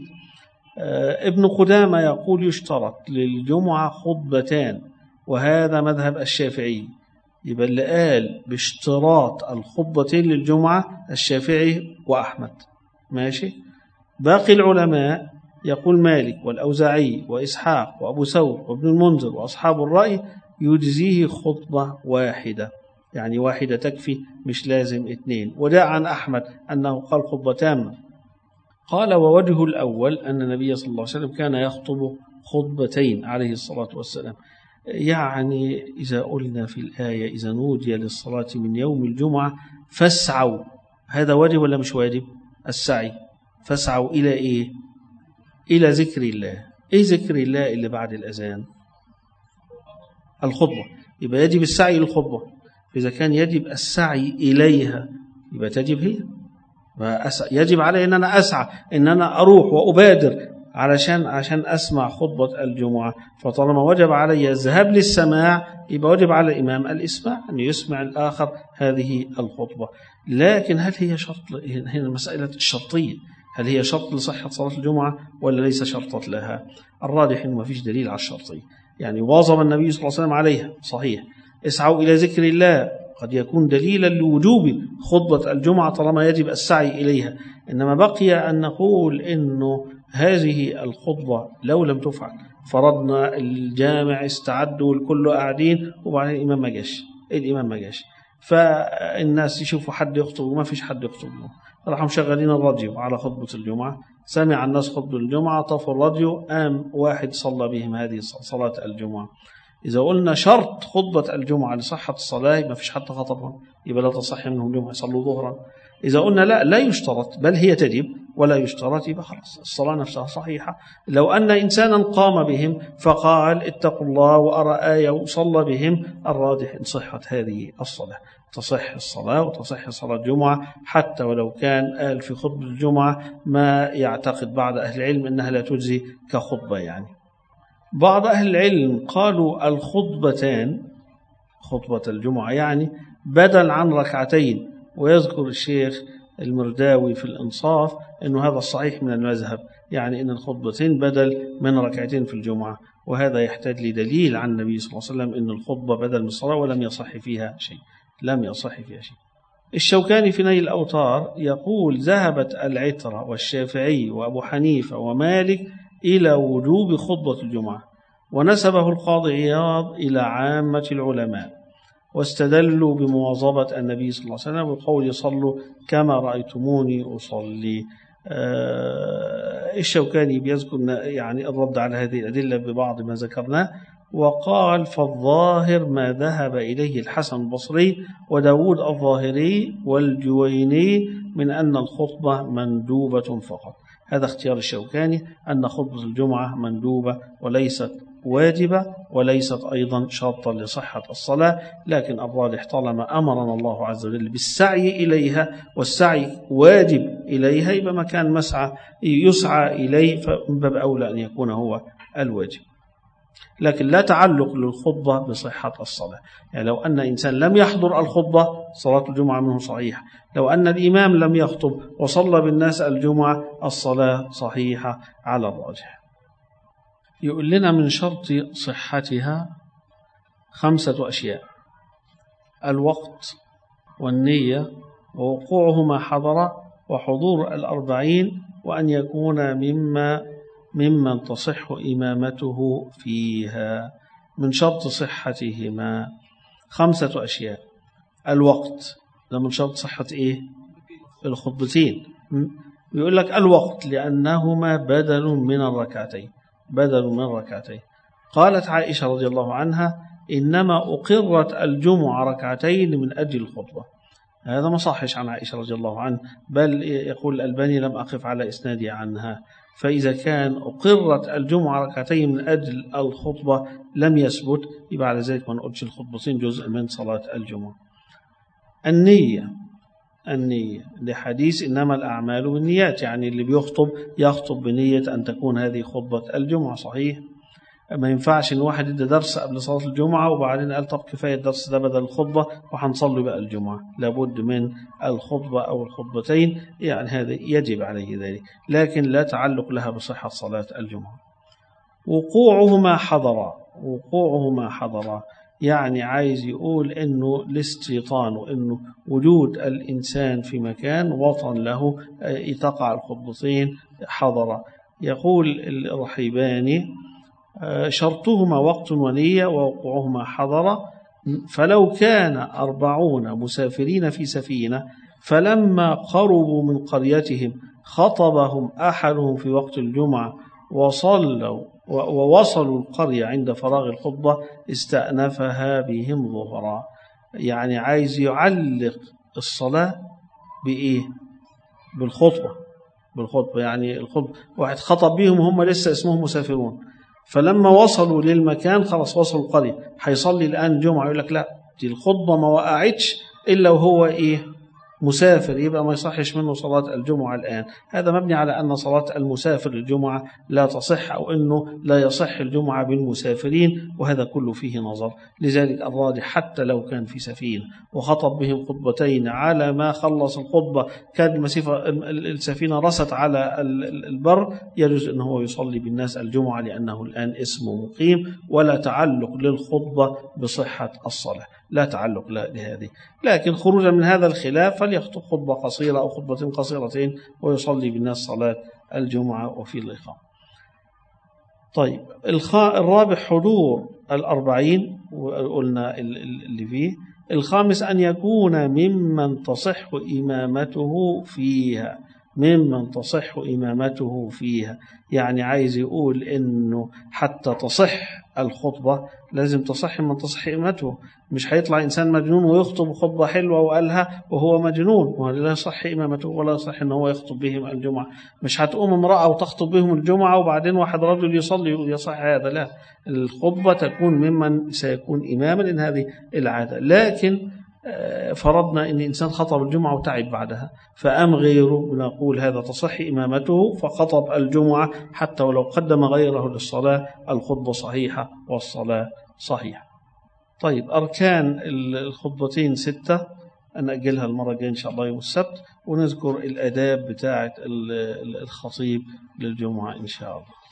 آه ابن قدامة يقول يشترط للجمعة خطبتان، وهذا مذهب الشافعي. يبقى اللي قال باشتراط الخطبتين للجمعة الشافعي وأحمد، ماشي. باقي العلماء يقول مالك والأوزاعي وإسحاق وأبو ثور وابن المنذر وأصحاب الرأي يجزيه خطبة واحدة، يعني واحدة تكفي مش لازم اثنين. وجاء عن أحمد أنه قال خطبة تامة. قال ووجه الأول أن النبي صلى الله عليه وسلم كان يخطب خطبتين عليه الصلاة والسلام. يعني إذا قلنا في الآية إذا نودي للصلاة من يوم الجمعة فاسعوا، هذا واجب ولا مش واجب؟ السعي، فاسعوا إلى إيه؟ إلى ذكر الله. إيه ذكر الله اللي بعد الأذان؟ الخطبة، يبقى يجب السعي للخطبة. فإذا كان يجب السعي إليها يبقى تجب هي، يجب علي أن أنا أسعى، أن أنا أروح وأبادر علشان عشان أسمع خطبة الجمعة. فطالما وجب علي الذهاب للسماع يبقى وجب على الإمام الإسماع، أن يسمع الآخر هذه الخطبة. لكن هل هي شرط؟ هنا مسألة الشرطية، هل هي شرط لصحة صلاة الجمعة ولا ليس شرطا لها؟ الراجح إنه ما فيش دليل على الشرطية، يعني واظب النبي صلى الله عليه وسلم عليها صحيح. اسعوا إلى ذكر الله قد يكون دليلا لوجوب خطبة الجمعة طالما يجب السعي إليها. إنما بقي أن نقول إنه هذه الخطبة لو لم تفعل، فرضنا الجامع استعدوا الكل قاعدين وبعدين الإمام ما جاش الإمام ما جاش فالناس يشوفوا حد يخطب وما فيش حد يخطب لهم، راحوا مشغلين الراديو على خطبة الجمعة، سمع الناس خطبة الجمعة، طفوا الراديو، قام واحد صلى بهم هذه صلاة الجمعة. إذا قلنا شرط خطبة الجمعة لصحة الصلاة ما فيش حد خطبهم، يبقى لا تصح منهم الجمعة، يصلوا ظهرا. إذا قلنا لا لا يشترط بل هي تجب ولا يشترط، يبقى خلاص الصلاة نفسها صحيحة. لو أن إنسانا قام بهم فقال اتقوا الله وأرى آية وصلى بهم، الراجح إن صحة هذه الصلاة، تصح الصلاة وتصح صلاة الجمعة، حتى ولو كان قال في خطبة الجمعة ما يعتقد بعض أهل العلم أنها لا تجزي كخطبة. يعني بعض أهل العلم قالوا الخطبتان خطبة الجمعة يعني بدل عن ركعتين، ويذكر الشيخ المرداوي في الإنصاف أنه هذا الصحيح من المذهب، يعني أن الخطبتين بدل من ركعتين في الجمعة، وهذا يحتاج لدليل عن النبي صلى الله عليه وسلم أن الخطبة بدل من الصلاة ولم يصح فيها شيء لم يصح فيها شيء. الشوكاني في نيل الأوطار يقول ذهبت العترة والشافعي وأبو حنيفة ومالك إلى وجوب خطبة الجمعة، ونسبه القاضي عياض إلى عامة العلماء، واستدلوا بمواظبة النبي صلى الله عليه وسلم وقول صلوا كما رأيتموني أصلي. آه الشوكاني بيذكر يعني الرد على هذه الأدلة ببعض ما ذكرناه، وقال فالظاهر ما ذهب إليه الحسن البصري وداود الظاهري والجويني من أن الخطبة مندوبة فقط. هذا اختيار الشوكاني، أن خطبة الجمعة مندوبة وليست واجبة وليست أيضا شرطا لصحة الصلاة، لكن الراجح طالما أمرنا الله عز وجل بالسعي إليها والسعي واجب إليها، يبقى مكان مسعى يسعى إليه فمن باب أولى أن يكون هو الواجب. لكن لا تعلق للخطبة بصحة الصلاة، يعني لو أن إنسان لم يحضر الخطبة صلاة الجمعة منه صحيحة، لو أن الإمام لم يخطب وصلى بالناس الجمعة الصلاة صحيحة على الراجح. يقول لنا من شرط صحتها خمسة أشياء: الوقت والنية ووقوعهما حضر وحضور الأربعين، وأن يكون مما ممن تصح إمامته فيها. من شرط صحتهما خمسة أشياء. الوقت ده من شرط صحة إيه؟ الخطبتين. يقول لك الوقت لأنهما بدل من الركعتين بدل من ركعتين. قالت عائشة رضي الله عنها إنما أقرت الجمعة ركعتين من أجل الخطبة. هذا ما صحش عن عائشة رضي الله عنها، بل يقول الألباني لم أقف على إسنادي عنها. فإذا كان أقرت الجمعة ركعتين من أجل الخطبة لم يثبت، يبقى على ذلك ما نقولش الخطبتين جزء من صلاة الجمعة. النية النية لحديث إنما الأعمال بالنيات، يعني اللي بيخطب يخطب بنية أن تكون هذه خطبة الجمعة. صحيح ما ينفعش إن واحد يدي درس قبل صلاة الجمعة وبعدين قال طب كفاية الدرس ده بدل الخطبة وحنصلي بقى الجمعة، لابد من الخطبة أو الخطبتين، يعني هذا يجب عليه ذلك، لكن لا تعلق لها بصحة صلاة الجمعة. وقوعهما حضرا وقوعهما حضرا يعني عايز يقول إنه الاستيطان وإنه وجود الإنسان في مكان وطن له تقع الخطبتين حضرا. يقول الرحيباني شرطهما وقت ونية ووقوعهما حضر، فلو كان أربعون مسافرين في سفينة فلما قربوا من قريتهم خطبهم أحدهم في وقت الجمعة وصلوا ووصلوا القرية عند فراغ الخطبة استأنفها بهم ظهرا. يعني عايز يعلق الصلاة بإيه؟ بالخطبة بالخطبة يعني الخطبة واحد خطب بهم هم لسه اسمهم مسافرون، فلما وصلوا للمكان خلاص وصلوا القرية هيصلي الآن جمعة، يقول لك لا دي الخطبة ما وقعتش إلا وهو إيه؟ مسافر، يبقى ما يصحش منه صلاة الجمعة الآن. هذا مبني على أن صلاة المسافر الجمعة لا تصح، أو أنه لا يصح الجمعة بالمسافرين، وهذا كله فيه نظر. لذلك الراجح حتى لو كان في سفينة وخطب بهم خطبتين على ما خلص الخطبة كان السفينة رست على البر، يجوز أنه يصلي بالناس الجمعة لأنه الآن اسمه مقيم، ولا تعلق للخطبة بصحة الصلاة. لا تعلق لهذه. لكن خروجا من هذا الخلاف فليخطب خطبة قصيرة أو خطبة قصيرتين ويصلي بالناس صلاة الجمعة وفي الإقامة. طيب الرابع حضور الأربعين وقلنا اللي فيه. الخامس أن يكون ممن تصح إمامته فيها، ممن تصح إمامته فيها، يعني عايز يقول إنه حتى تصح الخطبة لازم تصح من تصح إمامته. مش هيطلع إنسان مجنون ويخطب خطبة حلوة وقالها وهو مجنون ولا يصح إمامته ولا يصح إنه هو يخطب بهم الجمعة. مش هتقوم امرأة وتخطب بهم الجمعة وبعدين واحد رجل يصلي يقول يصح هذا، لا، الخطبة تكون ممن سيكون إماما، إن هذه العادة. لكن فرضنا أن إنسان خطب الجمعة وتعب بعدها فأم غيره، نقول هذا تصح إمامته فخطب الجمعة حتى ولو قدم غيره للصلاة، الخطبة صحيحة والصلاة صحيحة. طيب أركان الخطبتين ستة، نأجلها المرة الجاية إن شاء الله يوم السبت، ونذكر الآداب بتاعة الخطيب للجمعة إن شاء الله.